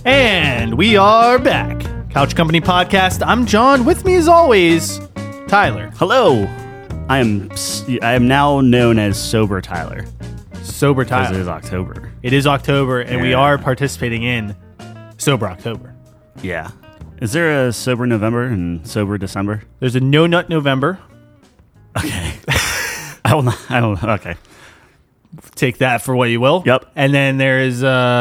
And we are back. Couch Company Podcast. I'm John. With me as always, Tyler. Hello. I am now known as Sober Tyler. Sober Because Tyler. it is October. It is October, and we Yeah. are participating in Sober October. Yeah. Is there a Sober November and Sober December? There's a No Nut November. Okay. I don't. Okay. Take that for what you will. Yep. And then there is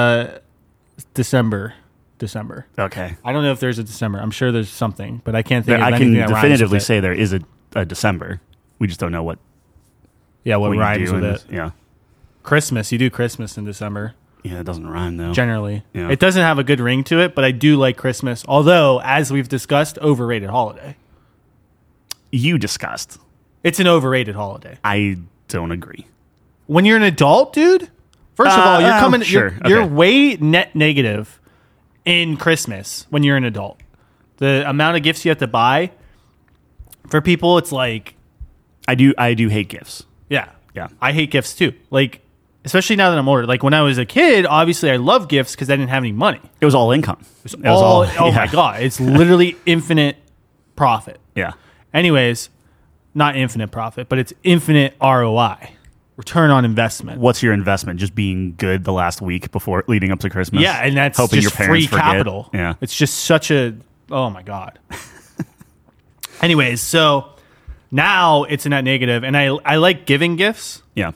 December. Okay. I don't know if there's a December. I'm sure there's something, but I can't think of I anything can that rhymes definitively with it. say there is a December. We just don't know what What you rhymes do with in it. Yeah. Christmas. You do Christmas in December. Yeah, it doesn't rhyme though. Generally. Yeah. It doesn't have a good ring to it, but I do like Christmas. Although, as we've discussed, overrated holiday. You discussed. It's an overrated holiday. I don't agree. When you're an adult, dude, first of all, you're coming sure. you're Okay. way net negative in Christmas when you're an adult. The amount of gifts you have to buy for people, it's like, I do hate gifts. yeah. Yeah. I hate gifts too. Like, especially now that I'm older. Like when I was a kid, obviously I loved gifts because I didn't have any money. It was all income. It was Oh yeah. my God. It's literally infinite profit. Yeah. Anyways, not infinite profit, but it's infinite ROI, return on investment. What's your investment? Just being good the last week before leading up to Christmas? Yeah, and that's hoping just your parents free forget. capital. Yeah. It's just such a, oh my God. Anyways, so now it's a net negative, and I like giving gifts. Yeah.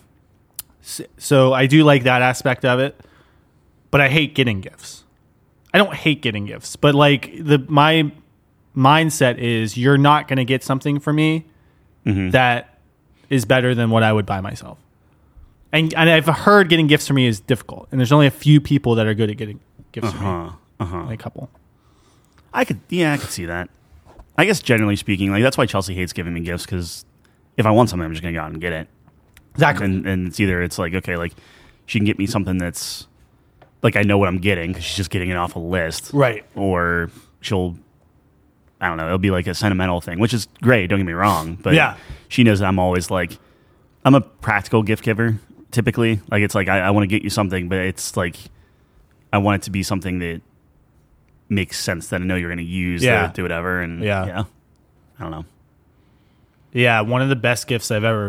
So I do like that aspect of it, but I hate getting gifts. I don't hate getting gifts, but like my mindset is you're not going to get something for me that is better than what I would buy myself. And I've heard getting gifts for me is difficult, and there's only a few people that are good at getting gifts for me. Like a couple. I could see that. I guess generally speaking, like that's why Chelsea hates giving me gifts, because if I want something, I'm just gonna go out and get it. Exactly. And it's like, okay, like she can get me something that's like I know what I'm getting because she's just getting it off a list, Right. Or she'll, I don't know, it'll be like a sentimental thing, which is great. Don't get me wrong, but Yeah. she knows that I'm always like, I'm a practical gift giver. Typically, like it's like I want to get you something, but it's like I want it to be something that makes sense that I know you're going to use Yeah. to do whatever. And Yeah. I don't know. Yeah, one of the best gifts I've ever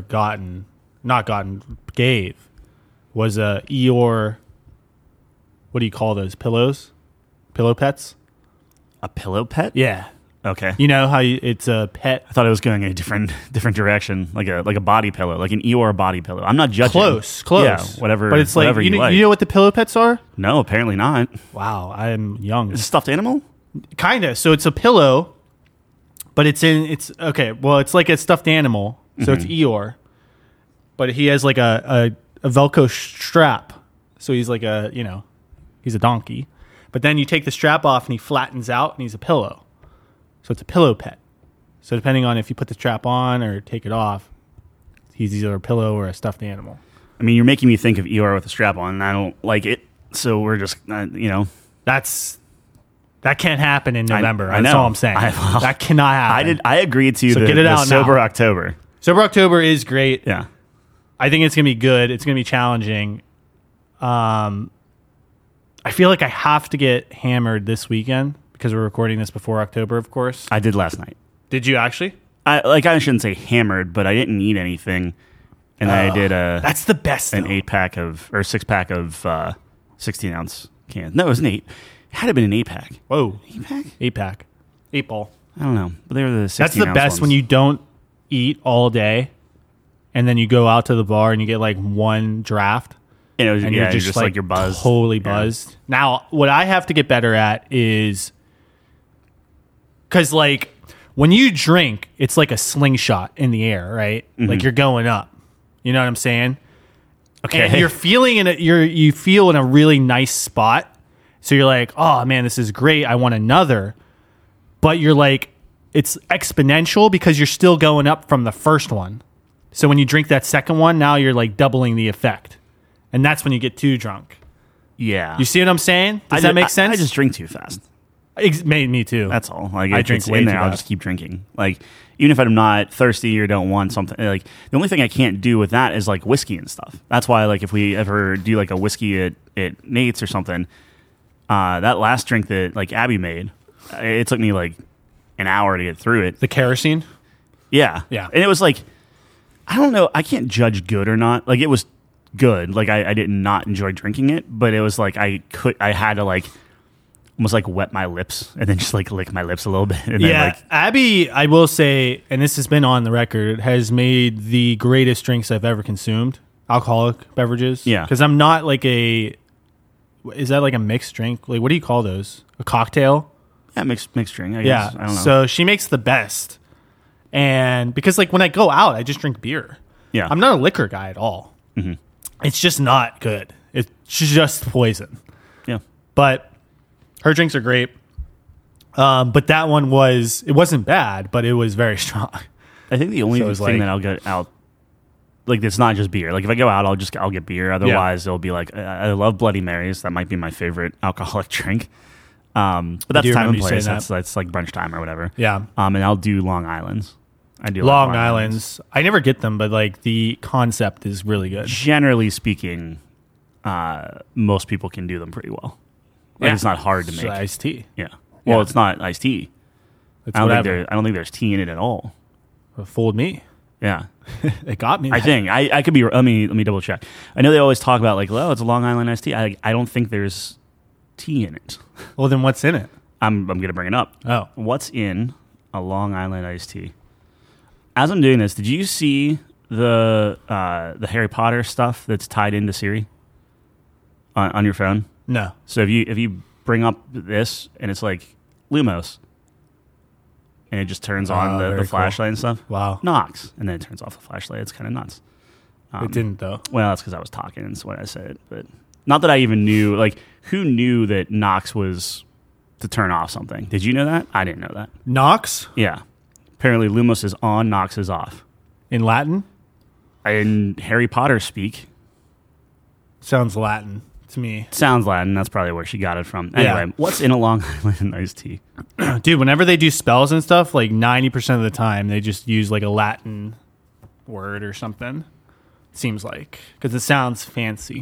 gave was a Eeyore. What do you call those pillows? Pillow pets? A pillow pet? Yeah. Okay. You know how it's a pet. I thought it was going in a different direction, like a body pillow, like an Eeyore body pillow. I'm not judging. Close. Yeah, whatever. But it's like whatever you know, like. you know what the pillow pets are? No, apparently not. Wow, I'm young. Is it a stuffed animal? Kinda. So it's a pillow, but it's okay. Well, it's like a stuffed animal. So it's Eeyore, but he has like a Velcro strap. So he's like he's a donkey. But then you take the strap off and he flattens out and he's a pillow. So it's a pillow pet. So depending on if you put the strap on or take it off, he's either a pillow or a stuffed animal. I mean, you're making me think of Eeyore with a strap on, and I don't like it. So we're just, That can't happen in November. I That's know. all I'm saying. That cannot happen. I agreed to So the, get it the out now. Sober October. Sober October is great. Yeah. I think it's going to be good. It's going to be challenging. I feel like I have to get hammered this weekend because we're recording this before October, of course. I did last night. Did you actually? I shouldn't say hammered, but I didn't eat anything. And I did That's the best. an though. 8-pack of, or 6-pack of 16-ounce cans. No, it was an 8. It had to have been an 8-pack. Whoa. 8-pack? 8-pack. 8-ball. I don't know. But they were the 16-ounce That's the best ones. when you don't eat all day and then you go out to the bar and you get like one draft. And, it was, And yeah, you're just like you're buzzed. totally Yeah. buzzed. Now, what I have to get better at is because, like, when you drink, it's like a slingshot in the air, right? Like you're going up. You know what I'm saying? Okay. And you're feeling you feel in a really nice spot. So you're like, oh man, this is great. I want another. But you're like, it's exponential because you're still going up from the first one. So when you drink that second one, now you're like doubling the effect. And that's when you get too drunk. Yeah. You see what I'm saying? Does that make sense? I just drink too fast. Me too. That's all. Like I if drink it's way in too there, I'll fast. just keep drinking. Like even if I'm not thirsty or don't want something, like the only thing I can't do with that is like whiskey and stuff. That's why like if we ever do like a whiskey at Nate's or something, That last drink that like Abby made, it took me like an hour to get through it. The kerosene. Yeah. Yeah. And it was like, I don't know. I can't judge good or not. Like, it was good. Like, I did not enjoy drinking it, but it was like I had to like almost like wet my lips and then just like lick my lips a little bit. And Yeah. then, like, Abby, I will say, and this has been on the record, has made the greatest drinks I've ever consumed. Alcoholic beverages. Yeah. Because I'm not like is that like a mixed drink? Like, what do you call those? A cocktail? yeah, mixed drink. I Yeah. guess. I don't know. So she makes the best. And because like when I go out, I just drink beer. yeah. I'm not a liquor guy at all. Mm-hmm. It's just not good. It's just poison. yeah. But her drinks are great. But that one it wasn't bad, but it was very strong. I think the only So it was thing like- that I'll get out, like, it's not just beer. Like, if I go out, I'll get beer. Otherwise, it'll be like, I love Bloody Marys. That might be my favorite alcoholic drink. But that's do time remember and you place. saying That's like brunch time or whatever. Yeah. And I'll do Long Islands. I do like Long Islands. I never get them, but like the concept is really good. Generally speaking, most people can do them pretty well. Like, Yeah. it's not hard to It's make. iced tea. Yeah. Well, Yeah. it's not iced tea. That's I don't whatever. think there's tea in it at all. It fooled me. Yeah. It got me. I think I could be. Let me double check. I know they always talk about like, oh, it's a Long Island iced tea. I don't think there's tea in it. Well, then what's in it? I'm gonna bring it up. Oh, What's in a Long Island iced tea? As I'm doing this, did you see the Harry Potter stuff that's tied into Siri on your phone? no. So if you bring up this and it's like Lumos, and it just turns on Oh, the very cool. flashlight and stuff, Wow. Knox, and then it turns off the flashlight. It's kind of nuts. It didn't though. Well, that's because I was talking and so when I said it, but not that I even knew. Like, who knew that Knox was to turn off something? Did you know that? I didn't know that. Knox Yeah, apparently Lumos is on, Knox is off. in Latin In Harry Potter speak, sounds Latin to me. sounds Latin. That's probably where she got it from. Yeah. Anyway, what's in a Long Island iced tea? Dude, whenever they do spells and stuff, like 90% of the time, they just use like a Latin word or something. Seems like because it sounds fancy.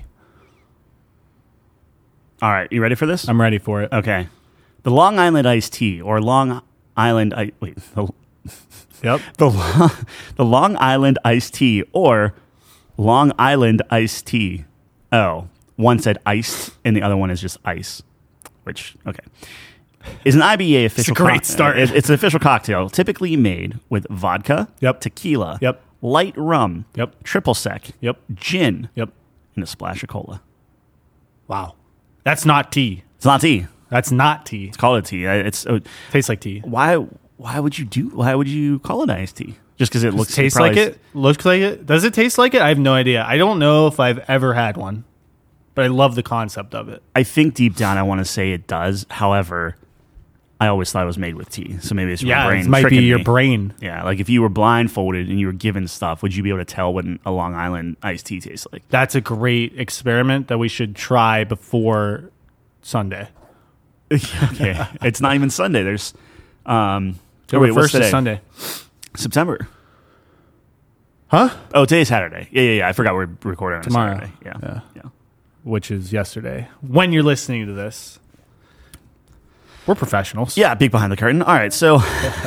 All right, you ready for this? I'm ready for it. Okay, the Long Island iced tea or Long Island. Yep. The Long Island iced tea or Long Island iced tea. Oh, one said iced and the other one is just ice, which, okay. Is an IBA official It's a great start. It's an official cocktail typically made with vodka, Yep. tequila, Yep. light rum, Yep. triple sec, Yep. gin, Yep. and a splash of cola. Wow. That's not tea. It's not tea. That's not tea. It's called a tea. Tastes like tea. Why would you call it iced tea? Just because it looks Tastes like it? Looks like it? Does it taste like it? I have no idea. I don't know if I've ever had one, but I love the concept of it. I think deep down I want to say it does. However, I always thought it was made with tea. So maybe it's my Yeah, brain it might be tricking your me. brain. Yeah, like if you were blindfolded and you were given stuff, would you be able to tell what a Long Island iced tea tastes like? That's a great experiment that we should try before Sunday. Okay, it's not even Sunday. There's October what's 1st today? is Sunday. September. Huh? Oh, today's Saturday. Yeah. I forgot we're recording on Tomorrow. a Saturday. Yeah. Which is yesterday. When you're listening to this, we're professionals. Yeah, peek behind the curtain. All right, so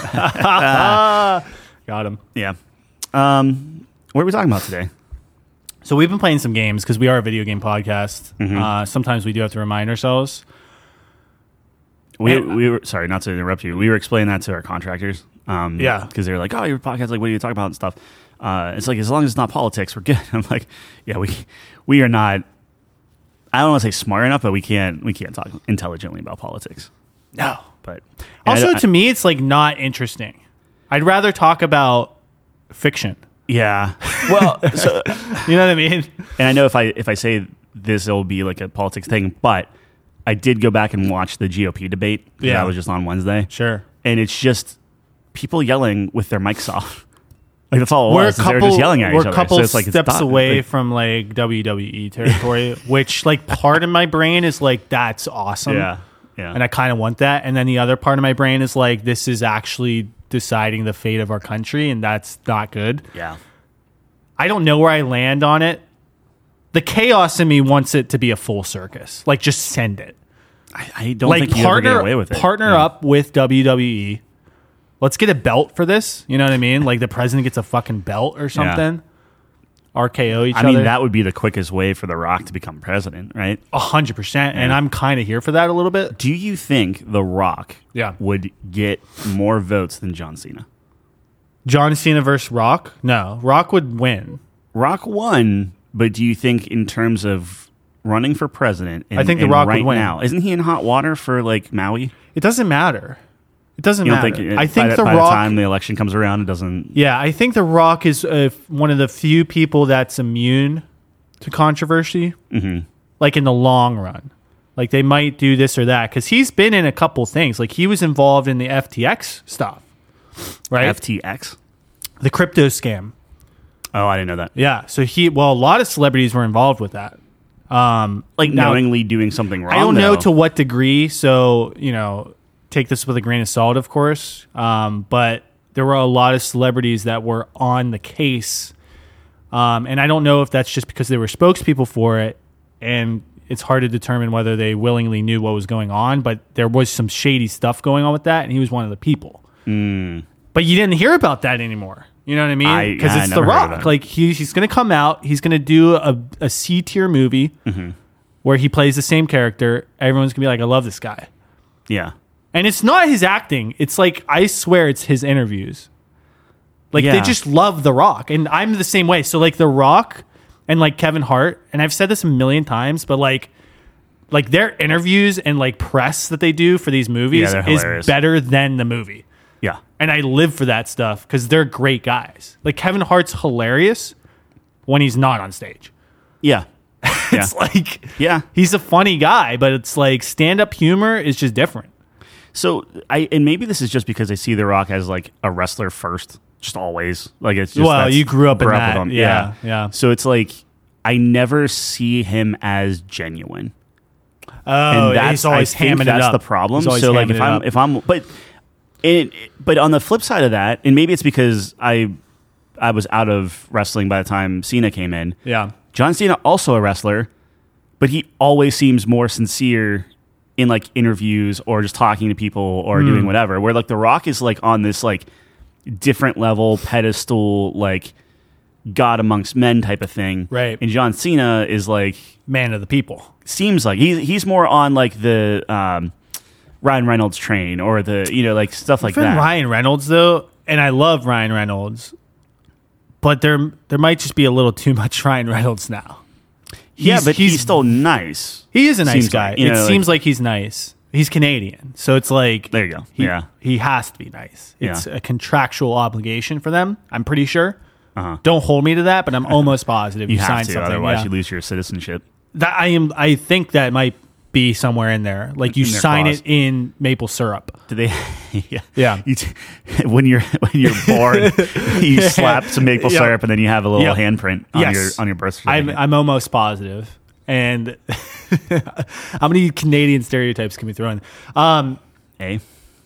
Got him. yeah. What are we talking about today? So we've been playing some games because we are a video game podcast. Mm-hmm. Sometimes we do have to remind ourselves. We were sorry not to interrupt you. We were explaining that to our contractors. Yeah. because they were like, "Oh, your podcast, like, what do you talk about and stuff?" It's like as long as it's not politics, we're good. I'm like, "Yeah, we are not." I don't want to say smart enough, but we can't talk intelligently about politics. No. But Also, I- to me, it's like not interesting. I'd rather talk about fiction. yeah. Well, so, You know what I mean? and I know if I say this, it'll be like a politics thing, but I did go back and watch the GOP debate. Yeah. That was just on Wednesday. Sure. And it's just people yelling with their mics off. Like that's all it We're a was. They were couple, just yelling at each other. we're a couple So it's like it's steps done. away Like, from like WWE territory, which like part of my brain is like, that's awesome. yeah. And I kind of want that. And then the other part of my brain is like, this is actually deciding the fate of our country, and that's not good. Yeah. I don't know where I land on it. The chaos in me wants it to be a full circus. Like, just send it. I don't think you ever get away with it. Partner up with WWE. Let's get a belt for this. You know what I mean? Like the president gets a fucking belt or something. RKO each other. I mean, that would be the quickest way for The Rock to become president, right? 100%. And I'm kind of here for that a little bit. Do you think The Rock would get more votes than John Cena? John Cena versus Rock? No. Rock would win. Rock won, but do you think in terms of running for president, I think The Rock would win. Now, isn't he in hot water for like Maui? It doesn't matter. It doesn't you don't matter. Think I think by Rock. By the time the election comes around, it doesn't. Yeah, I think The Rock is one of the few people that's immune to controversy. Mm-hmm. Like in the long run, like they might do this or that because he's been in a couple things. Like he was involved in the FTX stuff, right? FTX, the crypto scam. Oh, I didn't know that. Yeah, so a lot of celebrities were involved with that. Like knowingly doing something wrong. I don't know to what degree. So take this with a grain of salt, of course. But there were a lot of celebrities that were on the case. And I don't know if that's just because they were spokespeople for it. And it's hard to determine whether they willingly knew what was going on. But there was some shady stuff going on with that. And he was one of the people. Mm. But you didn't hear about that anymore. You know what I mean? Because it's The Rock. Like he's going to come out. He's going to do a C-tier movie where he plays the same character. Everyone's going to be like, I love this guy. Yeah. And it's not his acting. It's like, I swear it's his interviews. Like, they just love The Rock. And I'm the same way. So, like, The Rock and, like, Kevin Hart, and I've said this a million times, but, like their interviews and, like, press that they do for these movies is better than the movie. Yeah. And I live for that stuff because they're great guys. Like, Kevin Hart's hilarious when he's not on stage. Yeah. It's like, he's a funny guy, but it's like stand-up humor is just different. So and maybe this is just because I see The Rock as like a wrestler first, just always. Like it's just you grew up in that. With him. Yeah. So it's like I never see him as genuine. Oh, and he's always hamming it up. That's the problem. So like if I'm but on the flip side of that, and maybe it's because I was out of wrestling by the time Cena came in. Yeah. John Cena also a wrestler, but he always seems more sincere in like interviews or just talking to people or doing whatever, where like The Rock is like on this like different level pedestal, like God amongst men type of thing. Right. And John Cena is like man of the people. Seems like he's more on like the Ryan Reynolds train or the, like stuff like that. Ryan Reynolds though. And I love Ryan Reynolds, but there might just be a little too much Ryan Reynolds now. But he's still nice. He is a nice guy. Like, it seems like he's nice. He's Canadian. So it's like... There you go. He has to be nice. It's a contractual obligation for them, I'm pretty sure. Uh-huh. Don't hold me to that, but I'm almost positive you sign something. Otherwise you lose your citizenship. I think that might be somewhere in there. Like you sign it in maple syrup. Do they? Yeah. When you're born, you slap some maple syrup and then you have a little handprint on your birth certificate. I'm almost positive. And how many Canadian stereotypes can we throw in?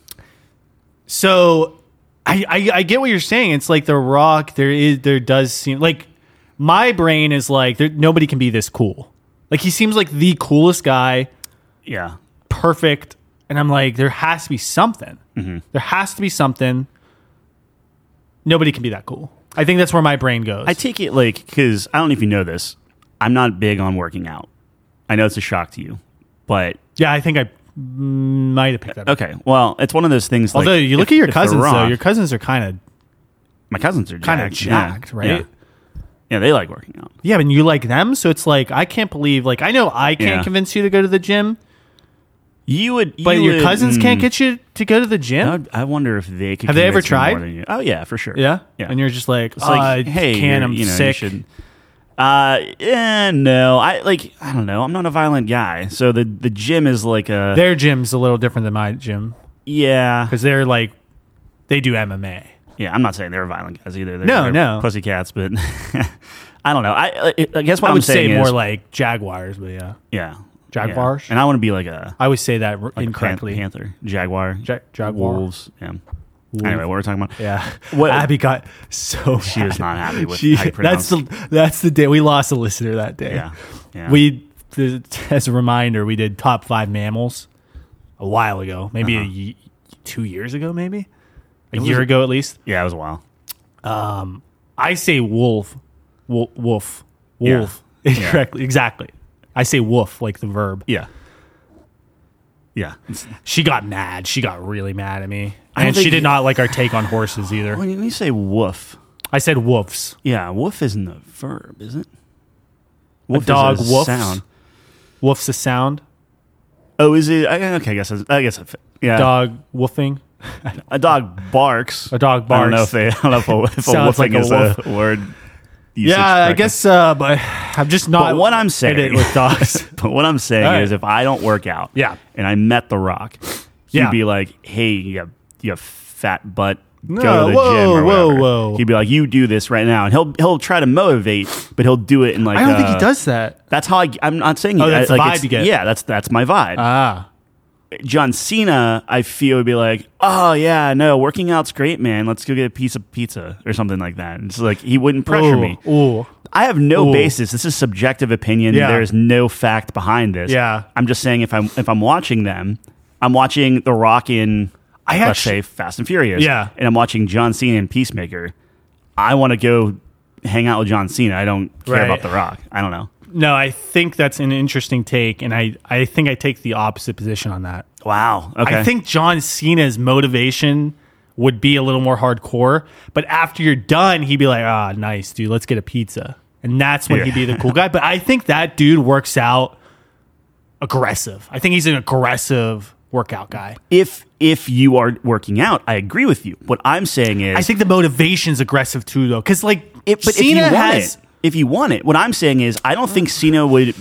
So I get what you're saying. It's like The Rock. There does seem like my brain is like nobody can be this cool. Like he seems like the coolest guy. Yeah. Perfect. And I'm like, there has to be something. Mm-hmm. There has to be something. Nobody can be that cool. I think that's where my brain goes. I take it like, because I don't know if you know this, I'm not big on working out. I know it's a shock to you, but... Yeah, I think I might have picked that up. Okay, well, it's one of those things Although you look at your cousins, though. Your cousins are kind of... My cousins are jacked, right? Yeah, they like working out. Yeah, and you like them, so it's like, I can't believe... Like, I know I can't convince you to go to the gym. But your cousins can't get you to go to the gym? I wonder if they could. Have they ever tried? More than you. Oh, yeah, for sure. Yeah? And you're just like, hey, I'm sick. No. I don't know. I'm not a violent guy. So the gym is like a... Their gym's a little different than my gym. Yeah. Because they're like, they do MMA. Yeah, I'm not saying they're violent guys either. They're pussycats, but I don't know. I guess what I I'm would saying say is, more like jaguars, but yeah. Yeah. Jaguars? Yeah. And I want to be like a... I always say that incorrectly. Panther. Jaguar. Jaguar. Wolves. Yeah. Wolf. Anyway, what were we talking about? Yeah. Abby got so mad. She was not happy with how you pronounced. That's the day. We lost a listener that day. Yeah. As a reminder, we did top 5 mammals. a while ago, maybe 2 years ago, maybe a year ago at least. Yeah, it was a while. I say wolf. Yeah. Correctly, exactly. I say woof like the verb. Yeah. Yeah. She got mad. She got really mad at me, I don't and she think- did not like our take on horses either. When you say woof, I said woofs. yeah, woof isn't a verb, is it? A Woof dog is a woofs. sound. Woof's a sound. Oh, is it? Okay, I guess. Yeah. Dog woofing. A dog barks. A dog I don't know barks. if a Sounds woofing like a is woof. a word. usage Yeah, I correctly. guess. But I'm just not. But what I'm in saying it with dogs. But what I'm saying All right. is, if I don't work out, Yeah. and I met The Rock, he'd Yeah. be like, "Hey, you have fat butt." No, Go to the whoa, gym or whoa, whatever." whoa. He'd be like, "You do this right now," and he'll try to motivate, but he'll do it in like. I don't think he does that. That's how I'm not saying. Oh, that's the like, vibe it's- you get. Yeah, that's my vibe. Ah. John Cena, I feel, would be like, "Oh yeah, no, working out's great, man. Let's go get a piece of pizza or something like that." It's like he wouldn't pressure me. Ooh. I have no Ooh. basis. This is subjective opinion. Yeah. There is no fact behind this. Yeah. I'm just saying if I'm watching them, I'm watching The Rock in let's say Fast and Furious. Yeah. And I'm watching John Cena in Peacemaker. I want to go hang out with John Cena. I don't care Right. about The Rock. I don't know. No, I think that's an interesting take, and I think I take the opposite position on that. Wow. Okay. I think John Cena's motivation would be a little more hardcore, but after you're done, he'd be like, "Ah, nice, dude. Let's get a pizza," and that's when Yeah. he'd be the cool guy. But I think that dude works out aggressive. I think he's an aggressive workout guy. if you are working out, I agree with you. What I'm saying is, I think the motivation's aggressive too, though, because like but Cena if you want has. if you want it, what I'm saying is, I don't think Cena would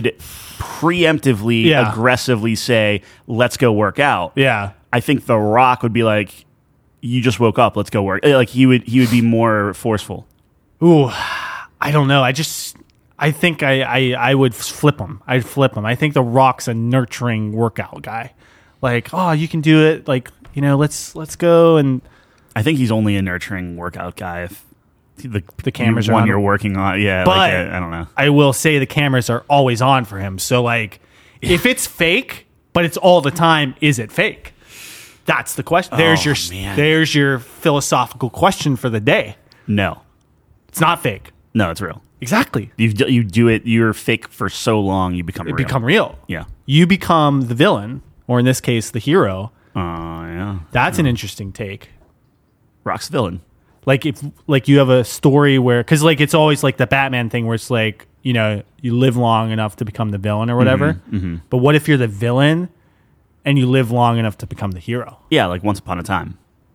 preemptively, Yeah. aggressively say, "Let's go work out." Yeah. I think The Rock would be like, "You just woke up. Let's go work." Like he would be more forceful. Ooh, I don't know. I think I would flip him. I'd flip him. I think The Rock's a nurturing workout guy. Like, oh, you can do it. Like, let's go. And I think he's only a nurturing workout guy if the cameras are one on. you're working on. Yeah, But like, I don't know. I will say the cameras are always on for him. So like, if it's fake, but it's all the time, is it fake? That's the question. Man. There's your philosophical question for the day. No, It's not fake. no, it's real. Exactly. You do it. You're fake for so long, you become real. Become real. Yeah. You become the villain, or in this case, the hero. Yeah. That's an interesting take. Rock's villain. Like if you have a story where, because like it's always like the Batman thing where it's like, you live long enough to become the villain or whatever. But what if you're the villain and you live long enough to become the hero? Yeah, like Once Upon a Time.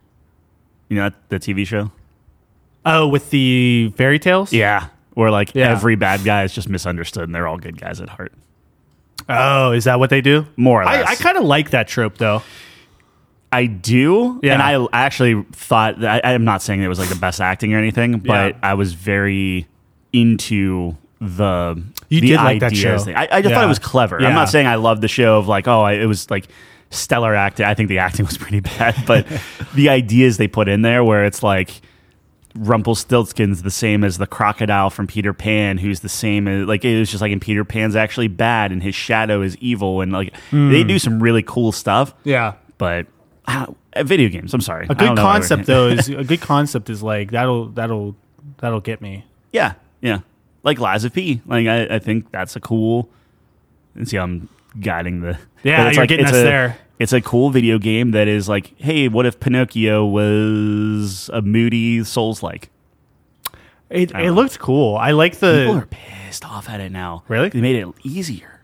You know the TV show? Oh, with the fairy tales? Yeah. Where like Yeah. every bad guy is just misunderstood and they're all good guys at heart. Oh, is that what they do? More or less. I kind of like that trope though. I do. Yeah. And I actually thought that I'm not saying it was like the best acting or anything, but Yeah. I was very into the You the did like that ideas show. thing. I just Yeah. thought it was clever. Yeah. I'm not saying I loved the show of like, it was like stellar acting. I think the acting was pretty bad, but the ideas they put in there where it's like Rumpelstiltskin's the same as the crocodile from Peter Pan, who's the same as like it was just like in Peter Pan's actually bad and his shadow is evil and like they do some really cool stuff. Yeah. But video games, I'm sorry. A good concept though is a good concept is like that'll get me. Yeah, yeah. Like Lies of P. Like I think that's a cool. And see, how I'm guiding the. Yeah, but it's you're like, getting it's us a, there. It's a cool video game that is like, hey, what if Pinocchio was a moody Souls-like? It looked cool. I like the. People are pissed off at it now. Really? They made it easier.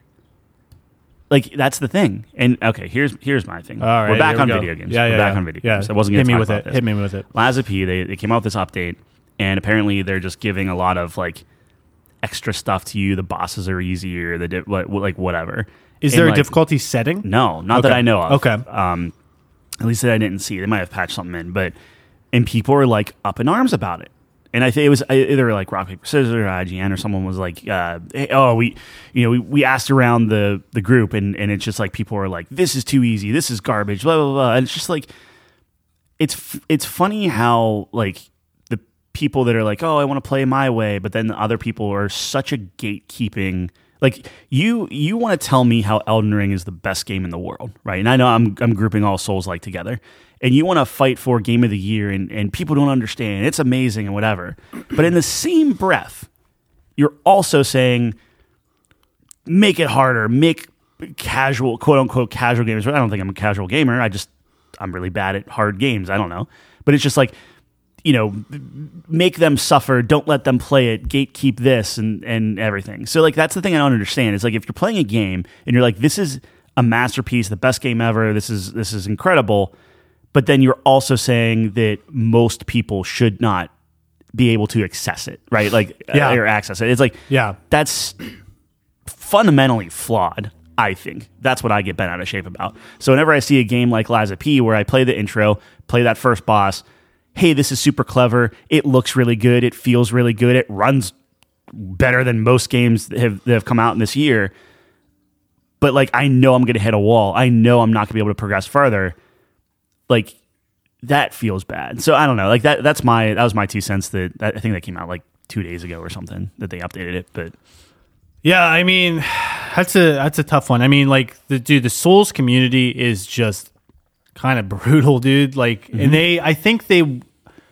Like that's the thing. And okay, here's my thing. All right, We're back here on we go. video games. Yeah, We're yeah, back yeah. on video Yeah. games. I wasn't Hit going me to talk with about it. this. Hit me with it. Lies of P, they came out with this update, and apparently they're just giving a lot of like extra stuff to you. The bosses are easier. Like whatever. Is And, there a like, difficulty setting? No, not that Okay. I know of. Okay. At least that I didn't see. They might have patched something in, and people are like up in arms about it. And I think it was either like Rock Paper Scissors or IGN or someone was like, hey, we asked around the group and it's just like people are like, this is too easy, this is garbage, blah blah blah. And it's just like, it's funny how like the people that are like, oh, I want to play my way, but then the other people are such a gatekeeping. Like you want to tell me how Elden Ring is the best game in the world, right? And I know I'm grouping all Souls-like together. And you want to fight for Game of the Year, and people don't understand. It's amazing and whatever. But in the same breath, you're also saying, make it harder, make casual, quote unquote, casual games. I don't think I'm a casual gamer. I'm really bad at hard games. I don't know. But it's just like, make them suffer. Don't let them play it. Gatekeep this and everything. So like, that's the thing I don't understand. It's like, if you're playing a game and you're like, this is a masterpiece, the best game ever. This is incredible. But then you're also saying that most people should not be able to access it, right? Like, or access it. It's like, that's fundamentally flawed, I think. That's what I get bent out of shape about. So whenever I see a game like Lies of P, where I play the intro, play that first boss, hey, this is super clever. It looks really good. It feels really good. It runs better than most games that have come out in this year. But like, I know I'm going to hit a wall. I know I'm not going to be able to progress further. Like, that feels bad. So I don't know. Like that was my 2 cents. I think that came out like 2 days ago or something that they updated it. But yeah, I mean, that's a tough one. I mean, like the Souls community is just kind of brutal, dude. Like, and I think it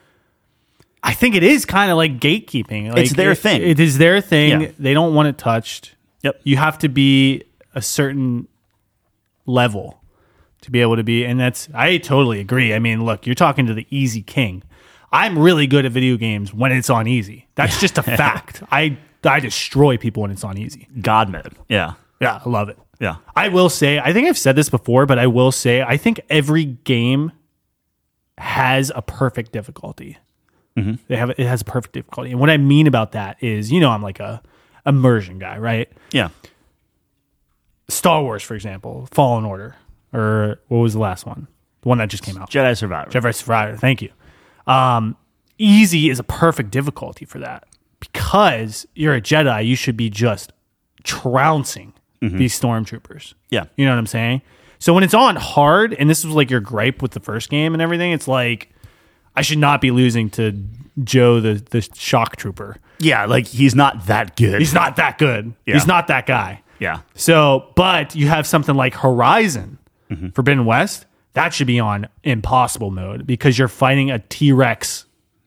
is kind of like gatekeeping. Like, it's their thing. It is their thing. Yeah. They don't want it touched. Yep. You have to be a certain level to be able to be, and I totally agree. I mean, look, you're talking to the easy king. I'm really good at video games when it's on easy. That's just a fact. I destroy people when it's on easy. God mode. Yeah. Yeah, I love it. Yeah. I will say, I think I've said this before, but I will say, I think every game has a perfect difficulty. Mm-hmm. It has a perfect difficulty. And what I mean about that is, I'm like a immersion guy, right? Yeah. Star Wars, for example, Fallen Order. Or what was the last one? The one that just came out. Jedi Survivor. Jedi Survivor. Thank you. Easy is a perfect difficulty for that. Because you're a Jedi, you should be just trouncing these stormtroopers. Yeah. You know what I'm saying? So when it's on hard, and this was like your gripe with the first game and everything, it's like, I should not be losing to Joe, the shock trooper. Yeah, like he's not that good. He's not that good. Yeah. He's not that guy. Yeah. So, but you have something like Horizon, Forbidden West, that should be on impossible mode because you're fighting a T-Rex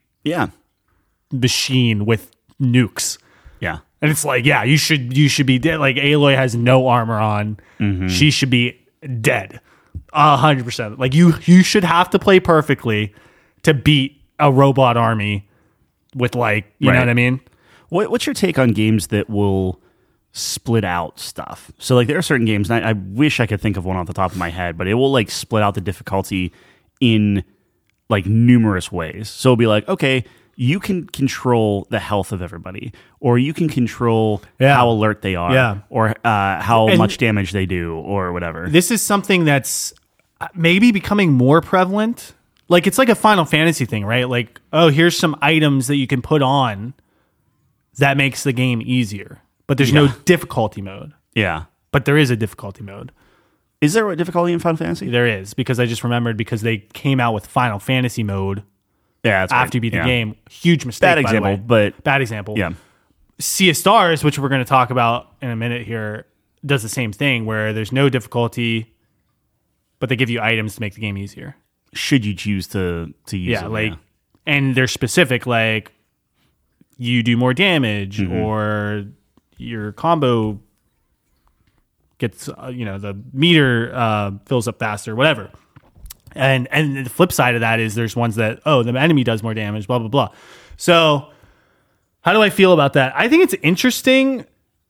machine with nukes. Yeah. And it's like, yeah, you should be dead. Like, Aloy has no armor on. She should be dead. 100%. Like, you should have to play perfectly to beat a robot army with, like, you know what I mean? What's your take on games that will split out stuff? So like, there are certain games, and I wish I could think of one off the top of my head, but it will like split out the difficulty in like numerous ways. So it'll be like, okay, you can control the health of everybody, or you can control how alert they are, or how much damage they do, or whatever. This is something that's maybe becoming more prevalent. Like, it's like a Final Fantasy thing, right? Like, oh, here's some items that you can put on that makes the game easier. But there's no difficulty mode. Yeah. But there is a difficulty mode. Is there a difficulty in Final Fantasy? There is, because I just remembered, because they came out with Final Fantasy mode after you beat the game. Huge mistake, bad example, but bad example. Yeah. Sea of Stars, which we're going to talk about in a minute here, does the same thing, where there's no difficulty, but they give you items to make the game easier. Should you choose to use it. And they're specific, like, you do more damage, or your combo gets, the meter fills up faster, whatever. And the flip side of that is there's ones that, the enemy does more damage, blah, blah, blah. So how do I feel about that? I think it's interesting.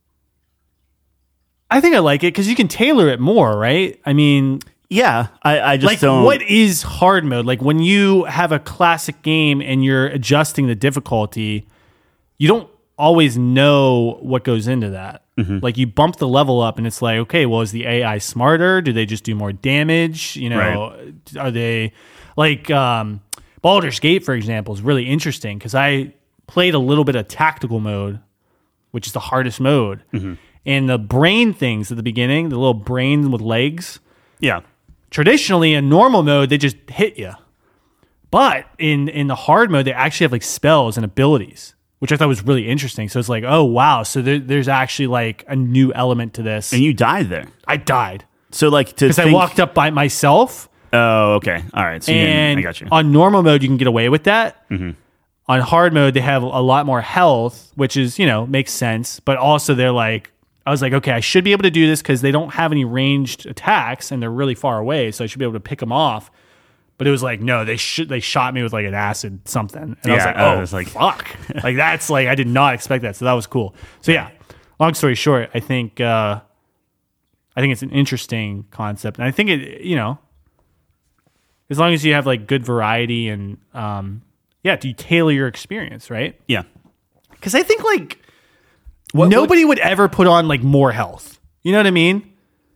I think I like it because you can tailor it more, right? I mean... Yeah, I just like, don't... What is hard mode? Like, when you have a classic game and you're adjusting the difficulty, you don't always know what goes into that. Like, you bump the level up and it's like, okay, well, is the AI smarter? Do they just do more damage? Are they... Like, Baldur's Gate, for example, is really interesting because I played a little bit of tactical mode, which is the hardest mode. And the brain things at the beginning, the little brain with legs... Yeah. Traditionally, in normal mode, they just hit you. But in the hard mode, they actually have like spells and abilities, which I thought was really interesting. So it's like, oh wow, so there's actually like a new element to this. And you died there. I died. So like because I walked up by myself. Oh, okay, all right. So and I got you. On normal mode, you can get away with that. On hard mode, they have a lot more health, which is makes sense. But also, they're like, I was like, okay, I should be able to do this because they don't have any ranged attacks and they're really far away, so I should be able to pick them off. But it was like, no, they shot me with like an acid something, and I was like, fuck, like that's like I did not expect that, so that was cool. So yeah, long story short, I think it's an interesting concept, and I think it, as long as you have like good variety and do you tailor your experience, right? Yeah, because I think like nobody would ever put on like more health. You know what I mean?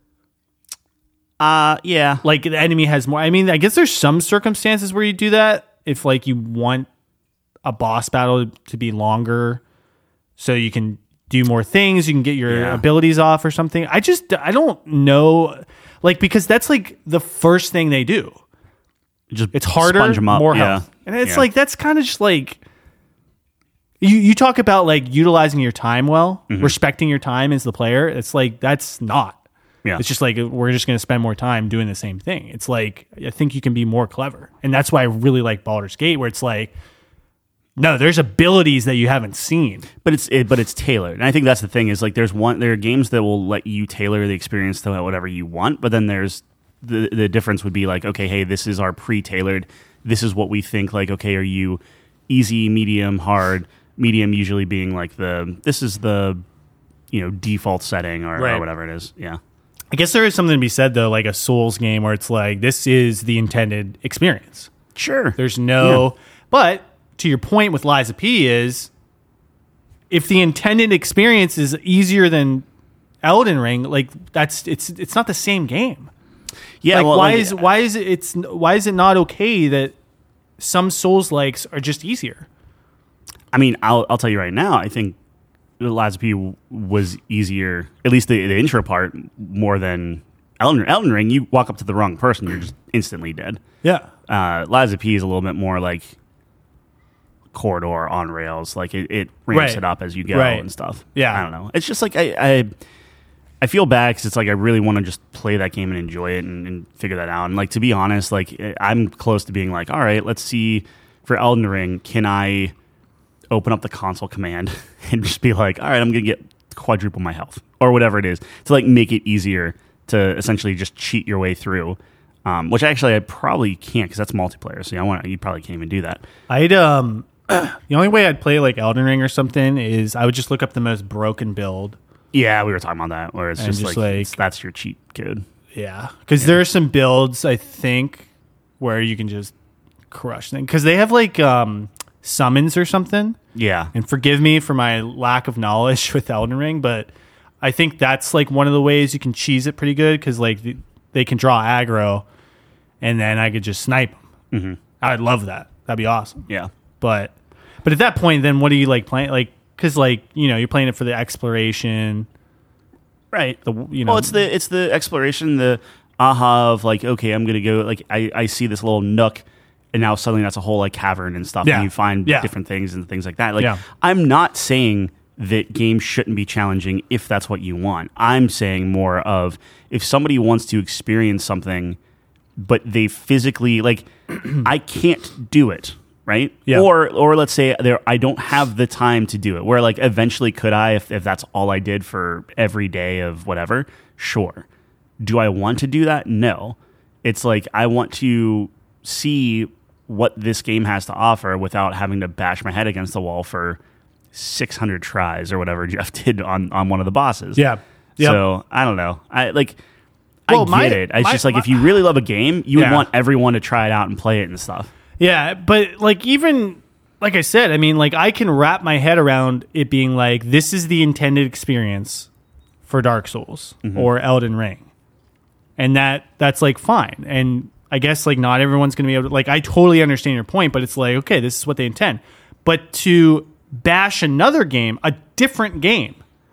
Yeah. Like the enemy has more. I mean, I guess there's some circumstances where you do that if like you want a boss battle to be longer, so you can do more things. You can get your abilities off or something. I don't know, like because that's like the first thing they do. It's harder, sponge them up. more health, and it's like that's kind of just like you talk about like utilizing your time well, respecting your time as the player. It's like that's not. Yeah. It's just like we're just going to spend more time doing the same thing. It's like I think you can be more clever, and that's why I really like Baldur's Gate, where it's like, no, there's abilities that you haven't seen, but it's tailored. And I think that's the thing is like there are games that will let you tailor the experience to whatever you want, but then there's the difference would be like, okay, hey, this is our pre-tailored. This is what we think. Like, okay, are you easy, medium, hard? Medium usually being like this is the default setting or whatever it is. Yeah. I guess there is something to be said, though, like a Souls game where it's like, this is the intended experience. Sure. There's no... Yeah. But to your point with Lies of P is, if the intended experience is easier than Elden Ring, like, it's not the same game. Yeah, like, well, why is it not okay that some Souls-likes are just easier? I mean, I'll tell you right now, I think Lies of P was easier, at least the intro part, more than Elden Ring. Elden Ring, you walk up to the wrong person, you're just instantly dead. Yeah. Lies of P is a little bit more like corridor on rails. Like it ramps it up as you go and stuff. Yeah. I don't know. It's just like I feel bad because it's like I really want to just play that game and enjoy it and figure that out. And like to be honest, like I'm close to being like, all right, let's see for Elden Ring, can I open up the console command and just be like, all right, I'm going to get quadruple my health or whatever it is to like make it easier to essentially just cheat your way through, which actually I probably can't because that's multiplayer. So you probably can't even do that. The only way I'd play like Elden Ring or something is I would just look up the most broken build. Yeah, we were talking about that where it's just like that's your cheat code. Yeah, because there are some builds I think where you can just crush them because they have like summons or something. Yeah. And forgive me for my lack of knowledge with Elden Ring, but I think that's like one of the ways you can cheese it pretty good because like they can draw aggro and then I could just snipe them. Mm-hmm. I'd love that. That'd be awesome. Yeah. But at that point, then what are you like playing? Like, because like, you're playing it for the exploration. Right. Well, it's the exploration, the aha of like, okay, I'm going to go, like I see this little nook. And now suddenly that's a whole like cavern and stuff, and you find different things and things like that. Like I'm not saying that games shouldn't be challenging if that's what you want. I'm saying more of if somebody wants to experience something, but they physically like I can't do it, right? Yeah. Or let's say I don't have the time to do it. Where like eventually could I if that's all I did for every day of whatever? Sure. Do I want to do that? No. It's like I want to see what this game has to offer without having to bash my head against the wall for 600 tries or whatever Jeff did on one of the bosses. Yeah. Yep. So I don't know. I get it. It's just like if you really love a game, you would want everyone to try it out and play it and stuff. Yeah, but like even like I said, I mean, like I can wrap my head around it being like this is the intended experience for Dark Souls or Elden Ring, and that's like fine. And I guess like not everyone's going to be able to, like, I totally understand your point, but it's like, okay, this is what they intend. But to bash another game, a different game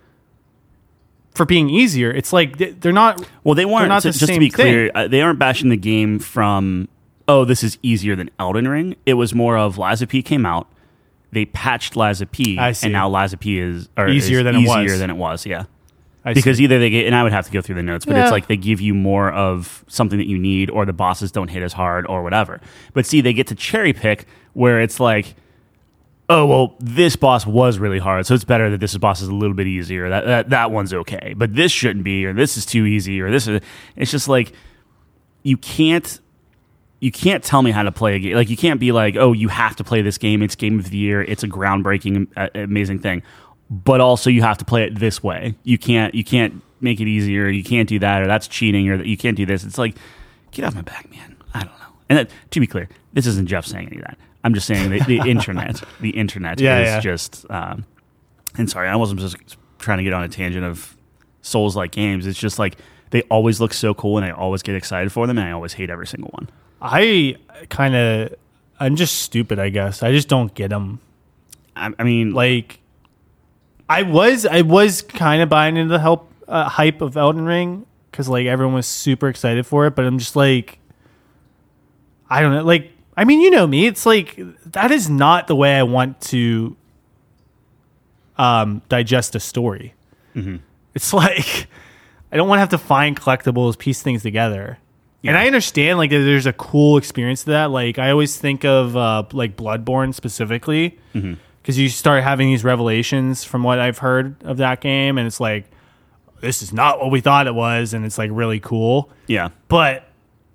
for being easier, it's like they're not. Well, they weren't. Not just the same to be clear, thing. They aren't bashing the game from, oh, this is easier than Elden Ring. It was more of Lies of P came out. they patched Liza P, I see. and now Liza P is Easier than it was. Yeah. I Because see. either they get, and I would have to go through the notes, but Yeah. it's like they give you more of something that you need, or the bosses don't hit as hard, or whatever. But see, they get to cherry pick where it's like, oh well, this boss was really hard, so it's better that this boss is a little bit easier. That one's okay, but this shouldn't be, or this is too easy, or this is. It's just like you can't tell me how to play a game. Like you can't be like, oh, you have to play this game. It's game of the year. It's a groundbreaking, amazing thing. But also you have to play it this way. You can't make it easier. You can't do that, or that's cheating, or you can't do this. It's like, get off my back, man. I don't know. And that, to be clear, this isn't Jeff saying any of that. I'm just saying that the internet is just. And sorry, I wasn't just trying to get on a tangent of Souls-like games. It's just like they always look so cool, and I always get excited for them, and I always hate every single one. I'm just stupid, I guess. I just don't get them. I mean, Like, I was kind of buying into the hype of Elden Ring because like everyone was super excited for it, but I'm just like, I don't know. Like, I mean, you know me. It's like that is not the way I want to digest a story. Mm-hmm. It's like I don't want to have to find collectibles, piece things together. Yeah. And I understand like that there's a cool experience to that. Like I always think of like Bloodborne specifically. Mm-hmm. Because you start having these revelations from what I've heard of that game, and it's like, this is not what we thought it was, and it's like really cool. yeah. But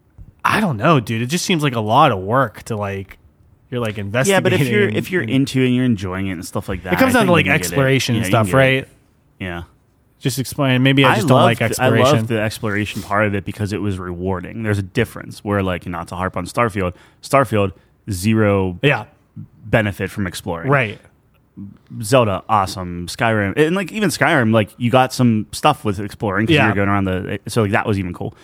I don't know, dude. It just seems like a lot of work to like, you're like investigating. Yeah, but if you're into it and you're enjoying it and stuff like that, it comes down to like you can get it. exploration You and know, you can stuff, get right? it. Yeah. Just explain. Maybe I just don't like exploration. I love the exploration part of it because it was rewarding. There's a difference where, like, not to harp on Starfield, zero Yeah, benefit from exploring. right. Zelda, awesome. Skyrim, and like even Skyrim, like you got some stuff with exploring because Yeah. you're going around so like that was even cool.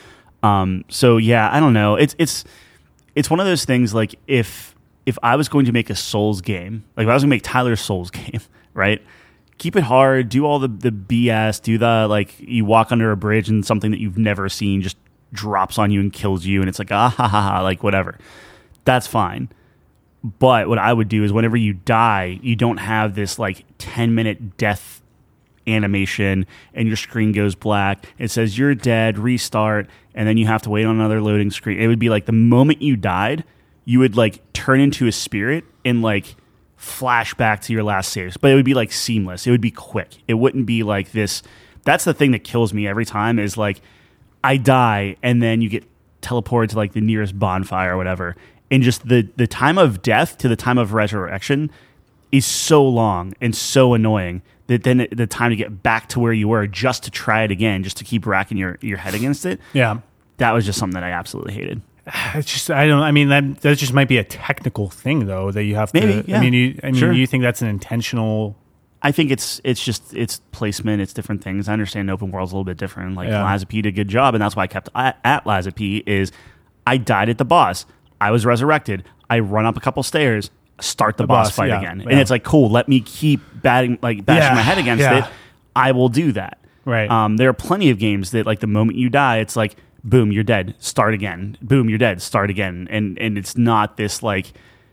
So yeah, I don't know. It's one of those things. Like if I was going to make a Souls game, like if I was going to make Tyler's Souls game, right? Keep it hard. Do all the BS. Do the like you walk under a bridge and something that you've never seen just drops on you and kills you, and it's like ah ha ha ha, like whatever. That's fine. But what I would do is whenever you die, you don't have this like 10-minute death animation and your screen goes black. It says you're dead, restart, and then you have to wait on another loading screen. It would be like the moment you died, you would like turn into a spirit and like flash back to your last saves. But it would be like seamless. It would be quick. It wouldn't be like this. That's the thing that kills me every time is like I die and then you get teleported to like the nearest bonfire or whatever. And just the time of death to the time of resurrection is so long and so annoying that then the time to get back to where you were just to try it again, just to keep racking your head against it. Yeah. That was just something that I absolutely hated. It's just I mean that just might be a technical thing though that you have to. Maybe, yeah. I mean, Sure. you think that's an intentional? I think it's placement, it's different things. I understand open world's a little bit different. Like Yeah. Liza P did a good job, and that's why I kept at Liza P. Is I died at the boss, I was resurrected, I run up a couple stairs, start the boss fight yeah, again, yeah. and it's like cool. Let me keep bashing my head against it. I will do that. Right. There are plenty of games that like the moment you die, it's like boom, you're dead, start again. Boom, you're dead, start again. And it's not this like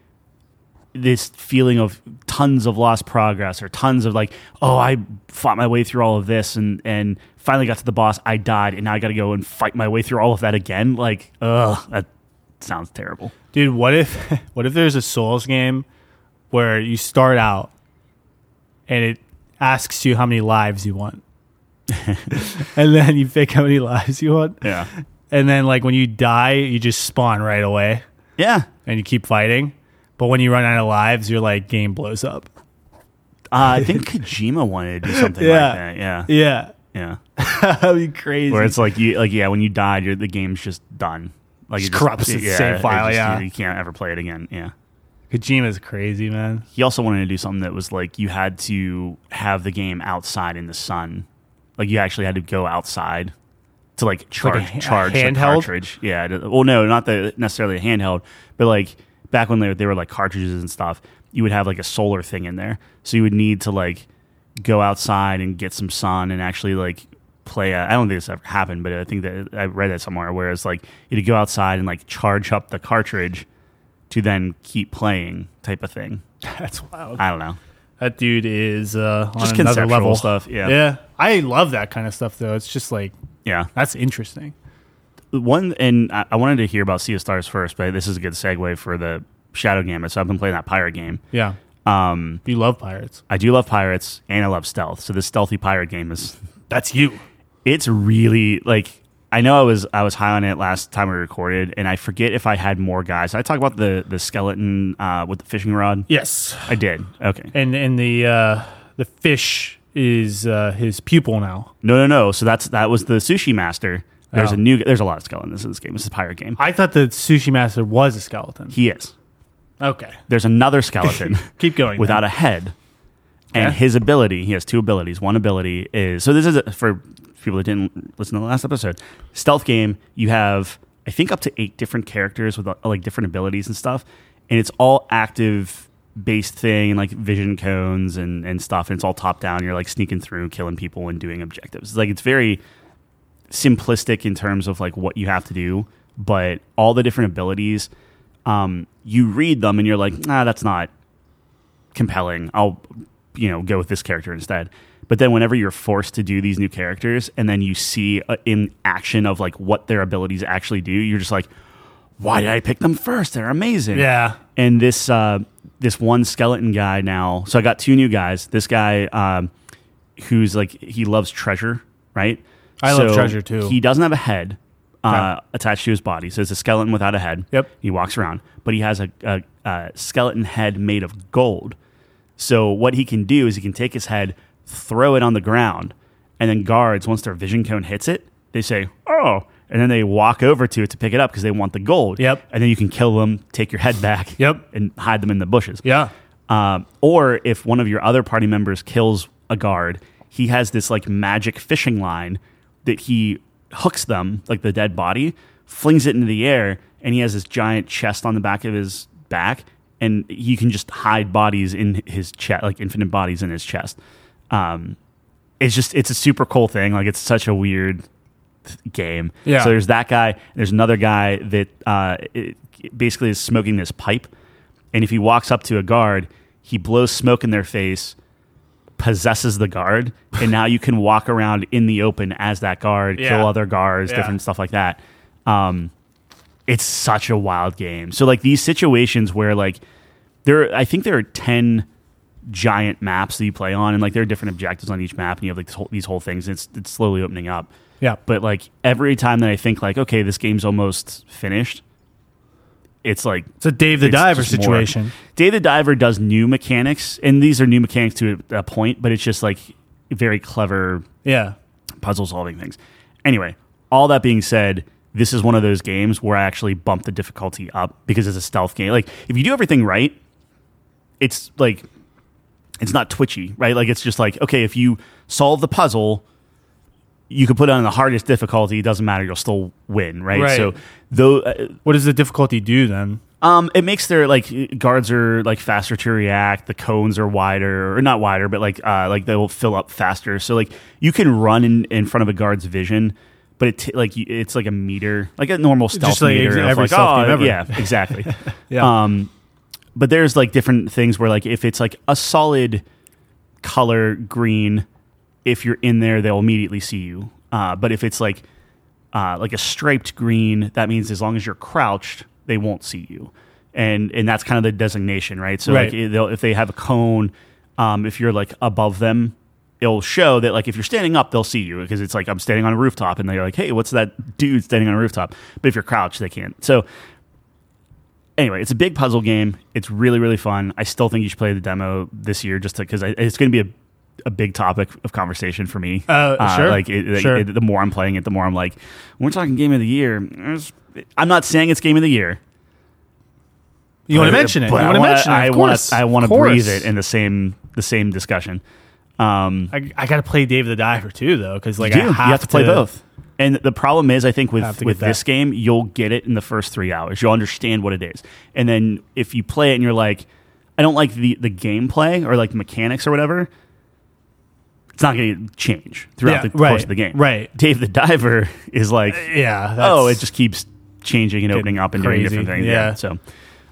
this feeling of tons of lost progress or tons of like, oh, I fought my way through all of this and finally got to the boss, I died, and now I got to go and fight my way through all of that again. Like, that sounds terrible. Dude, what if there's a Souls game where you start out and it asks you how many lives you want, and then you pick how many lives you want, Yeah. and then like when you die, you just spawn right away Yeah. and you keep fighting. But when you run out of lives, your like game blows up. I think Kojima wanted to do something like that. Yeah. Yeah. Yeah. That'd be crazy. Where it's like when you died, the game's just done. Like Just it corrupts the save file, yeah. You can't ever play it again. Yeah. Kojima's crazy, man. He also wanted to do something that was like you had to have the game outside in the sun. Like you actually had to go outside to like charge a the handheld? cartridge. Yeah. Well, no, not necessarily a handheld, but like back when they were like cartridges and stuff, you would have like a solar thing in there. So you would need to like go outside and get some sun and actually like play. I don't think this ever happened, but I think that I read that somewhere where it's like you had to go outside and like charge up the cartridge to then keep playing type of thing. That's wild. I don't know. That dude is on Just another conceptual level. stuff. Yeah. Yeah. I love that kind of stuff, though. It's just like, Yeah. that's interesting. One, and I wanted to hear about Sea of Stars first, but this is a good segue for the Shadow Gambit. So I've been playing that pirate game. Yeah. You love pirates. I do love pirates, and I love stealth. So this stealthy pirate game is That's you. it's really like I know I was high on it last time we recorded, and I forget if I had more guys. I talk about the skeleton with the fishing rod. Yes. I did. Okay. And the fish is his pupil now. No. So that was the sushi master. There's Oh. there's a lot of skeletons in this game. This is a pirate game. I thought the sushi master was a skeleton. He is. Okay. There's another skeleton Keep going. without a head. And Okay. his ability, he has two abilities. One ability is, so this is for people that didn't listen to the last episode, stealth game, you have, I think, up to 8 different characters with like different abilities and stuff. And it's all active based thing, like vision cones and stuff. And it's all top down. You're like sneaking through, killing people and doing objectives. It's like, it's very simplistic in terms of like what you have to do, but all the different abilities, you read them and you're like, nah, that's not compelling. I'll go with this character instead. But then whenever you're forced to do these new characters and then you see in action of like what their abilities actually do, you're just like, why did I pick them first? They're amazing. Yeah. And this one skeleton guy now, so I got 2 new guys. This guy who's like, he loves treasure, right? I love treasure too. He doesn't have a head attached to his body. So it's a skeleton without a head. Yep. He walks around, but he has a skeleton head made of gold. So what he can do is he can take his head, throw it on the ground, and then guards, once their vision cone hits it, they say, oh, and then they walk over to it to pick it up because they want the gold. Yep. And then you can kill them, take your head back, Yep. and hide them in the bushes. Yeah. Or if one of your other party members kills a guard, he has this like magic fishing line that he hooks them, like the dead body, flings it into the air, and he has this giant chest on the back of his back, and you can just hide bodies in his chest, like infinite bodies in his chest. It's a super cool thing. Like, it's such a weird game. Yeah. So there's that guy. There's another guy that basically is smoking this pipe, and if he walks up to a guard, he blows smoke in their face, possesses the guard, and now you can walk around in the open as that guard, kill other guards, different stuff like that. It's such a wild game. So like these situations where like I think there are 10 giant maps that you play on, and like there are different objectives on each map, and you have like these whole things. And it's slowly opening up. Yeah. But like every time that I think like, okay, this game's almost finished, it's like It's a Dave the it's Diver just more. situation. Dave the Diver does new mechanics, and these are new mechanics to a point, but it's just like very clever Yeah. puzzle solving things. Anyway, all that being said, this is one of those games where I actually bump the difficulty up because it's a stealth game. Like, if you do everything right, it's like, it's not twitchy, right? Like, it's just like, okay, if you solve the puzzle, you can put it on the hardest difficulty. It doesn't matter. You'll still win, right? Right. So, though, What does the difficulty do then? it makes their like guards are like faster to react. The cones are wider, or not wider, but like they will fill up faster. So like you can run in front of a guard's vision, but it's like a meter, like a normal stealth Just like meter. every stealth game ever. Yeah, exactly. Yeah. But there's like different things where like if it's like a solid color green, if you're in there, they'll immediately see you. But if it's like a striped green, that means as long as you're crouched, they won't see you. And that's kind of the designation, right? So Right. like if they have a cone, if you're like above them, it'll show that like if you're standing up, they'll see you because it's like I'm standing on a rooftop and they're like, hey, what's that dude standing on a rooftop? But if you're crouched, they can't. So anyway, it's a big puzzle game. It's really, really fun. I still think you should play the demo this year just because it's going to be a big topic of conversation for me. Sure. Like, Sure. the more I'm playing it, the more I'm like, when we're talking game of the year, I'm not saying it's game of the year. You want to mention it? You But want to mention it? I Of want course. to. I want Of to breathe course. it in the same discussion. I got to play Dave the Diver too, though, because like You have to play both. And the problem is, I think Have to with get this that. game, you'll get it in the first 3 hours. You'll understand what it is, and then if you play it and you're like, I don't like the gameplay or like the mechanics or whatever, it's not going to change throughout Yeah, the right, course of the game. right. Dave the Diver is like, Yeah. oh, it just keeps changing and opening up and doing crazy, different things. yeah. So,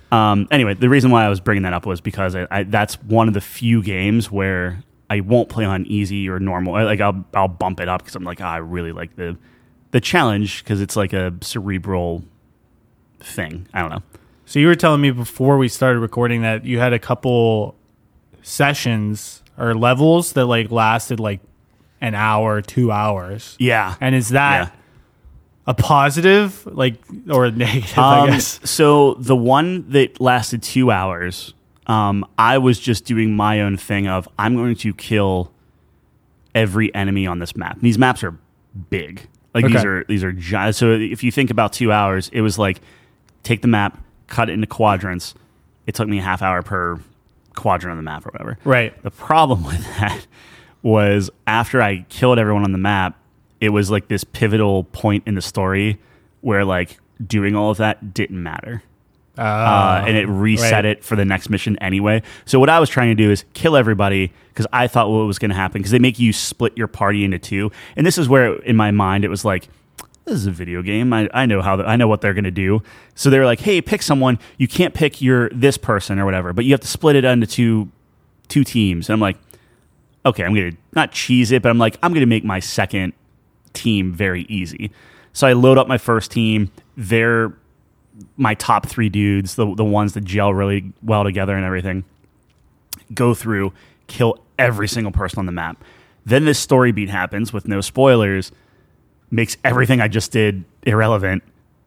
Anyway, the reason why I was bringing that up was because that's one of the few games where I won't play on easy or normal. Like I'll bump it up because I'm like, I really like the challenge because it's like a cerebral thing. I don't know. So you were telling me before we started recording that you had a couple sessions or levels that like lasted like an hour, 2 hours. Yeah. And is that a positive, like, or a negative? I guess. So the one that lasted 2 hours, I was just doing my own thing of I'm going to kill every enemy on this map. These maps are big. Like these are giant. So if you think about 2 hours, it was like take the map, cut it into quadrants. It took me a half hour per quadrant on the map or whatever. Right. The problem with that was after I killed everyone on the map, it was like this pivotal point in the story where like doing all of that didn't matter. And it reset it for the next mission anyway. So what I was trying to do is kill everybody because I thought what was going to happen because they make you split your party into two. And this is where in my mind it was like, this is a video game. I know I know what they're going to do. So they were like, hey, pick someone. You can't pick this person or whatever, but you have to split it into two teams. And I'm like, okay, I'm going to not cheese it, but I'm like, I'm going to make my second team very easy. So I load up my first team. They're my top three dudes, the ones that gel really well together and everything. Go through, kill every single person on the map. Then this story beat happens with no spoilers, makes everything I just did irrelevant.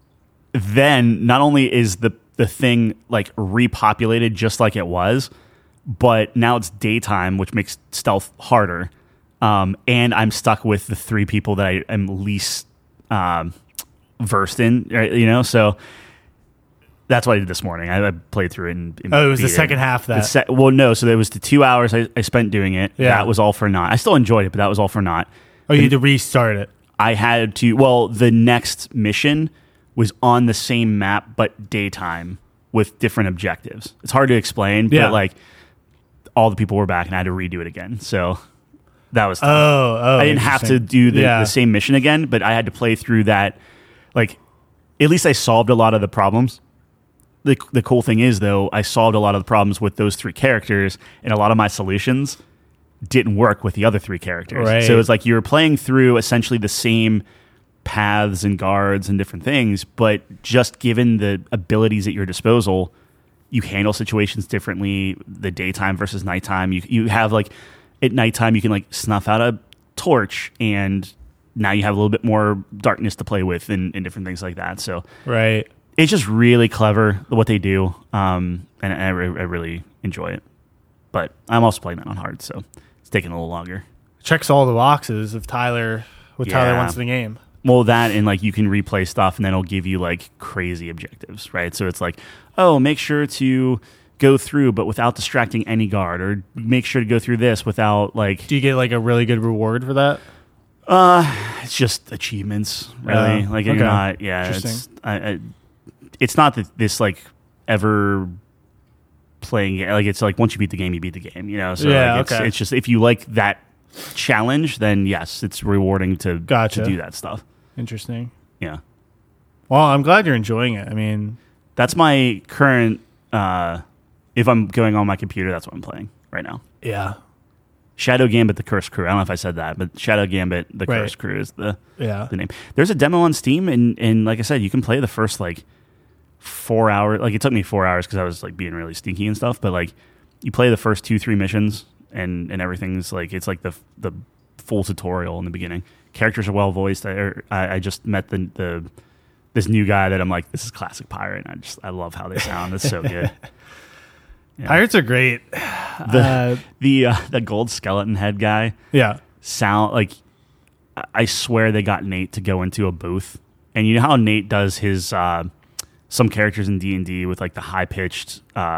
Then not only is the thing like repopulated just like it was, but now it's daytime, which makes stealth harder. And I'm stuck with the three people that I am least versed in, you know? So that's what I did this morning. I played through it. And it was the second half of that. Well, no. So there was the 2 hours I spent doing it. Yeah. That was all for naught. I still enjoyed it, but that was all for naught. Oh, you had to restart it. I had to, well, the next mission was on the same map, but daytime with different objectives. It's hard to explain, but like all the people were back and I had to redo it again. So that was tough. I didn't have to do the same mission again, but I had to play through that. Like, at least I solved a lot of the problems. The cool thing is, though, I solved a lot of the problems with those three characters, and a lot of my solutions didn't work with the other three characters. Right. So it's like you're playing through essentially the same paths and guards and different things, but just given the abilities at your disposal, you handle situations differently. The daytime versus nighttime, you have like at nighttime you can like snuff out a torch, and now you have a little bit more darkness to play with and different things like that. So right. It's just really clever what they do, and I really enjoy it. But I'm also playing that on hard, so it's taking a little longer. Checks all the boxes of Tyler wants in the game. Well, that and like you can replay stuff, and then it'll give you like crazy objectives, right? So it's like, oh, make sure to go through, but without distracting any guard, or make sure to go through this without like. Do you get like a really good reward for that? It's just achievements, really. Like you're not, it's not that this like ever playing like it's like once you beat the game, you beat the game, you know. So like, it's just if you like that challenge, then yes, it's rewarding to do that stuff. Interesting. Yeah. Well, I'm glad you're enjoying it. I mean, that's my current. If I'm going on my computer, that's what I'm playing right now. Yeah. Shadow Gambit: The Cursed Crew. I don't know if I said that, but Shadow Gambit: The Cursed Crew is the name. There's a demo on Steam, and like I said, you can play the first like 4 hours. Like it took me 4 hours because I was like being really stinky and stuff. But like you play the first 2-3 missions, and everything's like it's like the full tutorial in the beginning. Characters are well voiced. I just met this new guy that I'm like, this is classic pirate. And I love how they sound. It's so good. Yeah. Pirates are great. The gold skeleton head guy. Yeah. Sound like I swear they got Nate to go into a booth, and you know how Nate does his some characters in D&D with like the high pitched.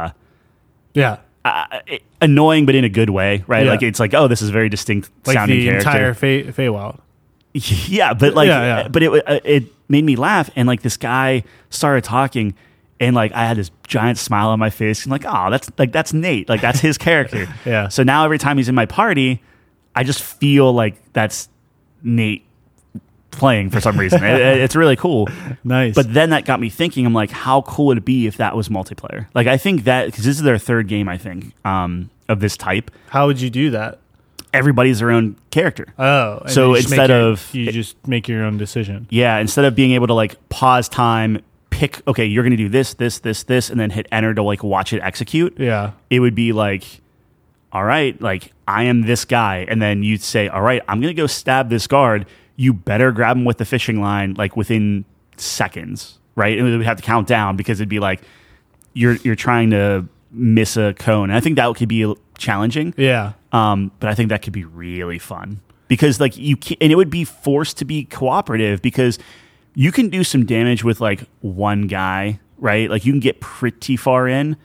Annoying, but in a good way, right? Yeah. Like it's like, oh, this is very distinct like sounding the character. Entire Feywild. Yeah, but like, but it made me laugh, and like this guy started talking. And like I had this giant smile on my face, and like, oh, that's Nate, like that's his character. Yeah. So now every time he's in my party, I just feel like that's Nate playing for some reason. It's really cool. Nice. But then that got me thinking. I'm like, how cool would it be if that was multiplayer? Like, I think that because this is their third game, I think, of this type. How would you do that? Everybody's their own character. Oh, and so you just you you just make your own decision. Yeah, instead of being able to like pause time, pick, okay, you're going to do this, and then hit enter to like watch it execute. Yeah. It would be like, all right, like I am this guy. And then you'd say, all right, I'm going to go stab this guard. You better grab him with the fishing line like within seconds, right? And we would have to count down because it'd be like you're trying to miss a cone. And I think that could be challenging. Yeah. But I think that could be really fun because like you can, and it would be forced to be cooperative because you can do some damage with like one guy, right? Like you can get pretty far in,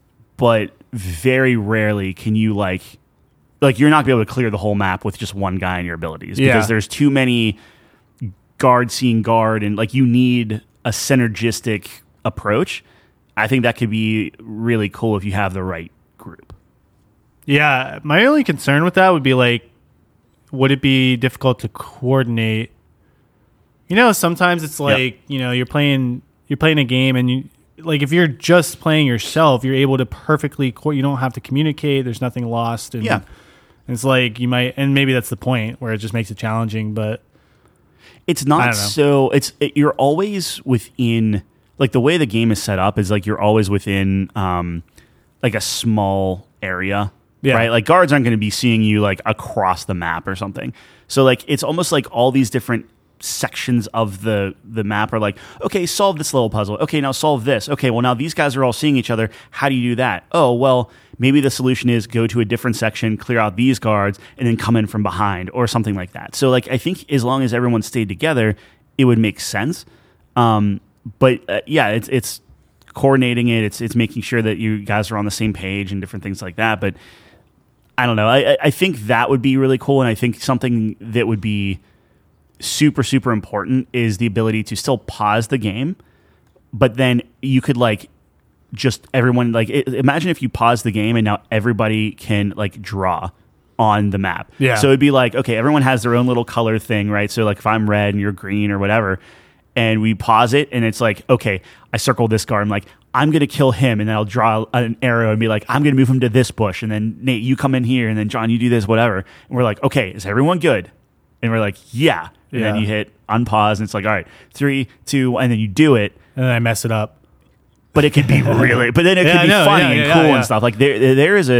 but very rarely can you like you're not gonna be able to clear the whole map with just one guy and your abilities because there's too many guard seeing guard and like you need a synergistic approach. I think that could be really cool if you have the right group. Yeah, my only concern with that would be like, would it be difficult to coordinate? You know, sometimes it's like, you know, you're playing a game and you like if you're just playing yourself, you're able to perfectly you don't have to communicate, there's nothing lost and it's like you might, and maybe that's the point where it just makes it challenging, but it's not so you're always within like the way the game is set up is like you're always within like a small area. Yeah. Right? Like guards aren't going to be seeing you like across the map or something. So like it's almost like all these different sections of the map are like, okay, solve this little puzzle. Okay, now solve this. Okay, well now these guys are all seeing each other. How do you do that? Oh, well, maybe the solution is go to a different section, clear out these guards, and then come in from behind or something like that. So like I think as long as everyone stayed together, it would make sense. But it's coordinating it. It's making sure that you guys are on the same page and different things like that. But I don't know. I think that would be really cool. And I think something that would be super, super important is the ability to still pause the game. But then you could like just everyone like imagine if you pause the game and now everybody can like draw on the map. Yeah. So it'd be like, okay, everyone has their own little color thing, right? So like if I'm red and you're green or whatever, and we pause it and it's like, okay, I circle this guard. I'm like, I'm going to kill him. And then I'll draw an arrow and be like, I'm going to move him to this bush. And then Nate, you come in here. And then John, you do this, whatever. And we're like, okay, is everyone good? And we're like, yeah. And then you hit unpause and it's like, all right, 3, 2, and then you do it. And then I mess it up. But it could be really, but then it could be funny and cool and stuff. Like there is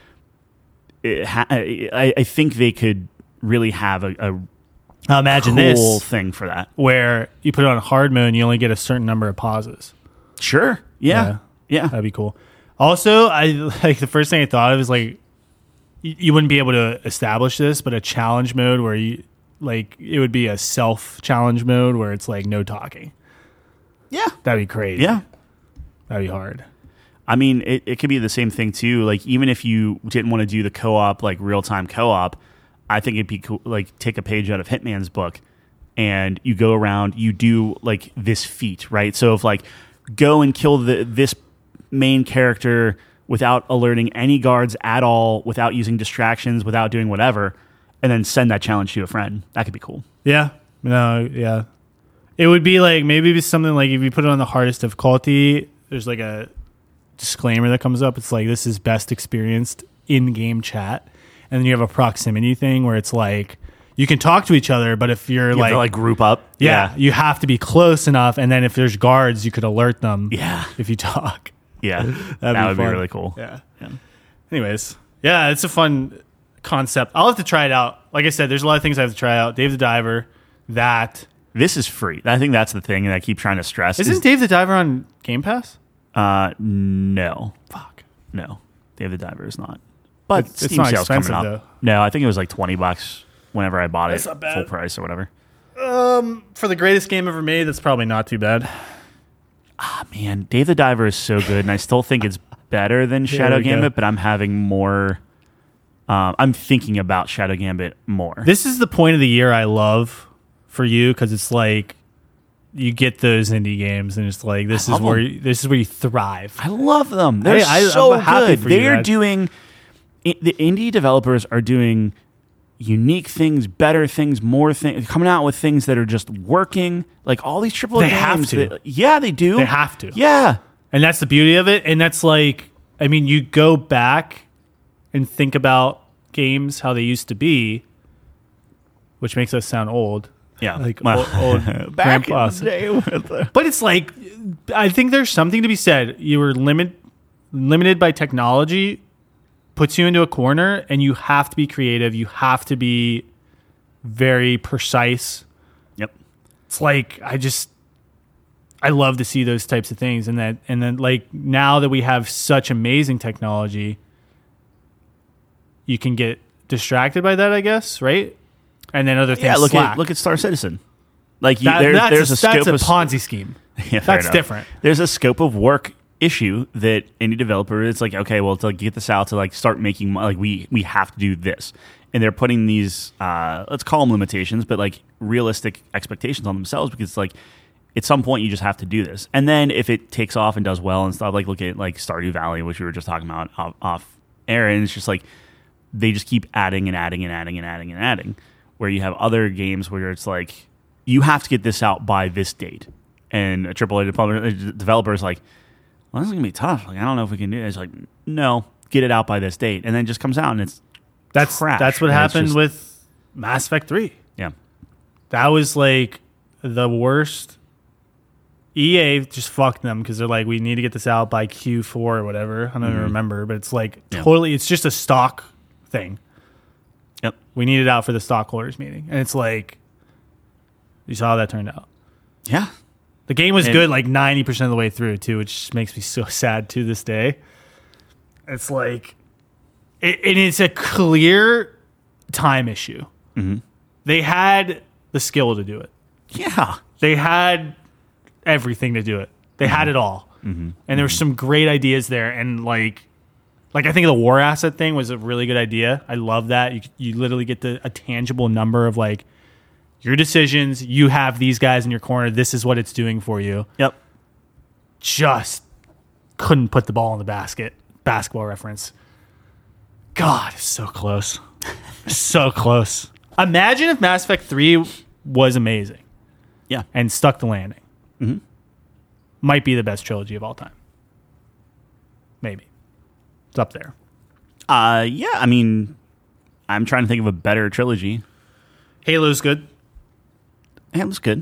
I think they could really have a imagine cool this thing for that. Where you put it on hard mode and you only get a certain number of pauses. Sure. Yeah. That'd be cool. Also, I like the first thing I thought of is like you wouldn't be able to establish this, but a challenge mode where you like it would be a self challenge mode where it's like no talking. Yeah. That'd be crazy. Yeah. That'd be hard. I mean, it could be the same thing too. Like even if you didn't want to do the co-op, like real time co-op, I think it'd be cool. Like take a page out of Hitman's book, and you go around. You do like this feat, right? So if like go and kill this main character without alerting any guards at all, without using distractions, without doing whatever, and then send that challenge to a friend. That could be cool. Yeah. No. Yeah. It would be like maybe it'd be something like if you put it on the hardest difficulty, there's like a disclaimer that comes up. It's like this is best experienced in game chat. And then you have a proximity thing where it's like you can talk to each other, but if you're you have to, like group up, you have to be close enough. And then if there's guards, you could alert them. Yeah, if you talk. Yeah, that would be really cool. Yeah. Anyways, yeah, it's a fun concept. I'll have to try it out. Like I said, there's a lot of things I have to try out. Dave the Diver. This is free. I think that's the thing that I keep trying to stress. Isn't Dave the Diver on Game Pass? No. Fuck. No, Dave the Diver is not. But it's Steam not sales coming expensive, up. Though. No, I think it was like $20 whenever I bought That's it, not bad. full price or whatever. For the greatest game ever made, that's probably not too bad. Man, Dave the Diver is so good, and I still think it's better than Shadow Gambit, but I'm having more. I'm thinking about Shadow Gambit more. This is the point of the year I love for you because it's like you get those indie games, and it's like this is where you thrive. I love them. They're so I'm happy good. For They're you, doing. The indie developers are doing unique things, better things, more things, coming out with things that are just working. Like all these AAA They games. have to. Yeah, they do. They have to. Yeah. And that's the beauty of it. And that's like, I mean, you go back and think about games, how they used to be, which makes us sound old. Yeah. Like Well, old back grandpas. in the day with the- But it's like, I think there's something to be said. You were limited by technology, puts you into a corner, and you have to be creative. You have to be very precise. Yep. It's like, I love to see those types of things. And then like now that we have such amazing technology, you can get distracted by that, I guess, right? And then other things. Yeah, slack. look at Star Citizen. Like That's there's a scope a of Ponzi scheme. Yeah, fair That's enough. different. There's a scope of work issue that any developer, it's like, okay, well, to like get this out, to like start making like we have to do this, and they're putting these let's call them limitations, but like realistic expectations on themselves, because it's like at some point you just have to do this, and then if it takes off and does well and stuff, like look at like Stardew Valley, which we were just talking about off air, and it's just like they just keep adding and adding and adding and adding and adding, where you have other games where it's like you have to get this out by this date, and a AAA developer is like, well, this is gonna be tough. Like, I don't know if we can do it. It's like, no, get it out by this date, and then it just comes out and it's trash. That's what And it's happened just- with Mass Effect 3. Yeah, That was like the worst. EA just fucked them because they're like, we need to get this out by Q4 or whatever. I don't even remember, but it's like Yeah. totally, it's just a stock thing. yep, We need it out for the stockholders meeting. And it's like, you saw how that turned out. yeah. The game was And- good like 90% of the way through too, which makes me so sad to this day. It's like, and it's a clear time issue. Mm-hmm. They had the skill to do it. Yeah. They had everything to do it. They had it all. Mm-hmm. And there were some great ideas there. And like I think the war asset thing was a really good idea. I love that. You literally get a tangible number of like your decisions. You have these guys in your corner. This is what it's doing for you. Yep. Just couldn't put the ball in the basket. Basketball reference. God, it's so close. So close. Imagine if Mass Effect 3 was amazing Yeah. and stuck the landing. Mm-hmm. Might be the best trilogy of all time. Maybe. It's up there. Yeah. I mean, I'm trying to think of a better trilogy. Halo's good. Yeah, it was good.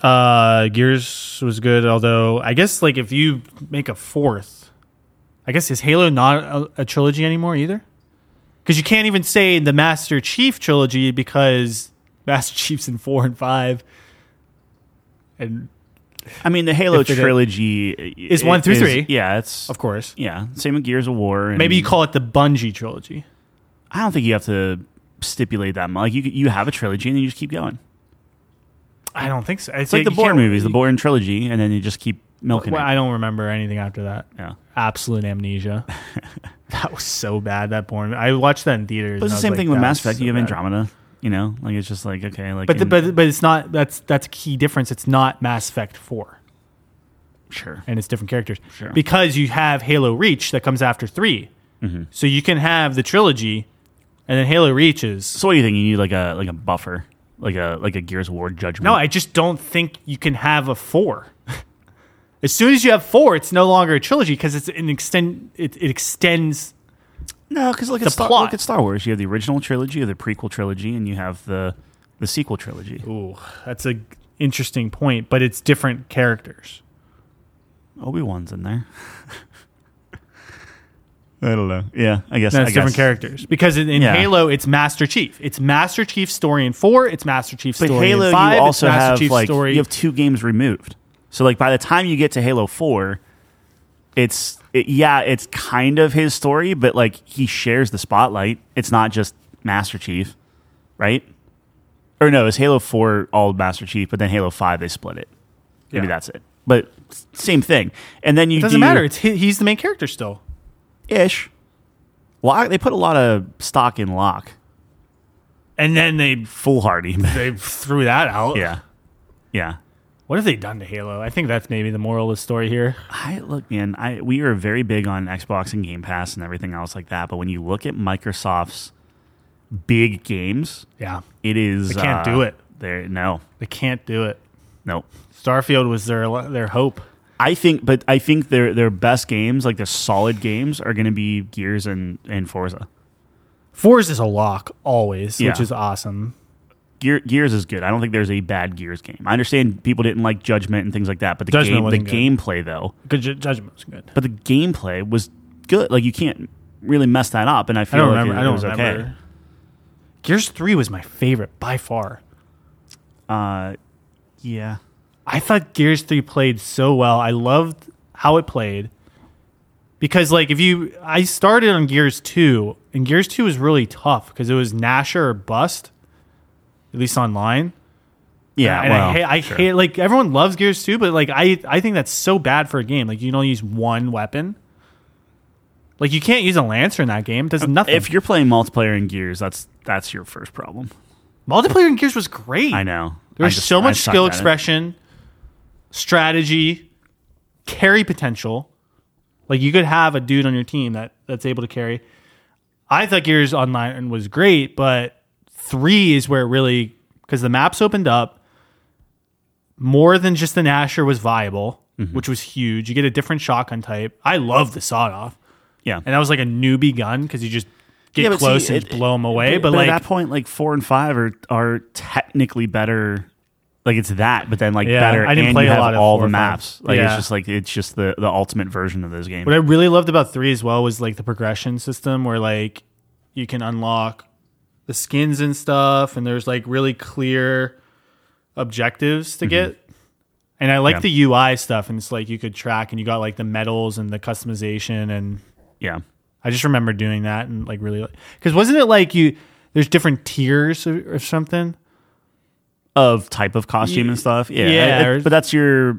Gears was good, although I guess like if you make a fourth, I guess is Halo not a trilogy anymore either? Because you can't even say the Master Chief trilogy because Master Chief's in 4 and 5. And I mean, the Halo If it trilogy is 1 through 3. Yeah, it's of course. yeah. Same with Gears of War. And Maybe you call it the Bungie trilogy. I don't think you have to stipulate that much. Like you have a trilogy and then you just keep going. I don't think so. It's like the Bourne movies, the Bourne trilogy, and then you just keep milking Well, it. I don't remember anything after that. Yeah. Absolute amnesia. That was so bad, that Bourne. I watched that in theaters. But it's and the I same was thing like, with that Mass was Effect. so You have bad. Andromeda. You know, like it's just like okay, like But it's not. That's a key difference. It's not Mass Effect 4, sure. and it's different characters. Sure. Because you have Halo Reach that comes after 3, so you can have the trilogy, and then Halo Reach is. So what do you think? You need like a buffer, like a Gears of War Judgment. No, I just don't think you can have a 4. As soon as you have 4, it's no longer a trilogy because it's an extend. It extends. no, because look the at plot. look at Star Wars. You have the original trilogy, you have the prequel trilogy, and you have the sequel trilogy. Ooh, that's a interesting point, but it's different characters. Obi-Wan's in there. I don't know. Yeah, I guess. No, I it's guess. different characters because in Yeah. Halo it's Master Chief. It's Master Chief's story in 4. It's Master Chief's But story Halo, in 5. you also it's Master have Chief's like story. you have 2 games removed. So like by the time you get to Halo 4, it's kind of his story, but like he shares the spotlight. It's not just Master Chief, right? Or no, it's Halo 4 all Master Chief, but then Halo 5 they split it. Maybe Yeah. that's it. But same thing. And then you It doesn't matter. It's he's the main character still. ish. Well, they put a lot of stock in Locke. And then they Foolhardy. threw that out. yeah. Yeah. What have they done to Halo? I think that's maybe the moral of the story here. Look, man, we are very big on Xbox and Game Pass and everything else like that. But when you look at Microsoft's big games, Yeah. it is. They can't do it. No. They can't do it. No. Starfield was their hope. I think their best games, like the solid games, are going to be Gears and Forza. Forza is a lock always, Yeah. which is awesome. Gears is good. I don't think there's a bad Gears game. I understand people didn't like Judgment and things like that, but the Judgment wasn't good. gameplay though. Good Judgment was good. But the gameplay was good. Like you can't really mess that up. And I I feel don't like remember. it was okay. Gears 3 was my favorite by far. Yeah. I thought Gears 3 played so well. I loved how it played. Because like I started on Gears 2, and Gears 2 was really tough because it was Nasher or bust, at least online. Yeah. And I sure. hate like everyone loves Gears 2, but like I think that's so bad for a game. Like you can only use one weapon. Like you can't use a Lancer in that game. It does nothing. If you're playing multiplayer in Gears, that's your first problem. Multiplayer in Gears was great. I know. There was so much skill expression, strategy, carry potential. Like you could have a dude on your team that's able to carry. I thought Gears Online was great, but 3 is where it really, because the maps opened up, more than just the Nasher was viable, which was huge. You get a different shotgun type. I love the sawed-off. Yeah. And that was like a newbie gun because you just get but close see, and blow them away. But like at that point, like 4 and 5 are technically better. Like it's that, but then like better. I didn't and play you a have lot of all 4 the or 5. maps. Like Yeah. it's just the ultimate version of those games. What I really loved about 3 as well was like the progression system where like you can unlock the skins and stuff, and there's like really clear objectives to get. And I like the UI stuff, and it's like you could track, and you got like the medals and the customization, and Yeah. I just remember doing that and like really, because wasn't it like there's different tiers or something? Of type of costume and stuff. Yeah. But that's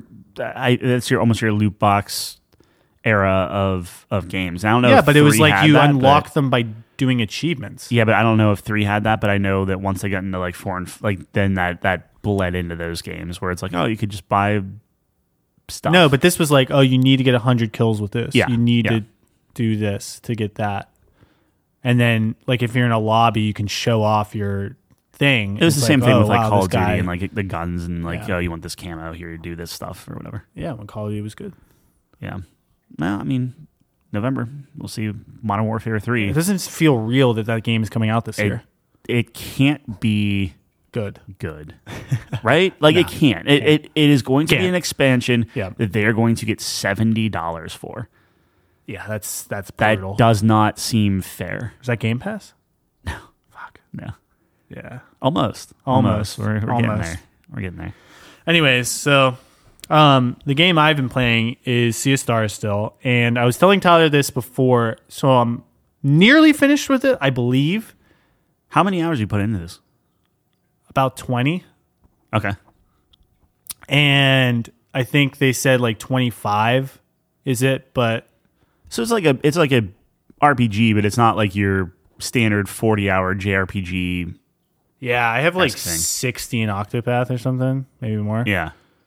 almost your loot box era of games. I don't know. Yeah, if but it was 3 like had you that, unlock but- them by doing achievements. Yeah, but I don't know if 3 had that. But I know that once they got into like 4 and then that bled into those games where it's like, oh, you could just buy stuff. No, but this was like, oh, you need to get 100 kills with this. Yeah, You need yeah. to do this to get that. And then, like, if you're in a lobby, you can show off your thing. It was It's the same like, thing oh, with like wow, Call this of Duty guy- and like the guns and like, Yeah. oh, you want this camo here, do this stuff or whatever. Yeah, when Call of Duty was good. Yeah. Well, I mean, November we'll see Modern Warfare 3. It doesn't feel real that game is coming out this year. It can't be Good. good, right? Like it can't. It is going to be Can't. an expansion Yeah. that they are going to get $70 for. Yeah, that's That brutal. does not seem fair. Is that Game Pass? No, Yeah. almost. Almost. We're getting Almost. there. We're getting there. Anyways, so the game I've been playing is Sea of Stars still, and I was telling Tyler this before, so I'm nearly finished with it, I believe. How many hours you put into this? About 20. Okay. And I think they said like 25 is it, but So it's like a RPG, but it's not like your standard 40-hour JRPG. yeah, I have like Thing. 60 in Octopath or something, maybe more. Yeah.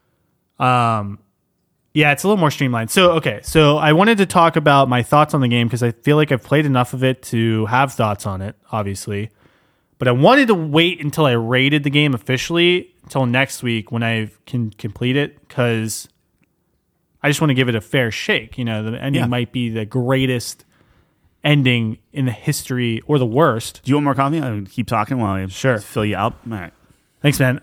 Yeah, it's a little more streamlined. So, okay, so I wanted to talk about my thoughts on the game because I feel like I've played enough of it to have thoughts on it, obviously. But I wanted to wait until I rated the game officially until next week when I can complete it because I just want to give it a fair shake. You know, the ending Yeah. might be the greatest ending in the history or the worst. Do you want more coffee? I'll keep talking while I Sure. fill you out. All right. Thanks, man.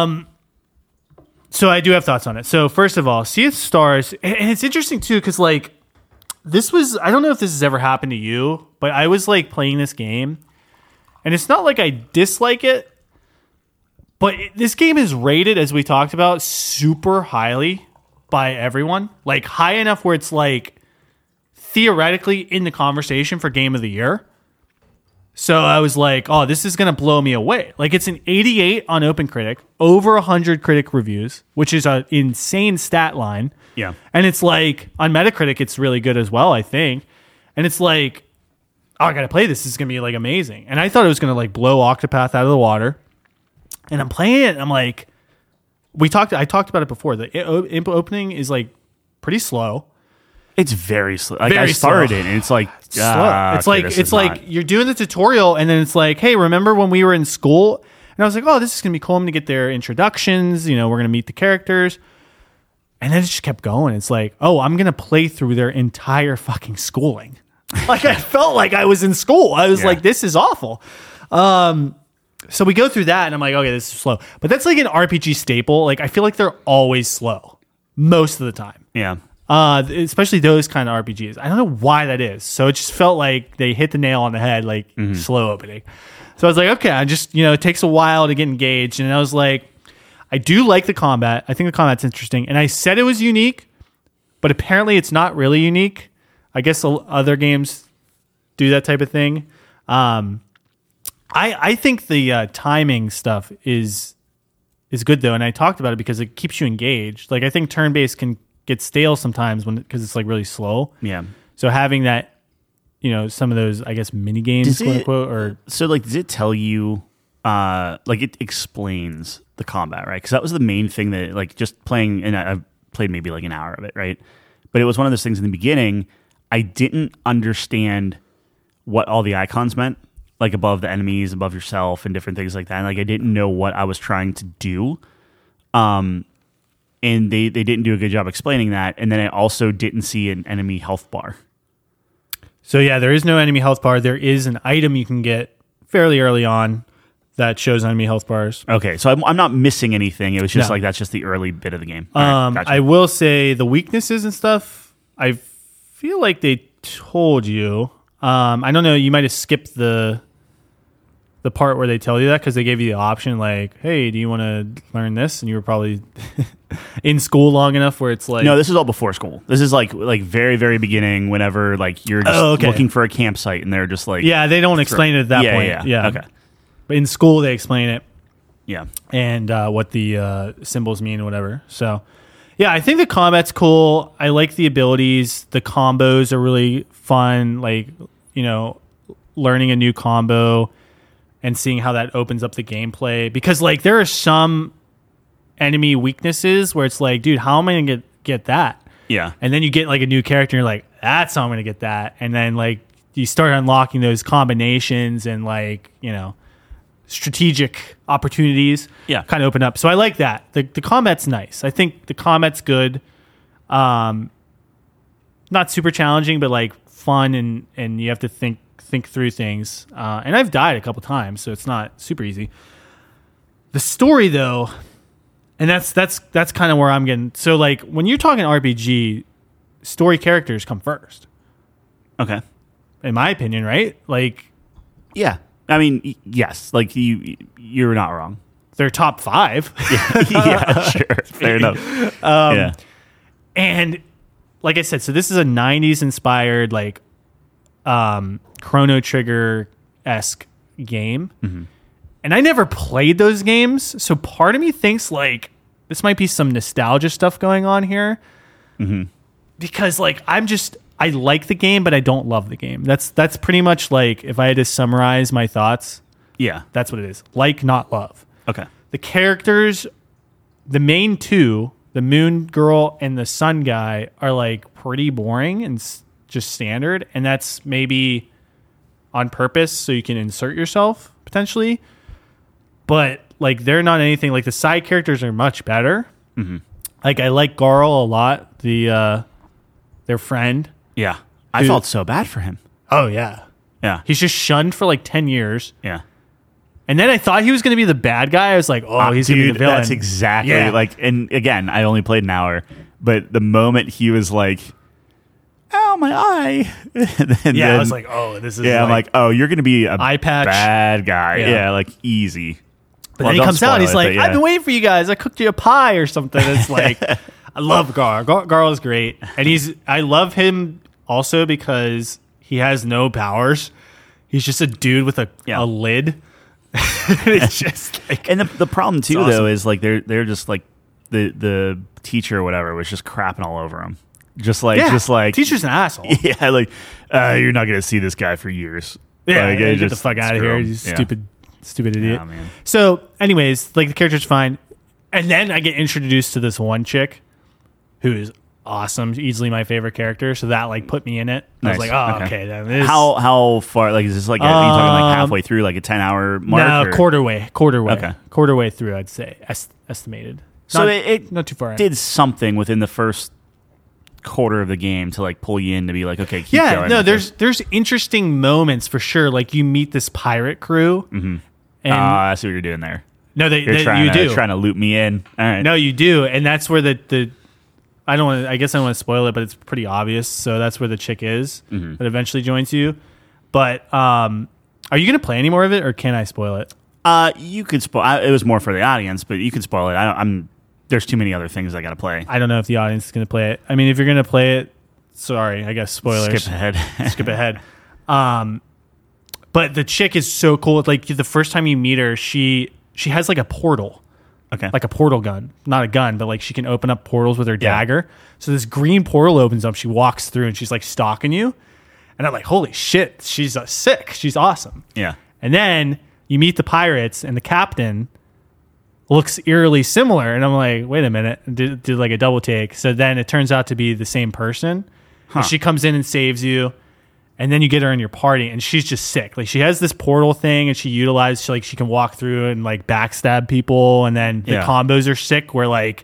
So I do have thoughts on it. So first of all, Sea of Stars, and it's interesting too because like this was, I don't know if this has ever happened to you, but I was like playing this game, and it's not like I dislike it, but this game is rated, as we talked about, super highly by everyone, like high enough where it's like theoretically in the conversation for Game of the Year. So I was like, oh, this is going to blow me away. Like it's an 88 on OpenCritic, over 100 critic reviews, which is an insane stat line. Yeah. And it's like on Metacritic, it's really good as well, I think. And it's like, oh, I got to play this. This is going to be like amazing. And I thought it was going to like blow Octopath out of the water. And I'm playing it and I'm like, I talked about it before. The opening is like pretty slow. It's very slow. Like I Very started slow. it, and it's like Slow. It's like this is not- you're doing the tutorial, and then it's like, hey, remember when we were in school? And I was like, oh, this is gonna be cool. I'm gonna get their introductions. You know, we're gonna meet the characters. And then it just kept going. It's like, oh, I'm gonna play through their entire fucking schooling. Like I felt like I was in school. I was like, this is awful. So we go through that, and I'm like, okay, this is slow. But that's like an RPG staple. Like I feel like they're always slow most of the time. Yeah. Especially those kind of RPGs. I don't know why that is. So it just felt like they hit the nail on the head, like slow opening. So I was like, okay, I just, it takes a while to get engaged. And I was like, I do like the combat. I think the combat's interesting. And I said it was unique, but apparently it's not really unique. I guess other games do that type of thing. I think the timing stuff is good though. And I talked about it because it keeps you engaged. Like I think turn-based can get stale sometimes because it's like really slow. Yeah. So having that, some of those, I guess, mini games, quote unquote, or so like, does it tell you, like it explains the combat, right? Because that was the main thing that like just playing, and I've played maybe like an hour of it, right? But it was one of those things in the beginning, I didn't understand what all the icons meant, like above the enemies, above yourself, and different things like that. And like I didn't know what I was trying to do. And they didn't do a good job explaining that. And then I also didn't see an enemy health bar. So yeah, there is no enemy health bar. There is an item you can get fairly early on that shows enemy health bars. Okay, so I'm not missing anything. It was just like that's just the early bit of the game. All right, gotcha. I will say the weaknesses and stuff, I feel like they told you. I don't know, you might have skipped the part where they tell you that because they gave you the option like, hey, do you want to learn this? And you were probably in school long enough where it's like... No, this is all before school. This is like very, very beginning whenever like you're just looking for a campsite and they're just like... Yeah, they don't explain it at that point. Yeah. Okay. But in school, they explain it. Yeah. And what the symbols mean and whatever. So, yeah, I think the combat's cool. I like the abilities. The combos are really fun. Like, learning a new combo and seeing how that opens up the gameplay. Because, like, there are some enemy weaknesses where it's like, dude, how am I going to get that? Yeah. And then you get, like, a new character and you're like, that's how I'm going to get that. And then, like, you start unlocking those combinations and, like, strategic opportunities kind of open up. So I like that. The combat's nice. I think the combat's good. Not super challenging, but, like, fun and you have to think through things. And I've died a couple times, so it's not super easy. The story, though, and that's kind of where I'm getting. So, like, when you're talking RPG, story characters come first. Okay. In my opinion, right? Like, yeah. I mean, yes. Like, you're not wrong. They're top 5. Yeah, sure. Fair enough. Yeah. And, like I said, so this is a 90s inspired, like, Chrono Trigger-esque game. Mm-hmm. And I never played those games, so part of me thinks, like, this might be some nostalgia stuff going on here. Mm-hmm. Because, like, I like the game, but I don't love the game. That's pretty much, like, if I had to summarize my thoughts, that's what it is. Like, not love. Okay. The characters, the main two, the moon girl and the sun guy, are, like, pretty boring and just standard, and that's maybe on purpose so you can insert yourself potentially, but like they're not anything. Like the side characters are much better. Mm-hmm. Like I like Garl a lot, their friend. Yeah, I felt so bad for him. Oh yeah, he's just shunned for like 10 years. Yeah, and then I thought he was going to be the bad guy. I was like, oh, he's going to be the villain. That's exactly like. And again, I only played an hour, but the moment he was like, ow, my eye. Then, I was like, oh, this is I'm like, oh, you're going to be a eye patch bad guy. Yeah, like easy. But then he comes out, he's like, I've been waiting for you guys. I cooked you a pie or something. It's like, I love Gar. Garl is great. And I love him also because he has no powers. He's just a dude with a lid. It's just like, and the problem too, though, is like they're just like the teacher or whatever was just crapping all over him. Just like teacher's an asshole. Yeah, like you're not gonna see this guy for years. Yeah, like, get the fuck out of here, you stupid idiot. Oh, man. So, anyways, like the character's fine, and then I get introduced to this one chick who is awesome, easily my favorite character. So that like put me in it. I was Nice. like, oh, okay. Then this, How far? Like, is this like are you talking like halfway through, like a 10-hour mark? no, or? quarter way, Okay. quarter way through. I'd say estimated. So Not- it not too far. did something within the first quarter of the game to like pull you in to be like, okay, keep Yeah, going. no, there's interesting moments for sure. Like you meet this pirate crew, and I see what you're doing there. no, You're trying you to do. trying to loop me in. All right. No, you do, and that's where the I don't want. I guess I don't want to spoil it, but it's pretty obvious. So that's where the chick is that eventually joins you. But are you going to play any more of it, or can I spoil it? You could spoil. It was more for the audience, but you can spoil it. There's too many other things I got to play. I don't know if the audience is going to play it. I mean, if you're going to play it, sorry, I guess spoilers. Skip ahead. Skip ahead. But the chick is so cool. Like the first time you meet her, she has like a portal. Okay. Like a portal gun, not a gun, but like she can open up portals with her Yeah. dagger. So this green portal opens up. She walks through and she's like stalking you. And I'm like, holy shit, she's sick. She's awesome. Yeah. And then you meet the pirates and the captain looks eerily similar. And I'm like, wait a minute, did like a double take. So then it turns out to be the same person. And she comes in and saves you. And then you get her in your party, and she's just sick. Like she has this portal thing, and she can walk through and like backstab people. And then the combos are sick, where like,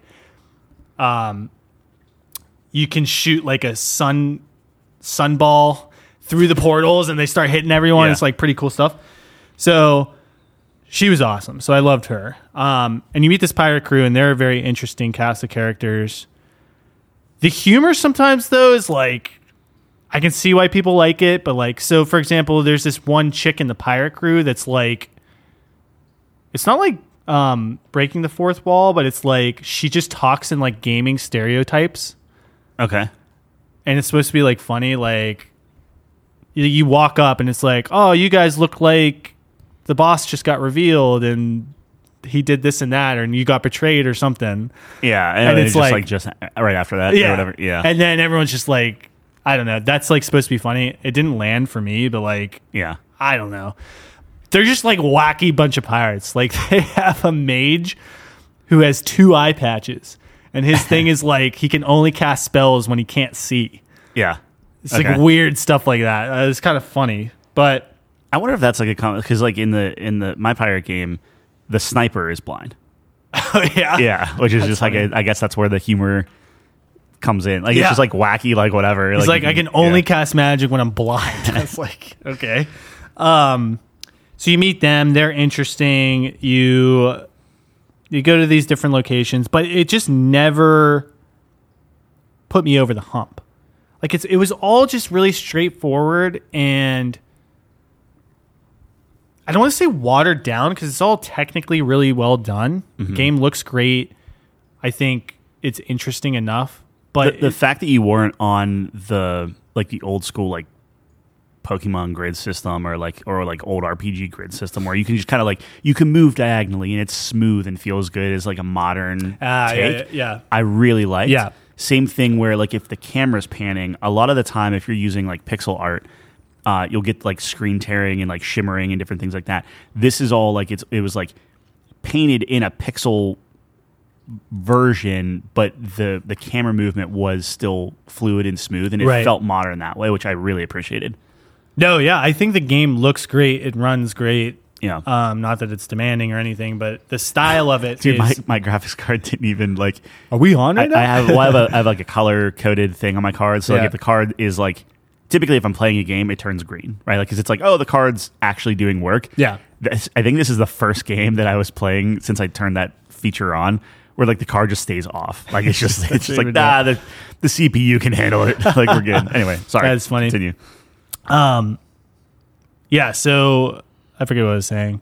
you can shoot like a sunball through the portals, and they start hitting everyone. Yeah. It's like pretty cool stuff. So she was awesome. So I loved her. And you meet this pirate crew, and they're a very interesting cast of characters. The humor sometimes though is like, I can see why people like it, but like, so for example, there's this one chick in the pirate crew that's like, it's not like breaking the fourth wall, but it's like she just talks in like gaming stereotypes, Okay. and it's supposed to be like funny. Like you walk up and it's like, oh, you guys look like the boss just got revealed and he did this and that, or you got betrayed or something. Yeah. And it's just like just right after that or whatever. Yeah. And then everyone's just like, I don't know. That's like supposed to be funny. It didn't land for me, but like, yeah. I don't know. They're just like wacky bunch of pirates. Like they have a mage who has 2 eye patches, and his thing is like he can only cast spells when he can't see. Yeah. It's like weird stuff like that. It's kind of funny, but I wonder if that's like a comment because like in the My Pirate game, the sniper is blind. yeah, Yeah, which is just funny. like I guess that's where the humor comes in. Like it's Yeah. just like wacky, like whatever. It's like you I can only yeah. cast magic when I'm blind. It's like okay. So you meet them. They're interesting. You go to these different locations, but it just never put me over the hump. Like it was all just really straightforward, and I don't want to say watered down because it's all technically really well done. Mm-hmm. Game looks great. I think it's interesting enough, but the fact that you weren't on the old school like Pokemon grid system or like old RPG grid system where you can just kind of like you can move diagonally and it's smooth and feels good as like a modern take. yeah. I really liked. Yeah. Same thing where like if the camera's panning, a lot of the time if you're using like pixel art, you'll get like screen tearing and like shimmering and different things like that. This is all like it was like painted in a pixel version, but the camera movement was still fluid and smooth, and it Right. felt modern that way, which I really appreciated. No, yeah, I think the game looks great. It runs great. Yeah. Not that it's demanding or anything, but the style of it Dude, is. my graphics card didn't even like. Are we on right now? I have like a color coded thing on my card, so like Yeah. if the card is like typically if I'm playing a game, it turns green, right? Like because it's like the card's actually doing work. Yeah. I think this is the first game that I was playing since I turned that feature on, where like the card just stays off. Like it's just like the CPU can handle it. Like we're good. Anyway, sorry. That's funny. Continue. Yeah, so I forget what I was saying.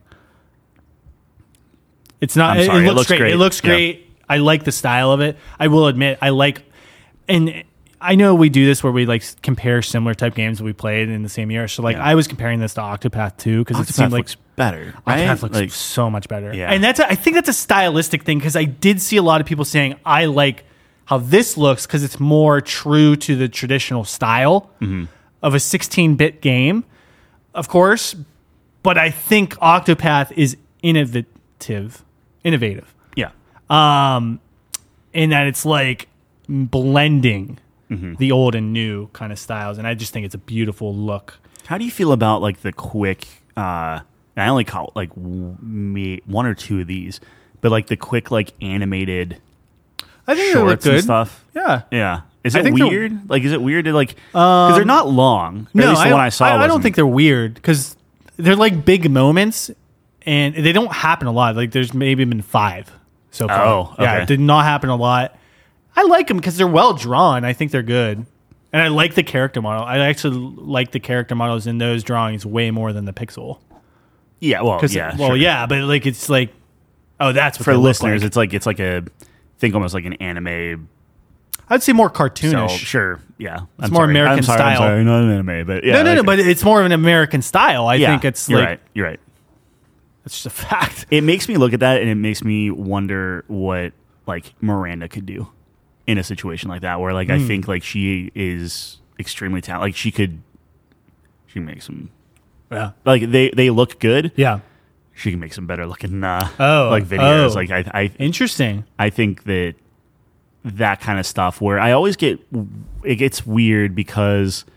It's not. I'm sorry, it looks great. It looks Yeah. great. I like the style of it. I will admit, and I know we do this where we like compare similar type games that we played in the same year. So like Yeah. I was comparing this to Octopath 2 because it Octopath seemed like looks better. Right? Octopath looks Like, so much better. Yeah. And I think that's a stylistic thing because I did see a lot of people saying I like how this looks because it's more true to the traditional style of a 16-bit game, of course. But I think Octopath is innovative. yeah. In that it's like blending the old and new kind of styles, and I just think it's a beautiful look. How do you feel about like the quick? I only caught like one or two of these, but like the quick like animated I think they look shorts and good. stuff. Yeah. Yeah. Is I it think weird? Like, is it weird to like? Because they're not long. Or No, at least the one I saw. I don't wasn't. think they're weird because they're like big moments, and they don't happen a lot. Like there's maybe been 5 so far. Oh, okay. Yeah, it did not happen a lot. I like them because they're well drawn. I think they're good, and I like the character model. I actually like the character models in those drawings way more than the pixel. Yeah. Well. Sure. Yeah, but like it's like, oh, that's what For they look listeners, like. it's like a think almost like an anime. I'd say more So cartoonish. sure. Yeah. It's more American style. I'm sorry, not an anime, but yeah. No, but it's more of an American style. I think it's you're like right. You're right. it's just a fact. It makes me look at that and it makes me wonder what like Miranda could do in a situation like that, where like I think like she is extremely talented. Like she can make some Yeah. like they look good. Yeah. She can make some better looking like Oh. videos. Like I Interesting. I think that kind of stuff where I always it gets weird because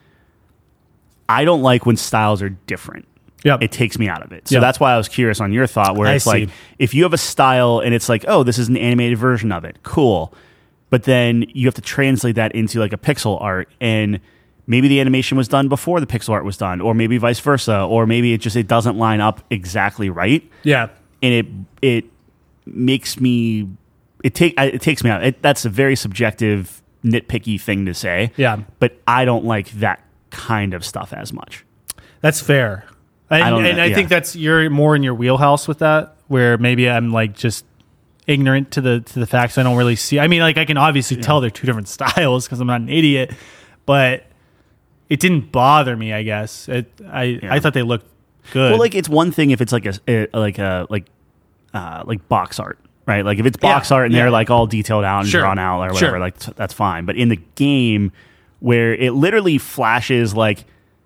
I don't like when styles are different. Yep. It takes me out of it. So Yep. that's why I was curious on your thought where I it's like see. if you have a style and it's like, oh, this is an animated version of it. Cool. But then you have to translate that into like a pixel art, and maybe the animation was done before the pixel art was done, or maybe vice versa, or maybe it doesn't line up exactly right. Yeah. And it makes me it takes me out. That's a very subjective, nitpicky thing to say. Yeah. But I don't like that kind of stuff as much. That's fair. I think that's you're more in your wheelhouse with that, where maybe I'm like just ignorant to the facts. I don't really see. I mean, like I can obviously tell they're two different styles because I'm not an idiot, but it didn't bother me. I guess I thought they looked good. Well, like it's one thing if it's like like box art, right? Like if it's box art and they're like all detailed out and Sure. drawn out or whatever, Sure. like that's fine. But in the game where it literally flashes like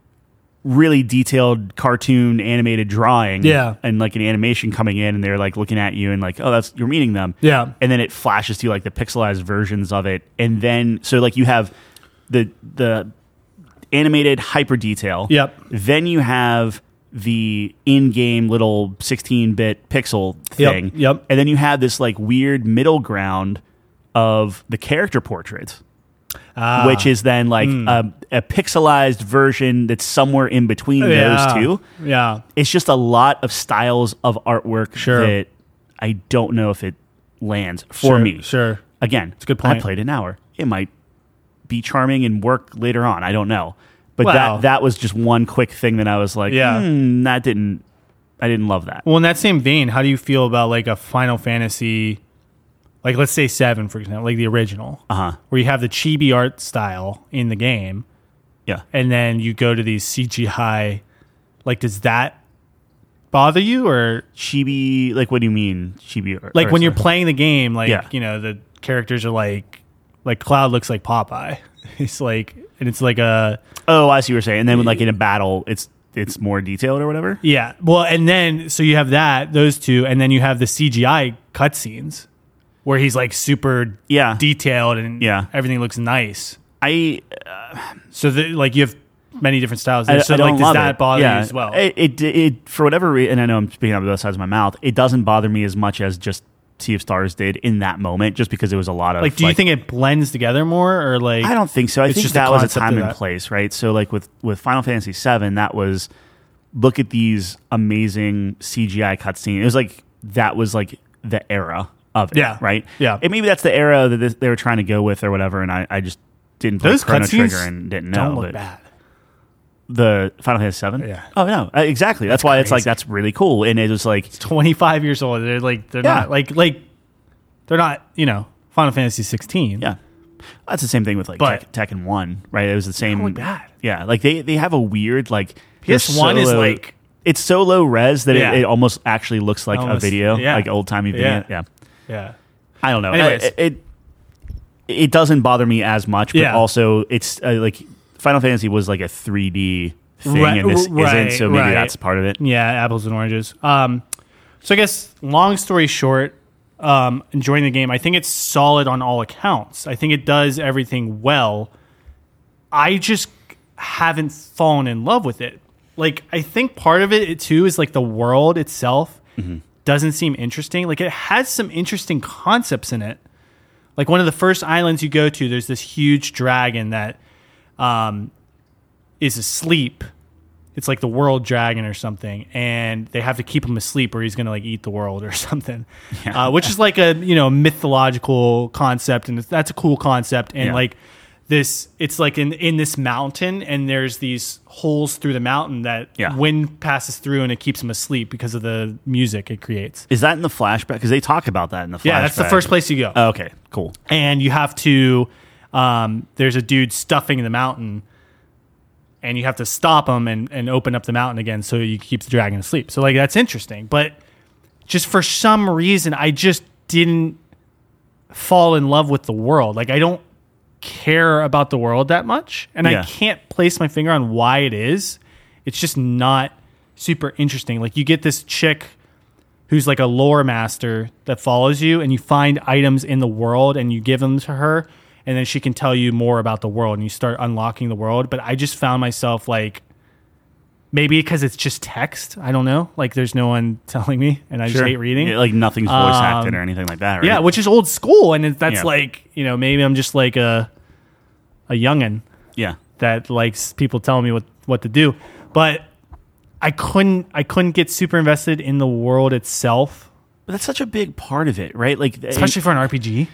really detailed cartoon animated drawing, Yeah. and like an animation coming in and they're like looking at you and like, oh, that's you're meeting them, Yeah. and then it flashes to you like the pixelized versions of it, and then so like you have the animated hyper detail, Yep. then you have the in-game little 16-bit pixel thing. Yep. And then you have this like weird middle ground of the character portraits, which is then like a pixelized version that's somewhere in between those two. Yeah. It's just a lot of styles of artwork that I don't know if it lands for me. Sure. Again, a good point. I played an hour. It might be charming and work later on. I don't know. But Wow. that was just one quick thing that I was like, Yeah. I didn't love that. Well, in that same vein, how do you feel about like a Final Fantasy, like let's say 7, for example, like the original, where you have the chibi art style in the game, Yeah. and then you go to these CGI, like does that bother you, or Chibi, like what do you mean chibi? like or when you're sorry. playing the game, like Yeah. you know the characters are like Cloud looks like Popeye. It's like, and it's like a Oh, I see what you're saying. And then when, like in a battle, it's more detailed or whatever. yeah. Well, and then so you have those two, and then you have the CGI cutscenes where he's like super Yeah. detailed and Yeah. everything looks nice. I So like you have many different styles there. So I like don't does love that it. bother you Yeah. as well? It for whatever reason, and I know I'm speaking out of both sides of my mouth, it doesn't bother me as much as just Sea of Stars did in that moment, just because it was a lot of like do you think it blends together more, or like I don't think so. I it's think just the that was a concept time of and that? place, right? So like with Final Fantasy VII, that was look at these amazing CGI cutscenes. It was like that was like the era of it, Yeah. right? Yeah. And maybe that's the era that they were trying to go with or whatever, and I just didn't play Those Chrono cutscenes Trigger and didn't know. don't look but bad. the Final Fantasy VII? Yeah. Oh, no. Exactly. That's why it's like, crazy. that's really cool. And it was like, 25 years old. They're like they're Yeah. not like they're not, you know, Final Fantasy 16. yeah. That's the same thing with like But- Tekken 1, right? It was the same. Don't look bad. Yeah. Like they have a weird, like, they're PS1 is so low- like it's so low res that Yeah. it almost actually looks like Almost, a video, yeah. like old timey video. Yeah. Yeah. yeah. I don't know. Anyways. It doesn't bother me as much, but Yeah. also it's like Final Fantasy was like a 3D thing, Right, and this right, isn't. So maybe right. that's part of it. Yeah, apples and oranges. So I guess long story short, enjoying the game. I think it's solid on all accounts. I think it does everything well. I just haven't fallen in love with it. Like, I think part of it too is like the world itself doesn't seem interesting. Like, it has some interesting concepts in it. Like, one of the first islands you go to, there's this huge dragon that is asleep. It's like the world dragon or something, and they have to keep him asleep or he's going to like eat the world or something, which is like a, mythological concept, and that's a cool concept. And like this, it's like in this mountain, and there's these holes through the mountain that wind passes through, and it keeps him asleep because of the music it creates. Is that in the flashback? Because they talk about that in the flashback. Yeah, that's the first place you go. Oh, okay, cool. And you have to, there's a dude stuffing the mountain, and you have to stop him and open up the mountain again so you keep the dragon asleep. So, like, that's interesting. But just for some reason, I just didn't fall in love with the world. Like, I don't care about the world that much, and I can't place my finger on why it is. It's just not super interesting. Like, you get this chick who's like a lore master that follows you, and you find items in the world, and you give them to her, and then she can tell you more about the world, and you start unlocking the world. But I just found myself like, maybe because it's just text, I don't know. Like, there's no one telling me, and I just hate reading. Yeah, like, nothing's voice acted or anything like that, right? Yeah, which is old school, and that's like, maybe I'm just like a youngin' that likes people telling me what to do. But I couldn't get super invested in the world itself. But that's such a big part of it, right? Like, especially for an RPG.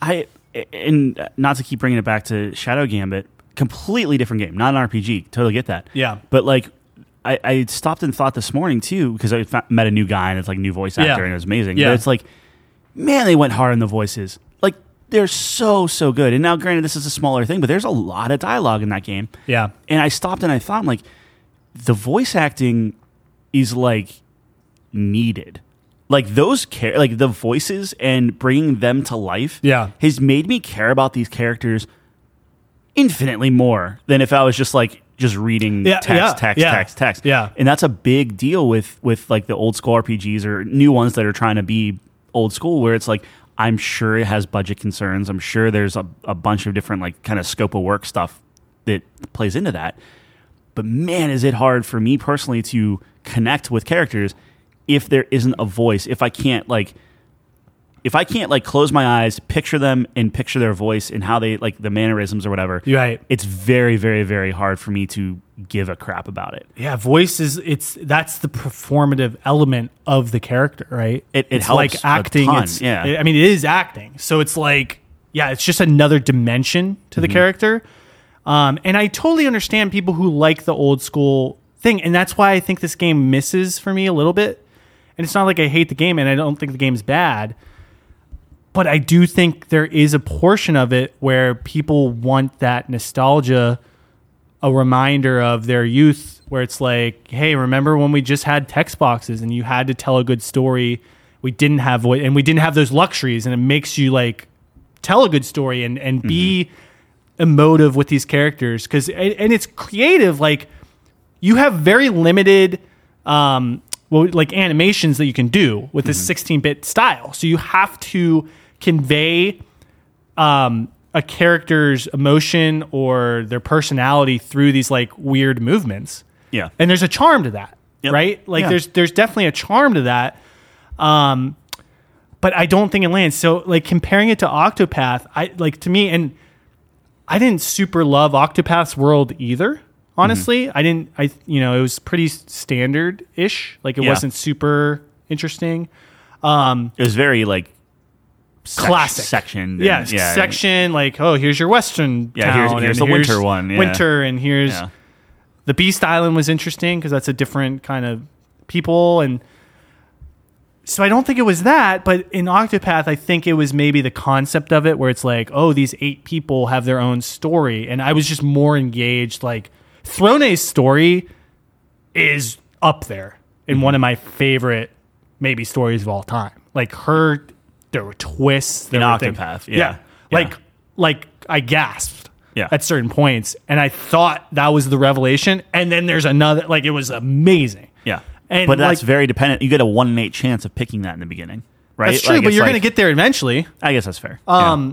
And not to keep bringing it back to Shadow Gambit, completely different game, not an RPG. Totally get that. Yeah. But like, I stopped and thought this morning too, because I met a new guy and it's like new voice actor and it was amazing. Yeah. But it's like, man, they went hard on the voices. Like, they're so good. And now, granted, this is a smaller thing, but there's a lot of dialogue in that game. Yeah. And I stopped and I thought, like, the voice acting is like needed. Like, those like the voices and bringing them to life has made me care about these characters infinitely more than if I was just reading text. Yeah. And that's a big deal with like the old school RPGs or new ones that are trying to be old school, where it's like, I'm sure it has budget concerns. I'm sure there's a bunch of different like kind of scope of work stuff that plays into that. But man, is it hard for me personally to connect with characters if there isn't a voice, if I can't close my eyes, picture them and picture their voice and how they like the mannerisms or whatever. Right. It's very, very, very hard for me to give a crap about it. Yeah, voice that's the performative element of the character, right? It's helps like acting. I mean, it is acting. So it's like, it's just another dimension to the character. And I totally understand people who like the old school thing, and that's why I think this game misses for me a little bit. And it's not like I hate the game, and I don't think the game's bad. But I do think there is a portion of it where people want that nostalgia, a reminder of their youth, where it's like, hey, remember when we just had text boxes and you had to tell a good story? We didn't have voice, and we didn't have those luxuries, and it makes you like tell a good story and be emotive with these characters, and it's creative. Like, you have very limited like animations that you can do with this 16-bit style. So you have to convey a character's emotion or their personality through these like weird movements. Yeah. And there's a charm to that, right? Like there's definitely a charm to that. But I don't think it lands. So like comparing it to Octopath, to me, and I didn't super love Octopath's world either. Honestly, it was pretty standard-ish. Like, it wasn't super interesting. It was very, like, classic. Section. Section, like, oh, here's your Western town. Here's the winter one. Yeah. Winter, and here's... Yeah. The Beast Island was interesting, because that's a different kind of people, and... So I don't think it was that, but in Octopath, I think it was maybe the concept of it, where it's like, oh, these 8 people have their own story, and I was just more engaged, like... Throne's story is up there in one of my favorite maybe stories of all time. Like there were twists in Octopath. Like I gasped at certain points, and I thought that was the revelation. And then there's another, like, it was amazing. Yeah, but that's very dependent. You get a 1 in 8 chance of picking that in the beginning. right? That's true, Like, but it's you're like- going to get there eventually. I guess that's fair.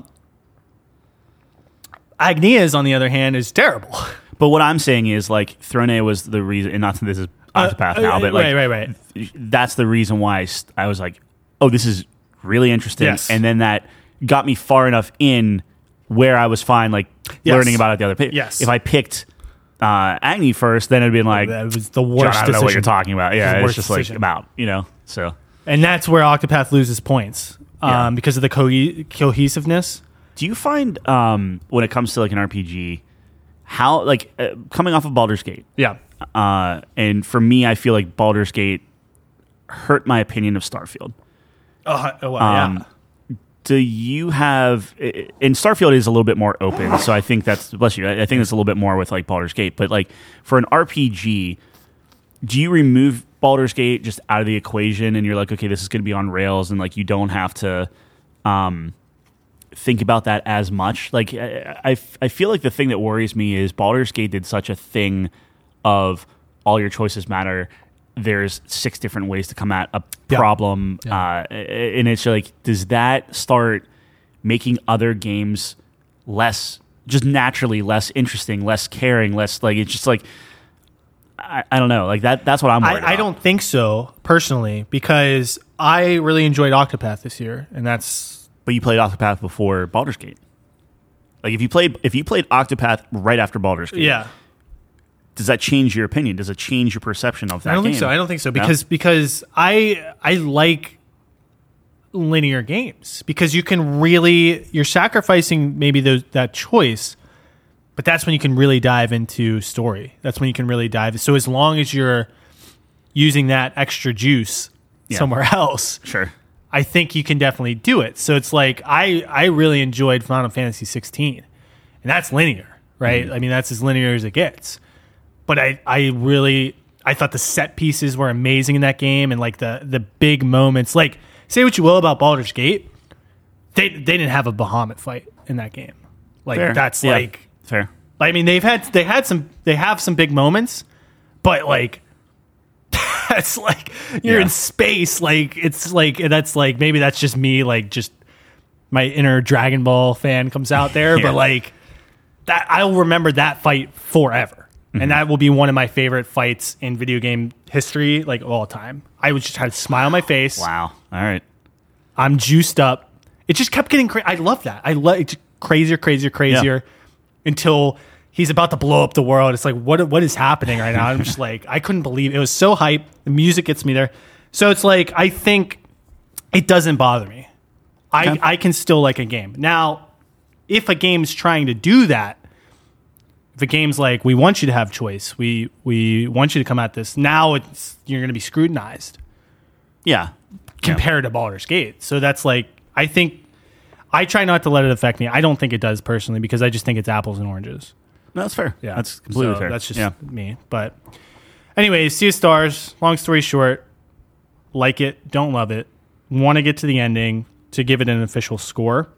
Agnias, on the other hand, is terrible. But what I'm saying is, like, Throne was the reason, and not that this is Octopath now, but like, right. that's the reason why I was like, oh, this is really interesting. Yes. And then that got me far enough in where I was fine, like, Yes. learning about it the other page. Yes. If I picked Agni first, then it'd been like, That was the John, worst I don't know decision. what you're talking about. It was Yeah, the it's worst just decision. like about, so. And that's where Octopath loses points Yeah. because of the cohesiveness. Do you find when it comes to like an RPG, how like coming off of Baldur's Gate, Yeah. and for me, I feel like Baldur's Gate hurt my opinion of Starfield. Yeah. Do you have? And Starfield is a little bit more open, so I think that's bless you. I think it's a little bit more with like Baldur's Gate, but like for an RPG, do you remove Baldur's Gate just out of the equation, and you're like, okay, this is going to be on rails, and like you don't have to think about that as much. Like I feel like the thing that worries me is Baldur's Gate did such a thing of all your choices matter. There's 6 different ways to come at a problem, and it's like, does that start making other games less, just naturally less interesting, less caring, less like it's just like I don't know, like that's what I'm worried about. I don't think so personally because I really enjoyed Octopath this year, and that's But you played Octopath before Baldur's Gate. Like if you played Octopath right after Baldur's Gate, yeah. does that change your opinion? Does it change your perception of that? I don't game? think so. I don't think so No? because I like linear games because you can really you're sacrificing maybe that choice, but that's when you can really dive into story. That's when you can really dive. So as long as you're using that extra juice somewhere else, Sure. I think you can definitely do it. So it's like I really enjoyed Final Fantasy 16, and that's linear, right? Mm-hmm. I mean that's as linear as it gets. But I thought the set pieces were amazing in that game, and like the big moments. Like say what you will about Baldur's Gate, they didn't have a Bahamut fight in that game. Like Fair. that's Yeah. like Fair. I mean they have some big moments, but like that's like you're in space. Like it's like that's like maybe that's just me. Like just my inner Dragon Ball fan comes out there, Yeah. but like that I'll remember that fight forever. And that will be one of my favorite fights in video game history, like of all time. I would just have a smile on my face. Wow. All right. I'm juiced up. It just kept getting crazy. I love that. I love it. Crazier until he's about to blow up the world. It's like, what is happening right now? I'm just like, I couldn't believe it. It was so hype. The music gets me there. So it's like, I think it doesn't bother me. I can still like a game. Now, if a game's trying to do that, if a game's like, we want you to have choice, we want you to come at this, now you're going to be scrutinized Yeah. compared to Baldur's Gate. So that's like, I think, I try not to let it affect me. I don't think it does personally because I just think it's apples and oranges. No, that's fair. Yeah. That's completely So fair. That's just me. But anyways, Sea of Stars, long story short, like it, don't love it, want to get to the ending to give it an official score.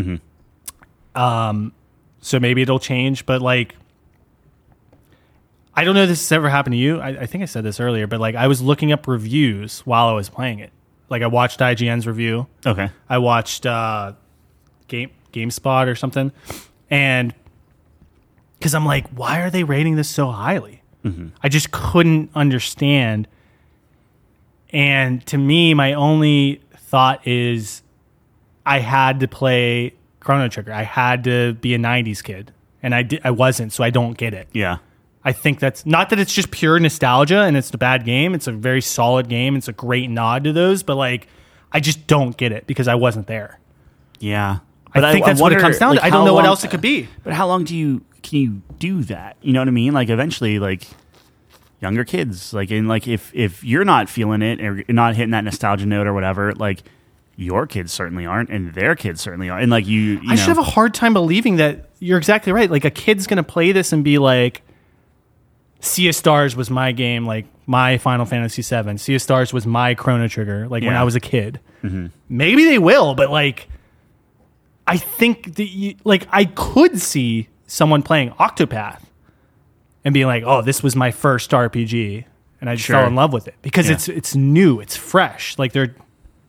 So maybe it'll change, but like, I don't know if this has ever happened to you. I think I said this earlier, but like I was looking up reviews while I was playing it. Like I watched IGN's review. Okay. I watched GameSpot or something, and because I'm like, why are they rating this so highly? I just couldn't understand. And to me, my only thought is, I had to play Chrono Trigger. I had to be a '90s kid, and I wasn't, so I don't get it. Yeah. I think that's not that it's just pure nostalgia and it's a bad game. It's a very solid game. It's a great nod to those, but like, I just don't get it because I wasn't there. Yeah. I think that's what it comes down to. I don't know what else it could be. But how long can you do that? You know what I mean? Like eventually, like younger kids, like in like if you're not feeling it or you're not hitting that nostalgia note or whatever, like your kids certainly aren't, and their kids certainly aren't. And like you I should have a hard time believing that you're exactly right. Like a kid's gonna play this and be like, Sea of Stars was my game, like my Final Fantasy VII. Sea of Stars was my Chrono Trigger, like when I was a kid. Maybe they will, but like, I think like I could see someone playing Octopath and being like, "Oh, this was my first RPG," and I just fell in love with it because it's new, it's fresh. Like it's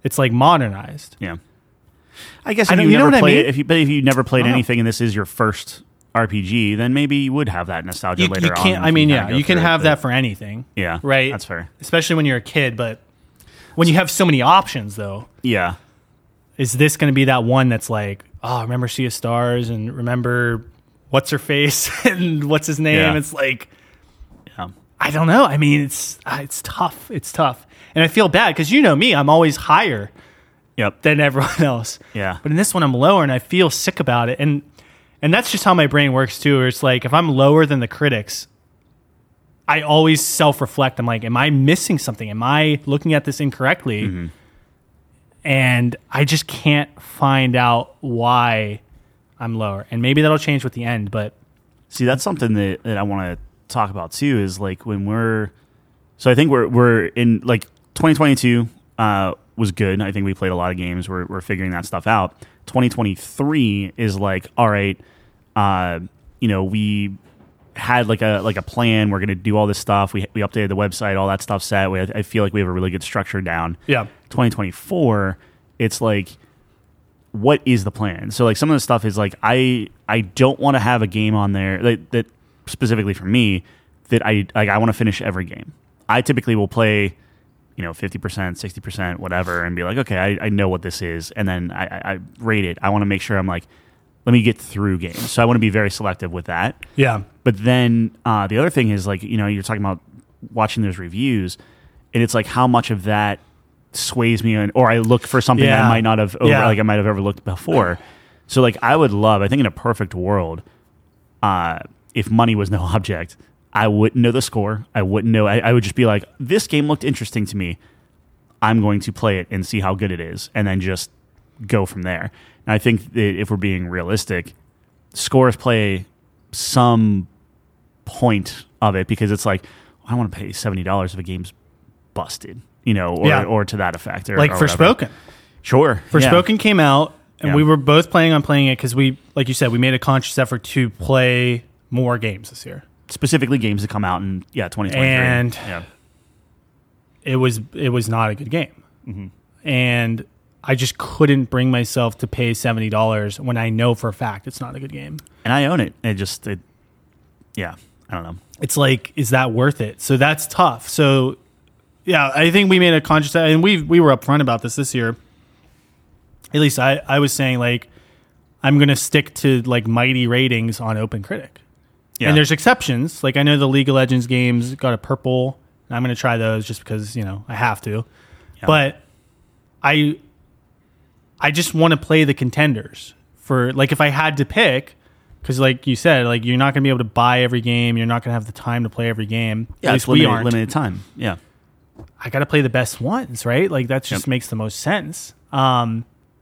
it's like modernized. Yeah. I guess I if don't- you you know never what I played, mean? if you never played I don't know. anything and this is your first RPG, then maybe you would have that nostalgia You later can't. on. I if mean, kinda yeah, go you can through it, have but- that for anything. Yeah, Right. That's fair. Especially when you're a kid, but when you have so many options, though, Yeah, is this going to be that one that's like, oh, remember Sea of Stars and remember what's her face and what's his name? Yeah. It's like, yeah, I don't know. I mean, it's tough. It's tough, and I feel bad because you know me, I'm always higher yep, than everyone else. yeah, But in this one, I'm lower, and I feel sick about it. And that's just how my brain works too. Where it's like if I'm lower than the critics, I always self-reflect. I'm like, am I missing something? Am I looking at this incorrectly? Mm-hmm. And I just can't find out why I'm lower. And maybe that'll change with the end. But See, that's something that I want to talk about too. Is like when so I think we're in like 2022 was good. I think we played a lot of games. We're figuring that stuff out. 2023 is like, all right, we had like a plan. We're going to do all this stuff. We updated the website, all that stuff set. I feel like we have a really good structure down. yeah, 2024, it's like, what is the plan? So like some of the stuff is like, I don't want to have a game on there that specifically for me that I want to finish every game. I typically will play, 50%, 60%, whatever, and be like, okay, I know what this is. And then I rate it. I want to make sure I'm like, let me get through games. So I want to be very selective with that. yeah, But then the other thing is like, you're talking about watching those reviews, and it's like how much of that sways me in, or I look for something Yeah. I might not have I might have overlooked before. So like I think in a perfect world, if money was no object, I wouldn't know the score. I wouldn't know. I would just be like, this game looked interesting to me. I'm going to play it and see how good it is, and then just go from there. And I think that if we're being realistic, scores play some point of it because it's like, I don't want to pay $70 if a game's busted, Yeah. or to that effect. Or, like or Forspoken. whatever. Sure. Forspoken came out, and Yeah. we were both planning on playing it because we, like you said, we made a conscious effort to play more games this year. Specifically games that come out in 2023. And yeah. it was not a good game. Mm-hmm. And I just couldn't bring myself to pay $70 when I know for a fact it's not a good game. And I own it. I don't know. It's like, is that worth it? So that's tough. So yeah, I think we made a conscious, and we were upfront about this year. At least I was saying like, I'm going to stick to like mighty ratings on OpenCritic. Yeah. And there's exceptions. Like I know the League of Legends games got a purple, and I'm going to try those just because, I have to. Yeah. But I just want to play the contenders for like if I had to pick, because like you said, like you're not going to be able to buy every game. You're not going to have the time to play every game. Yeah, At it's least we aren't. limited time. Yeah. I got to play the best ones, right? Like that just makes the most sense. I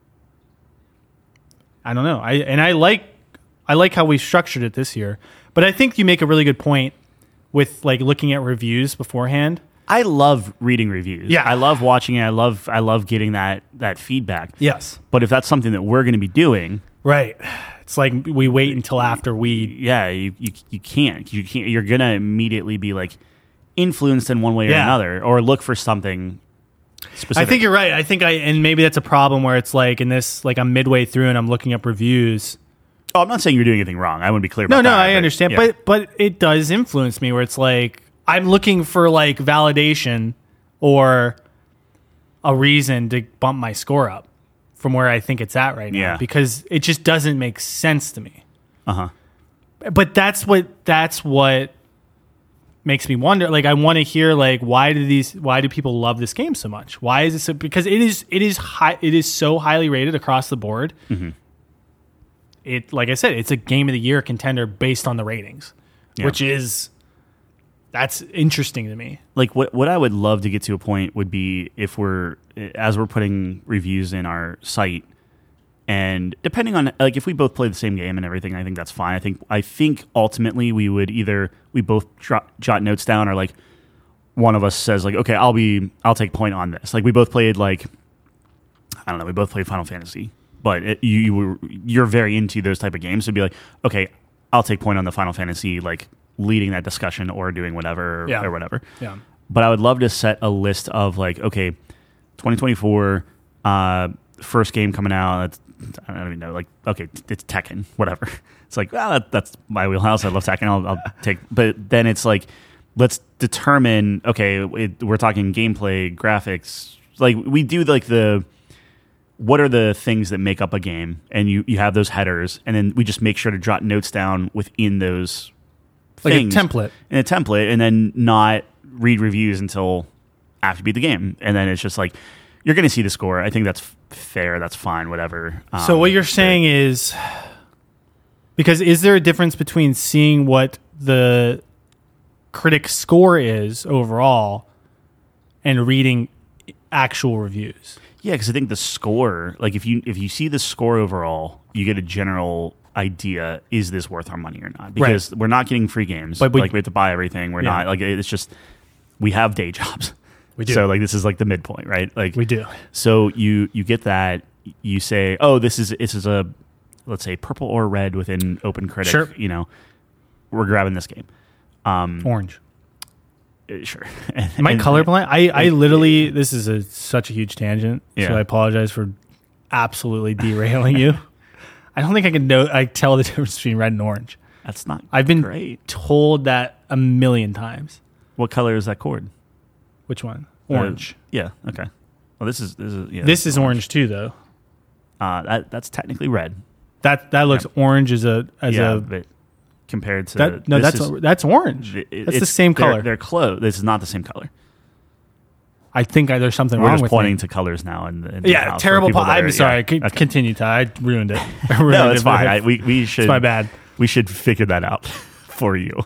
don't know. I like how we structured it this year, but I think you make a really good point with like looking at reviews beforehand. I love reading reviews. Yeah. I love watching it. I love getting that feedback. Yes. But if that's something that we're going to be doing, Right. It's like we wait until after we. yeah, you can't. You're going to immediately be like influenced in one way or Yeah. another, or look for something specific. I think you're right. And maybe that's a problem where it's like in this, like I'm midway through and I'm looking up reviews. Oh, I'm not saying you're doing anything wrong. I want to be clear No, about that. I understand. yeah. But it does influence me where it's like I'm looking for like validation or a reason to bump my score up from where I think it's at right now. Yeah. Because it just doesn't make sense to me. Uh-huh. But that's what makes me wonder. Like I want to hear like why do people love this game so much? Why is it so? Because it is so highly rated across the board. Mm-hmm. It, like I said, it's a game of the year contender based on the ratings, Yeah. that's interesting to me. Like what I would love to get to a point would be if as we're putting reviews in our site, and depending on like if we both play the same game and everything, I think that's fine. I think ultimately we both jot notes down, or like one of us says like, okay, I'll take point on this. Like we both played like, I don't know, we both played Final Fantasy, but you're very into those type of games. So it'd be like, okay, I'll take point on the Final Fantasy, like leading that discussion or doing whatever Yeah. or whatever. Yeah. But I would love to set a list of like, okay, 2024, First game coming out. I don't even know. Like, okay, it's Tekken, whatever. It's like, well, that's my wheelhouse. I love Tekken. I'll take. But then it's like, let's determine. Okay, we're talking gameplay, graphics. Like we do like what are the things that make up a game, and you have those headers, and then we just make sure to jot notes down within those things, like a template, and then not read reviews until after you beat the game, and then it's just like you're going to see the score. I think that's fair. That's fine. Whatever. So what you're saying is, because is there a difference between seeing what the critic score is overall and reading actual reviews? Yeah, because I think the score, like if you see the score overall, you get a general idea: is this worth our money or not? Because we're not getting free games. But we have to buy everything. We're not like it's just we have day jobs. We do. So like this is like the midpoint, right? Like we do. So you get that. You say, oh, this is a, let's say, purple or red within Open Critic. Sure. You know, we're grabbing this game. Orange. Sure. Am I colorblind? I literally, this is such a huge tangent, so I apologize for absolutely derailing you. I don't think I tell the difference between red and orange. That's not I've been great. told that a million times. What color is that cord? Which one? Orange. Yeah, okay. Well, this is this is orange too, though. That's technically red. That looks orange but compared to that's orange. That's the same color. They're close. This is not the same color. I think there's something We're wrong just with pointing me. to colors now. In the house terrible. I'm sorry. Okay. Continue, Ty. I ruined it. No, it's fine. We should. It's my bad. We should figure that out for you.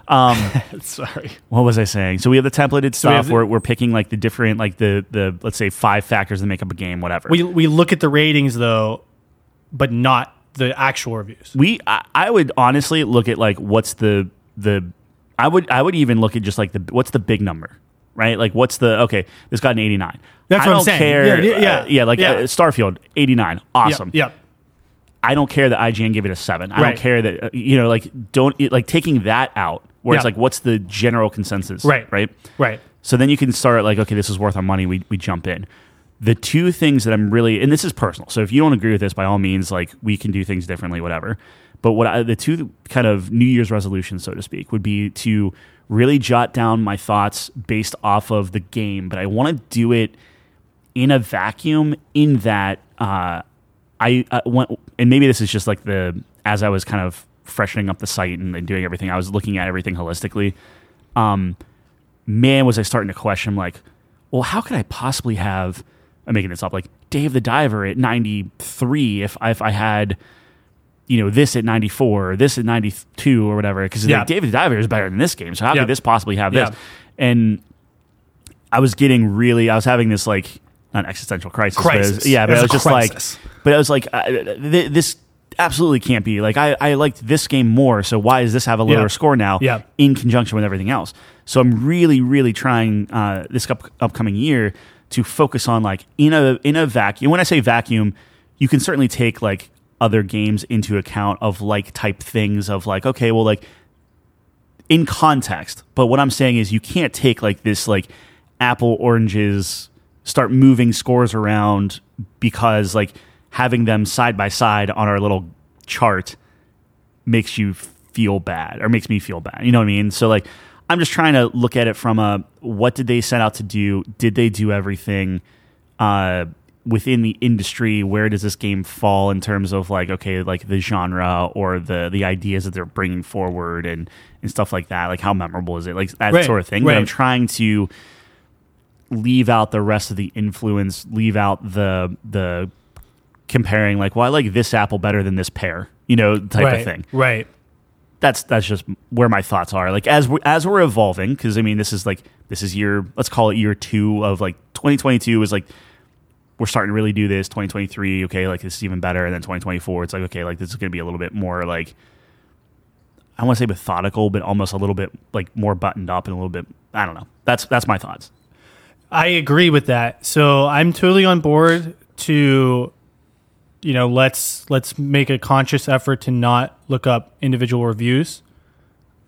Sorry. What was I saying? So we have the templated stuff. We're picking like the different, like the let's say 5 factors that make up a game, whatever. We look at the ratings though, but not the actual reviews. I would honestly look at like what's the I would even look at just like what's the big number, right? Like what's this got an 89. That's what I'm saying. Care. Starfield 89. Awesome. Yep. I don't care that IGN gave it a 7. I don't care that taking that out where it's like what's the general consensus, right? So then you can start like, okay, this is worth our money. We jump in. The two things that I'm really, and this is personal, so if you don't agree with this, by all means, like we can do things differently, whatever. But the two kind of New Year's resolutions, so to speak, would be to really jot down my thoughts based off of the game, but I want to do it in a vacuum. In that I want, and maybe this is just like as I was kind of freshening up the site and doing everything, I was looking at everything holistically. Man, was I starting to question, like, well, how could I possibly have? I'm making this up, like Dave the Diver at 93 if I had, this at 94 or this at 92 or whatever, because Dave the Diver is better than this game, so how could this possibly have this? And I was having this like not existential crisis. But I was just crisis. But I was like, this absolutely can't be. Like I liked this game more, so why does this have a lower score now? In conjunction with everything else. So I'm really, really trying this upcoming year to focus on like in a vacuum. When I say vacuum, you can certainly take like other games into account of like type things of like, okay, well, like in context. But what I'm saying is you can't take like this like apple oranges, start moving scores around, because like having them side by side on our little chart makes you feel bad, or makes me feel bad. You know what I mean? So like I'm just trying to look at it from what did they set out to do? Did they do everything within the industry? Where does this game fall in terms of like, okay, like the genre or the ideas that they're bringing forward and stuff like that? Like how memorable is it? Like that sort of thing. But I'm trying to leave out the rest of the influence, leave out the comparing like, well, I like this apple better than this pear, type of thing. Right. That's just where my thoughts are. Like as we're evolving, because I mean this is let's call it year 2 of like 2022 is like we're starting to really do this. 2023, okay, like this is even better, and then 2024, it's like okay, like this is going to be a little bit more like I want to say methodical, but almost a little bit like more buttoned up and a little bit. I don't know. That's my thoughts. I agree with that. So I'm totally on board to. Let's make a conscious effort to not look up individual reviews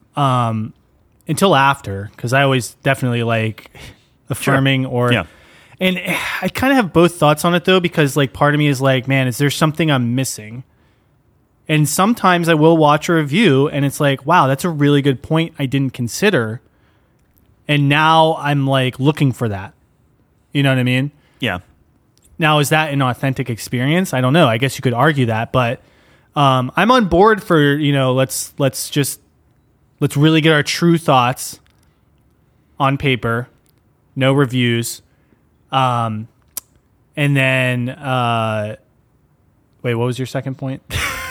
until after, because I always definitely like affirming And I kind of have both thoughts on it though, because like part of me is like, man, is there something I'm missing? And sometimes I will watch a review and it's like, wow, that's a really good point I didn't consider. And now I'm like looking for that. You know what I mean? Yeah. Now, is that an authentic experience? I don't know. I guess you could argue that, but I'm on board for, let's really get our true thoughts on paper, no reviews. And then, wait, what was your second point?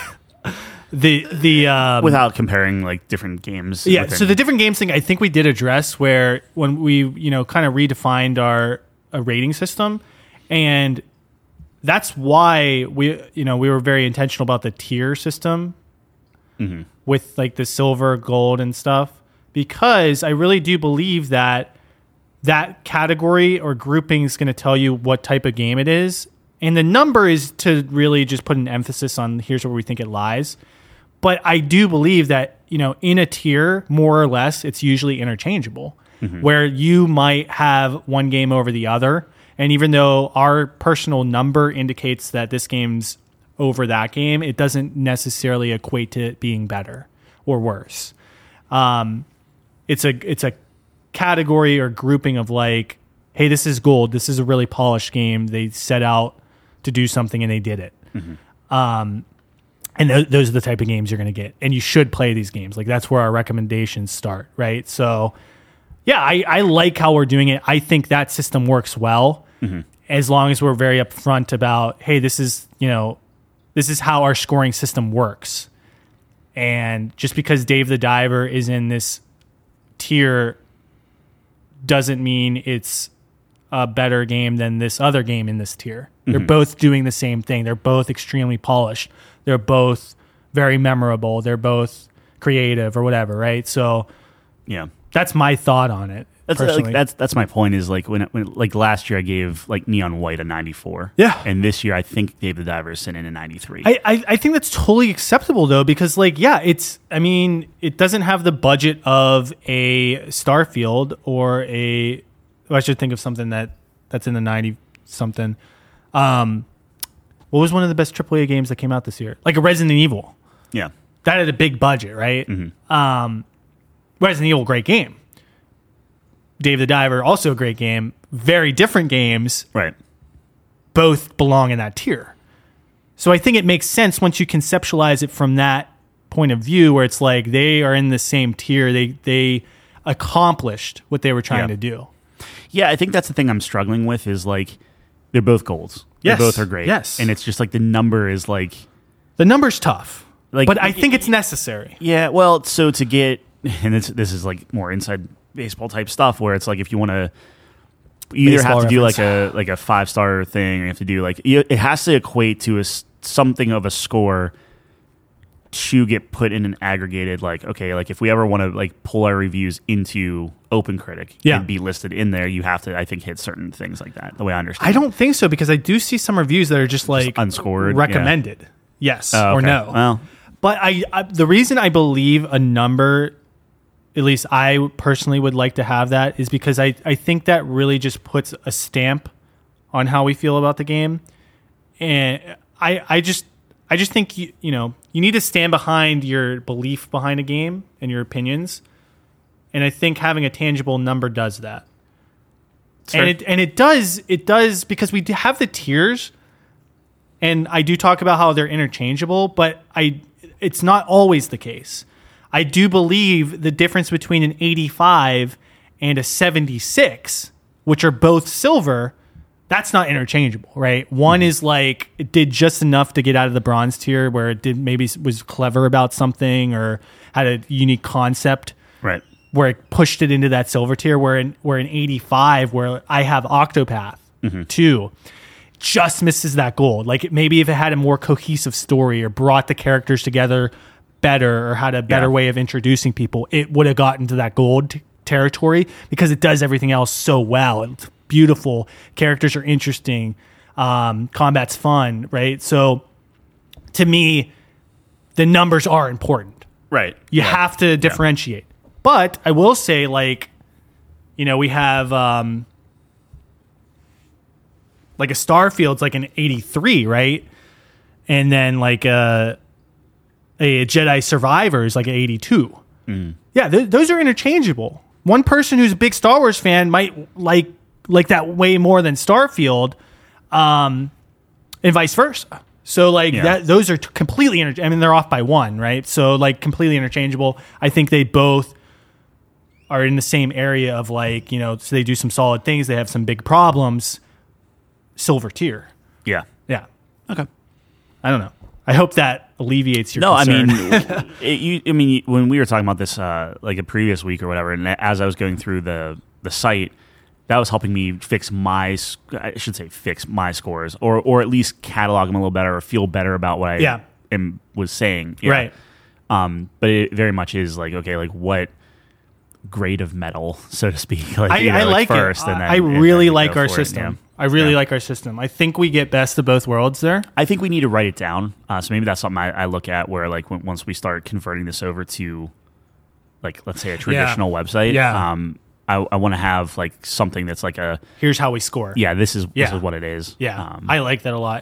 Without comparing like different games. Yeah. So the different games thing, I think we did address where when we, kind of redefined our rating system, and that's why we were very intentional about the tier system with like the silver, gold, and stuff, because I really do believe that category or grouping is going to tell you what type of game it is. And the number is to really just put an emphasis on here's where we think it lies. But I do believe that, in a tier, more or less, it's usually interchangeable, where you might have one game over the other. And even though our personal number indicates that this game's over that game, it doesn't necessarily equate to it being better or worse. It's a category or grouping of like, hey, this is gold. This is a really polished game. They set out to do something and they did it. And those are the type of games you're going to get. And you should play these games. Like that's where our recommendations start, right? So yeah, I like how we're doing it. I think that system works well as long as we're very upfront about, hey, this is how our scoring system works. And just because Dave the Diver is in this tier doesn't mean it's a better game than this other game in this tier. They're both doing the same thing. They're both extremely polished. They're both very memorable. They're both creative or whatever, right? So yeah, that's my thought on it. That's my point is like when like last year I gave like Neon White a 94. Yeah. And this year I think Dave the Diver is sitting in a 93. I think that's totally acceptable though, because like, yeah, it doesn't have the budget of a Starfield or I should think of something that's in the 90 something. What was one of the best AAA games that came out this year? Like a Resident Evil. Yeah. That had a big budget, right? Resident Evil, great game. Dave the Diver, also a great game. Very different games. Right. Both belong in that tier. So I think it makes sense once you conceptualize it from that point of view, where it's like they are in the same tier. They accomplished what they were trying to do. Yeah, I think that's the thing I'm struggling with is like they're both golds. Yes. They both are great. Yes. And it's just like the number is like... The number's tough. Like, but I think it's necessary. Yeah, well, so to get... And this is like more inside baseball type stuff where it's like if you want to... You either have to do like a 5-star thing or you have to do like... It has to equate to something of a score to get put in an aggregated like, okay, like if we ever want to like pull our reviews into OpenCritic and be listed in there, you have to, I think, hit certain things like that, the way I understand I don't think so, because I do see some reviews that are just like unscored, recommended. Yes or no. Well, but I the reason I believe a number, at least I personally would like to have that, is because I think that really just puts a stamp on how we feel about the game. And I just think you need to stand behind your belief behind a game and your opinions. And I think having a tangible number does that. Sure. And it does because we have the tiers, and I do talk about how they're interchangeable, but it's not always the case. I do believe the difference between an 85 and a 76, which are both silver, that's not interchangeable, right? One is like it did just enough to get out of the bronze tier, where it did maybe was clever about something or had a unique concept, right? Where it pushed it into that silver tier. Where in 85, where I have Octopath 2, just misses that gold. Like maybe if it had a more cohesive story or brought the characters together better or had a better way of introducing people, it would have gotten to that gold territory, because it does everything else so well. It's beautiful, characters are interesting, combat's fun, right? So to me, the numbers are important, right? You have to differentiate. But I will say, like, we have like a Starfield's like an 83, right? And then like a Jedi Survivor is like an 82. Yeah, those are interchangeable. One person who's a big Star Wars fan might like that way more than Starfield, and vice versa. So like those are completely I mean, they're off by one, right? So like completely interchangeable. I think they both are in the same area of like, so they do some solid things. They have some big problems. Silver tier. Yeah. Yeah. Okay. I don't know. I hope that alleviates your No, concern. I mean, when we were talking about this like a previous week or whatever, and as I was going through the site, that was helping me fix my scores, or at least catalog them a little better, or feel better about what I was saying. Yeah. Right. But it very much is like, okay, like what grade of metal, so to speak. Like, I like first, it. And then, I really like our it, system. yeah. I really like our system. I think we get best of both worlds there. I think we need to write it down. So maybe that's something I look at where like once we start converting this over to like, let's say a traditional website. Yeah. I want to have like something that's like here's how we score. Yeah, this is what it is. Yeah. I like that a lot.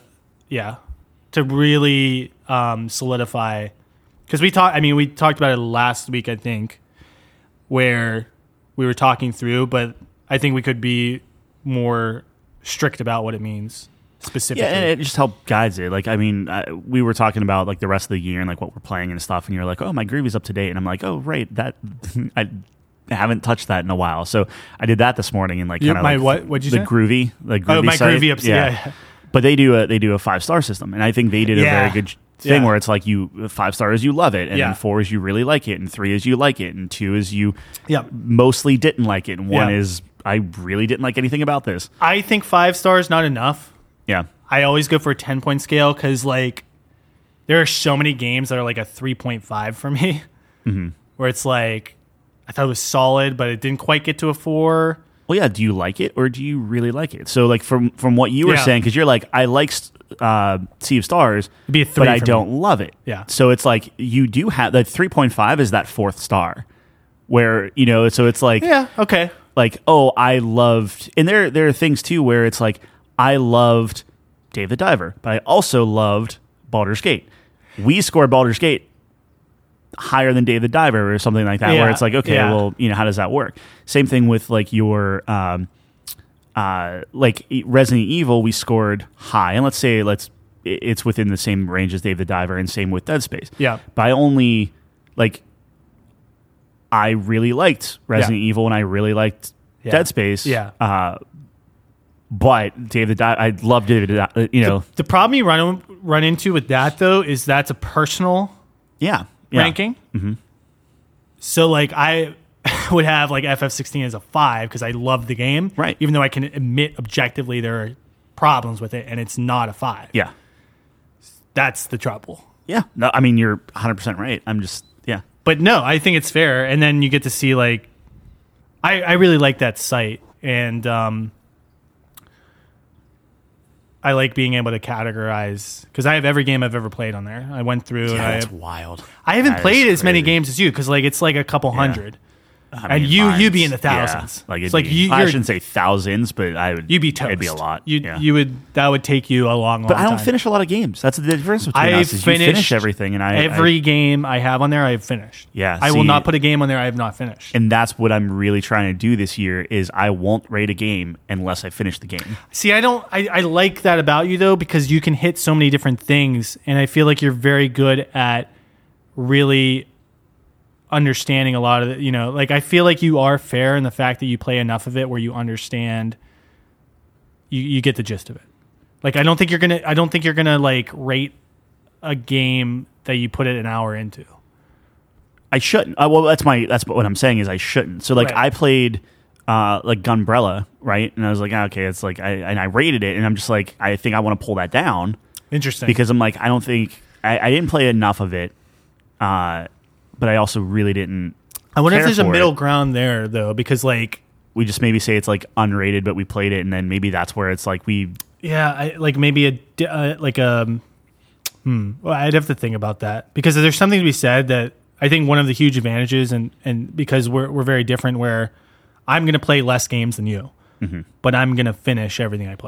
To really solidify, because we talked about it last week, I think, where we were talking through, but I think we could be more strict about what it means specifically. Yeah, and it just helped guides it. Like, I mean, we were talking about like the rest of the year and like what we're playing and stuff, and you're like, oh, my Groovy's up to date, and I'm like, oh, right, that I haven't touched that in a while, so I did that this morning and like kind of like what'd you say? The Groovy my site. Groovy ups, yeah. But they do a 5-star system, and I think they did a very good thing where it's like 5 stars you love it, and then 4 is you really like it, and 3 is you like it, and 2 is you mostly didn't like it, and 1 is I really didn't like anything about this. I think 5 stars not enough. Yeah, I always go for a 10-point scale because like there are so many games that are like a 3.5 for me, where it's like I thought it was solid, but it didn't quite get to a 4. Well, yeah. Do you like it or do you really like it? So, like from what you were saying, because you're like, I like Sea of Stars, it'd be a 3 but I for don't me. love it. Yeah. So it's like you do have that 3.5 is that 4th star, where so it's like okay. Like, oh, I loved, and there are things too where it's like I loved Dave the Diver, but I also loved Baldur's Gate. We scored Baldur's Gate higher than Dave the Diver or something like that, where it's like, okay, well, how does that work? Same thing with like your like Resident Evil, we scored high, and let's say it's within the same range as Dave the Diver, and same with Dead Space. Yeah, but I only like. I really liked Resident Evil and I really liked Dead Space. Yeah. But Dave the Diver, I loved Dave the Diver, The problem you run into with that though is that's a personal ranking. Mm-hmm. So like I would have like FF16 as a 5 because I love the game. Right. Even though I can admit objectively there are problems with it and it's not a 5. Yeah. That's the trouble. Yeah. No, I mean, you're 100% right. I'm just, But no, I think it's fair. And then you get to see like, I really like that site. And I like being able to categorize because I have every game I've ever played on there. I went through and that's wild. I haven't played as many games as you because like it's like a couple hundred. I mean, and you be in the thousands. Yeah. Like it's like I shouldn't say thousands, but you'd be toast. It'd be a lot. That would take you a long But I don't time. finish a lot of games. That's the difference between us. Is you finish everything, and every game I have on there, I've finished. Yeah, I will not put a game on there I have not finished. And that's what I'm really trying to do this year. Is I won't rate a game unless I finish the game. See, I like that about you though because you can hit so many different things, and I feel like you're very good at really understanding a lot of it, like I feel like you are fair in the fact that you play enough of it where you understand you get the gist of it. Like I don't think you're gonna like rate a game that you put it an hour into. I shouldn't. Well, that's what I'm saying is I shouldn't. So like I played like Gunbrella, right? And I was like, okay, it's like I rated it and I'm just like, I think I want to pull that down. Interesting. Because I'm like, I don't think I didn't play enough of it. But I also really didn't. I wonder if there's a middle ground there, though, because like we just maybe say it's like unrated, but we played it, and then maybe that's where it's like we. Yeah, like maybe well, I'd have to think about that because there's something to be said that I think one of the huge advantages, and because we're very different, where I'm going to play less games than you, but I'm going to finish everything I play.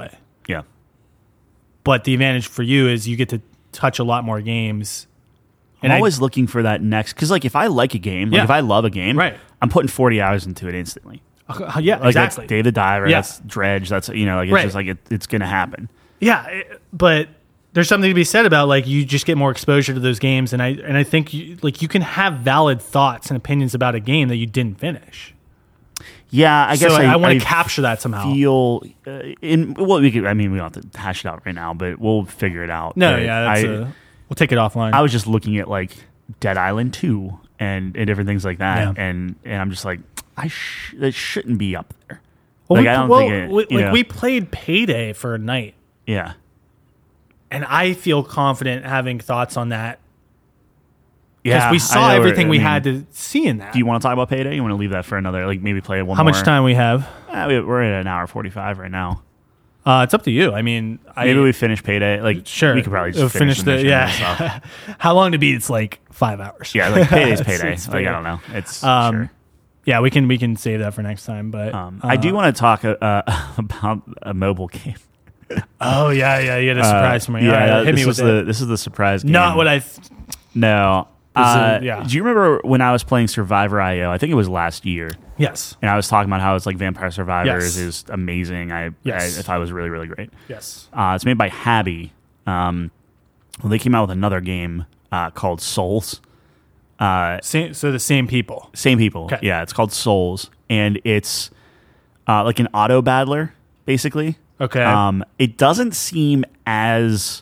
Yeah. But the advantage for you is you get to touch a lot more games. I'm always looking for that next, because like if I like a game, like if I love a game, right. I'm putting 40 hours into it instantly. Yeah, like exactly. That's Dave the Diver, that's Dredge, that's like it's right. just like it's gonna happen. Yeah, but there's something to be said about like you just get more exposure to those games, and I think you can have valid thoughts and opinions about a game that you didn't finish. Yeah, I guess I want to capture that somehow. We don't have to hash it out right now, but we'll figure it out. No, but we'll take it offline. I was just looking at like Dead Island 2 and different things like that, and I'm just like, that shouldn't be up there. Well, like I don't think we played Payday for a night. Yeah. And I feel confident having thoughts on that. Yeah. Because we saw everything we had to see in that. Do you want to talk about Payday? You want to leave that for another, like maybe play one How more? much time we have? We're at an hour 45 right now. It's up to you. I mean, maybe we finish Payday. Like, sure. We could probably just finish the stuff. How long to beat? It's like 5 hours. Yeah, like Payday's Payday. Like, I don't know. It's sure. Yeah, we can save that for next time. But I do want to talk about a mobile game. Oh yeah, you had a surprise for me. Yeah, hit me with it. This is the surprise game. Not what I. No. Yeah. Do you remember when I was playing Survivor.io? I think it was last year. Yes. And I was talking about how it's like Vampire Survivors Yes. is amazing. I thought it was really, really great. Yes. It's made by Habby. They came out with another game called Souls. So the same people. Same people. Okay. Yeah, it's called Souls. And it's like an auto battler, basically. Okay. It doesn't seem as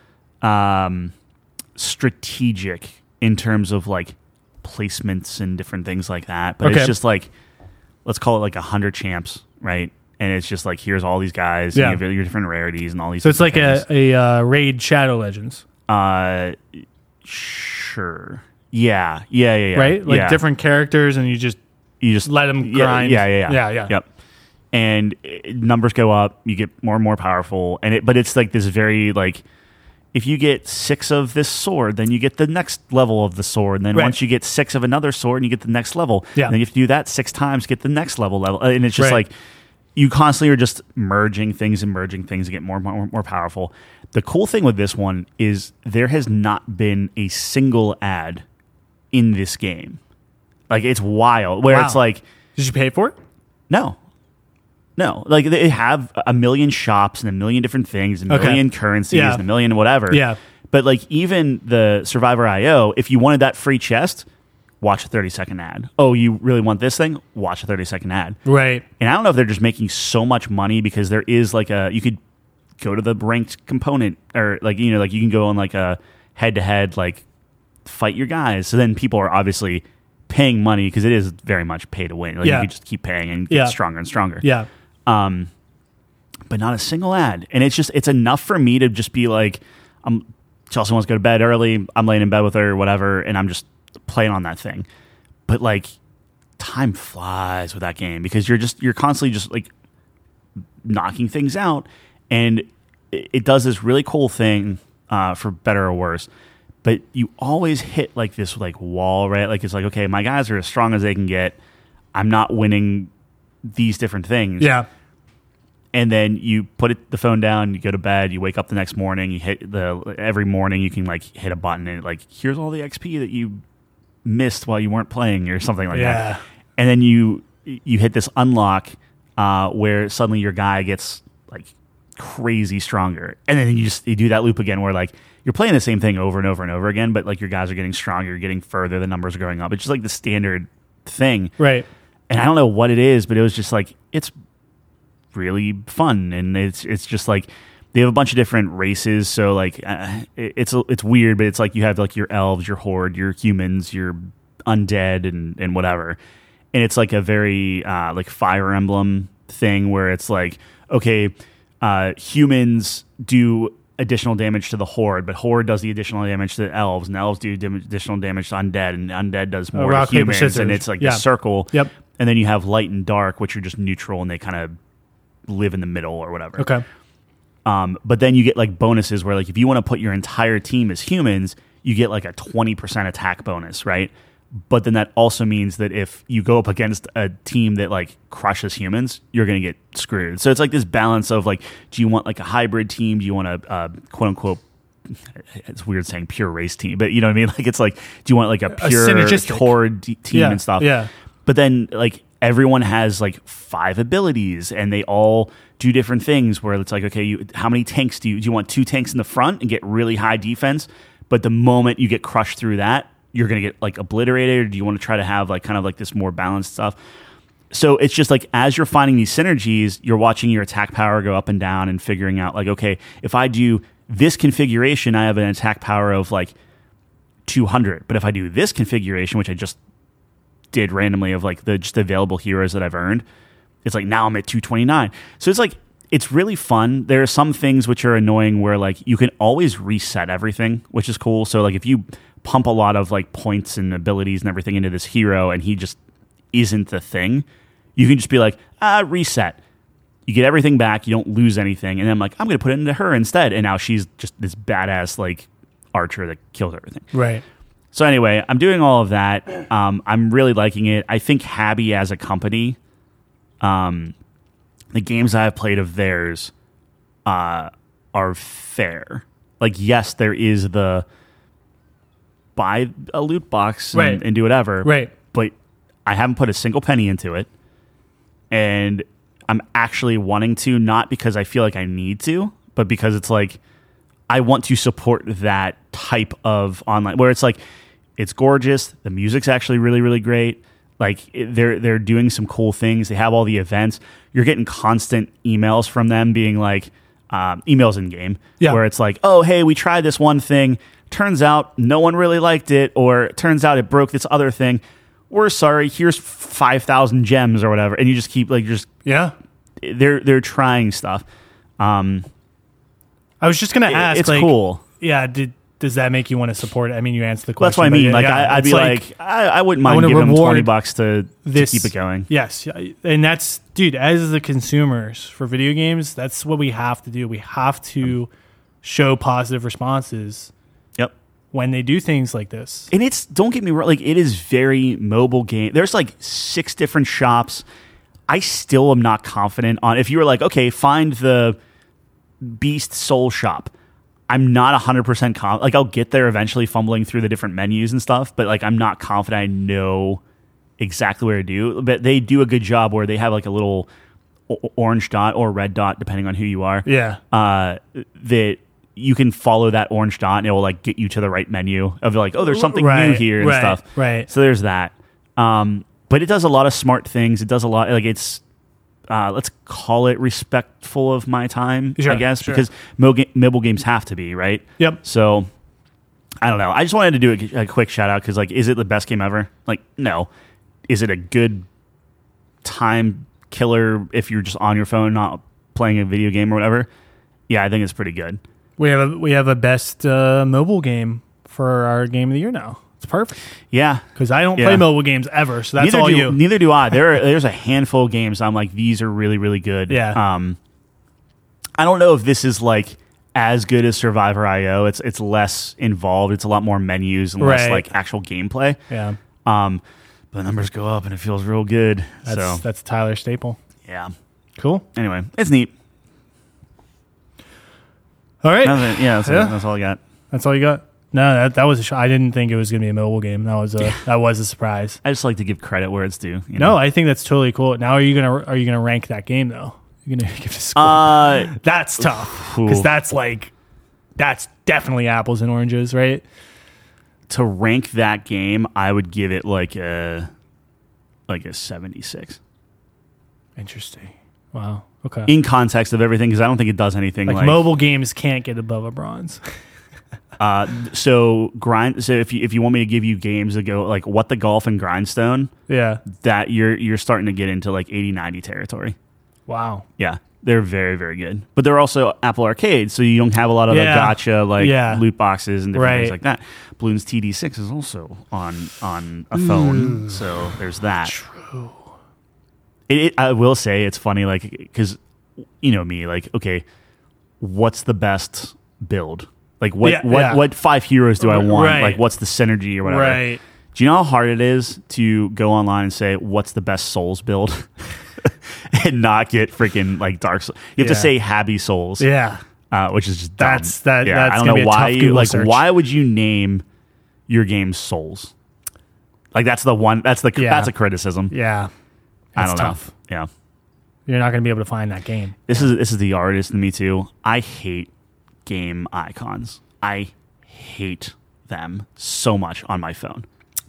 strategic in terms of like placements and different things like that. But it's just like, let's call it like 100 champs, right? And it's just like, here's all these guys, and you have your different rarities and all these. So it's like things. a raid Shadow Legends. Sure. Yeah. Right? Like different characters, and you just let them grind. Yeah. Yep. And numbers go up, you get more and more powerful, but it's like this very like, if you get 6 of this sword, then you get the next level of the sword. And then once you get 6 of another sword, and you get the next level. Yeah. And then you have to do that 6 times to get the next level. And it's just like, you constantly are just merging things to get more powerful. The cool thing with this one is there has not been a single ad in this game. Like, it's wild. Where it's like... Did you pay for it? No. Like, they have a million shops and a million different things, a million currencies, and a million whatever. Yeah. But, like, even the Survivor.io, if you wanted that free chest, watch a 30-second ad. Oh, you really want this thing? Watch a 30-second ad. Right. And I don't know if they're just making so much money because there is, like, you could go to the ranked component, or, like, like, you can go on, like, a head-to-head, like, fight your guys. So then people are obviously paying money because it is very much pay to win. Like, you can just keep paying and get stronger and stronger. Yeah. But not a single ad. And it's enough for me to just be like, Chelsea wants to go to bed early. I'm laying in bed with her or whatever. And I'm just playing on that thing. But like, time flies with that game because you're constantly just like knocking things out. And it does this really cool thing, for better or worse. But you always hit like this like wall, right? Like, it's like, okay, my guys are as strong as they can get. I'm not winning these different things. Yeah. And then you put the phone down, you go to bed, you wake up the next morning, you hit every morning you can like hit a button and like, here's all the XP that you missed while you weren't playing or something like that. And then you hit this unlock where suddenly your guy gets like crazy stronger. And then you do that loop again where like you're playing the same thing over and over and over again, but like your guys are getting stronger, you're getting further, the numbers are going up. It's just like the standard thing. Right. And I don't know what it is, but it was just like, it's really fun. And it's just like, they have a bunch of different races. So like, it's weird, but it's like you have like your elves, your horde, your humans, your undead and whatever. And it's like a very like Fire Emblem thing where it's like, okay, humans do additional damage to the horde, but horde does the additional damage to the elves, and the elves do additional damage to undead, and undead does more to humans, and it's like a circle. Yep. And then you have light and dark, which are just neutral, and they kind of live in the middle or whatever. Okay. But then you get like bonuses where like if you want to put your entire team as humans, you get like a 20% attack bonus, right? But then that also means that if you go up against a team that like crushes humans, you're going to get screwed. So it's like this balance of like, do you want like a hybrid team? Do you want a quote unquote, it's weird saying pure race team, but you know what I mean? Like, it's like, do you want like a pure horde team and stuff? Yeah. But then like everyone has like 5 abilities and they all do different things where it's like, okay, how many tanks do you want 2 tanks in the front and get really high defense? But the moment you get crushed through that, you're going to get like obliterated, or do you want to try to have like kind of like this more balanced stuff? So it's just like as you're finding these synergies, you're watching your attack power go up and down and figuring out like, okay, if I do this configuration, I have an attack power of like 200. But if I do this configuration, which I just did randomly of like the just available heroes that I've earned, it's like now I'm at 229. So it's like, it's really fun. There are some things which are annoying where like you can always reset everything, which is cool. So like if you pump a lot of like points and abilities and everything into this hero and he just isn't the thing, you can just be like, reset. You get everything back. You don't lose anything. And then I'm like, I'm going to put it into her instead. And now she's just this badass like archer that kills everything. Right. So anyway, I'm doing all of that. I'm really liking it. I think Habby as a company, the games I've played of theirs are fair. Like, yes, there is the buy a loot box and do whatever. Right. But I haven't put a single penny into it. And I'm actually wanting to, not because I feel like I need to, but because it's like, I want to support that type of online where it's like, it's gorgeous. The music's actually really, really great. Like they're doing some cool things. They have all the events. You're getting constant emails from them being like, emails in game where it's like, oh, hey, we tried this one thing. Turns out no one really liked it, or it turns out it broke this other thing. We're sorry. Here's 5,000 gems or whatever, and you just keep like They're trying stuff. I was just gonna ask. It's like, cool. Yeah. Does that make you want to support it? I mean, you answered the question. That's what I mean. Like I'd be like, I wouldn't mind giving them $20 to keep it going. Yes, and that's, dude. As the consumers for video games, that's what we have to do. We have to show positive responses. Yep. When they do things like this. And it's, don't get me wrong, like it is very mobile game. There's like 6 different shops. I still am not confident on, if you were like, okay, find the Beast Soul shop. I'm not 100% confident. Like I'll get there eventually fumbling through the different menus and stuff, but like I'm not confident I know exactly where to do. But they do a good job where they have like a little orange dot or red dot, depending on who you are. Yeah. That you can follow that orange dot and it will like get you to the right menu of like, oh, there's something new here and stuff. Right. So there's that. But it does a lot of smart things. It does a lot, like it's, let's call it respectful of my time, I guess, because mobile games have to be, right? Yep. So I don't know. I just wanted to do a quick shout out because, like, is it the best game ever? Like, no. Is it a good time killer if you're just on your phone, not playing a video game or whatever? Yeah, I think it's pretty good. We have a best mobile game for our game of the year now. It's perfect. Yeah, because I don't play mobile games ever, so that's you. Neither do I. There's a handful of games I'm like, these are really, really good. Yeah. I don't know if this is like as good as Survivor.io. It's less involved. It's a lot more menus and less like actual gameplay. Yeah. But the numbers go up and it feels real good. That's Tyler Staple. Yeah. Cool. Anyway, it's neat. All right. That's all I got. That's all you got? No, that was I didn't think it was going to be a mobile game. That was a surprise. I just like to give credit where it's due. No, I think that's totally cool. Now, are you gonna rank that game though? You're gonna give it a score? That's tough because that's definitely apples and oranges, right? To rank that game, I would give it like a 76. Interesting. Wow. Okay. In context of everything, because I don't think it does anything like mobile games can't get above a bronze. So if you want me to give you games that go like What the Golf and Grindstone, that you're starting to get into like 80-90 territory. Wow. Yeah, they're very, very good. But they're also Apple Arcade, so you don't have a lot of the gotcha loot boxes and different things like that. Bloons TD6 is also on a phone, so there's that. True. I will say it's funny, like, because you know me, like, okay, what's the best build? Like, what 5 heroes do I want? Right. Like, what's the synergy or whatever? Right. Do you know how hard it is to go online and say, what's the best Souls build? And not get freaking like Dark Souls. You have to say Happy Souls. Yeah. Which is just dumb. That's I don't know why why would you name your game Souls? Like that's a criticism. Yeah. I don't tough. know. Yeah. You're not going to be able to find that game. This is the artist in me too. I hate game icons. I hate them so much on my phone.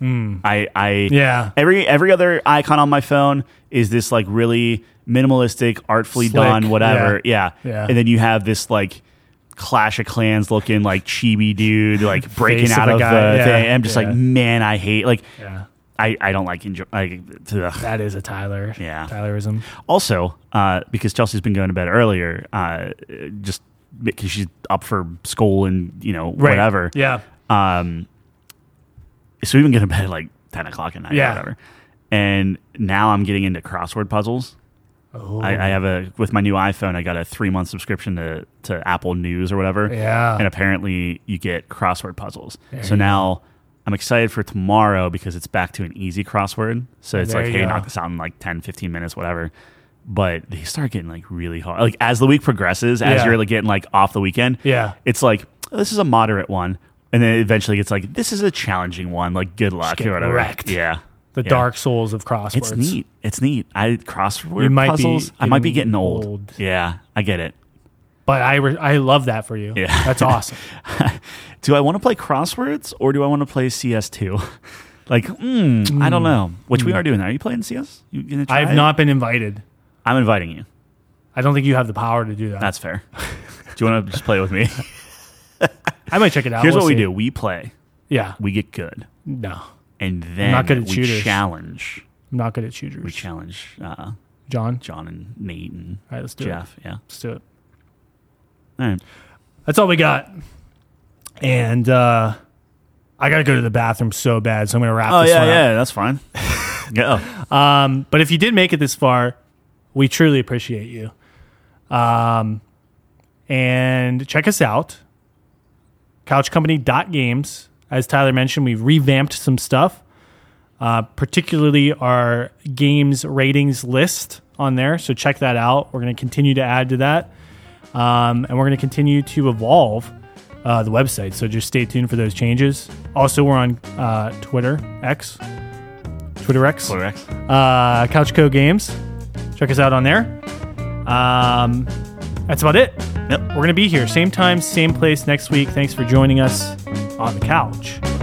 Every other icon on my phone is this like really minimalistic, artfully done, whatever. Yeah. And then you have this like Clash of Clans looking like chibi dude like breaking out of the thing. I'm just like, man, I hate like I don't like enjoy that is a Tyler. Yeah. Tylerism. Also, because Chelsea's been going to bed earlier, just because she's up for school and whatever. Yeah. So we've been getting to bed at like 10 o'clock at night or whatever. And now I'm getting into crossword puzzles. Oh. I have with my new iPhone, I got a 3-month subscription to Apple News or whatever. Yeah. And apparently you get crossword puzzles. So now I'm excited for tomorrow because it's back to an easy crossword. So it's like, hey, knock this out in like 10, 15 minutes, whatever. But they start getting like really hard. Like as the week progresses, as you're like getting like off the weekend, it's like, oh, this is a moderate one. And then eventually it's like, this is a challenging one. Like, good luck or whatever. Wrecked. Yeah. The Dark Souls of crosswords. It's neat. Crossword puzzles. I might be getting old. Yeah, I get it. But I love that for you. Yeah. That's awesome. Do I want to play crosswords or do I want to play CS2? Like, I don't know. Which we are doing. Are you playing CS? You gonna try I've not been invited. I'm inviting you. I don't think you have the power to do that. That's fair. Do you want to just play with me? I might check it out. Here's what we do. We play. Yeah. We get good. No. And then I'm not good at shooters. Challenge. I'm not good at shooters. We challenge John and Nate and all right, let's do Jeff. It. Yeah. Let's do it. All right. That's all we got. And I got to go to the bathroom so bad, so I'm going to wrap this one up. Yeah, that's fine. Go. But if you did make it this far, we truly appreciate you. And check us out. CouchCompany.games. As Tyler mentioned, we've revamped some stuff, particularly our games ratings list on there. So check that out. We're going to continue to add to that. And we're going to continue to evolve the website. So just stay tuned for those changes. Also, we're on Twitter X. CouchCo Games. Check us out on there. That's about it. Yep. We're going to be here. Same time, same place next week. Thanks for joining us on the couch.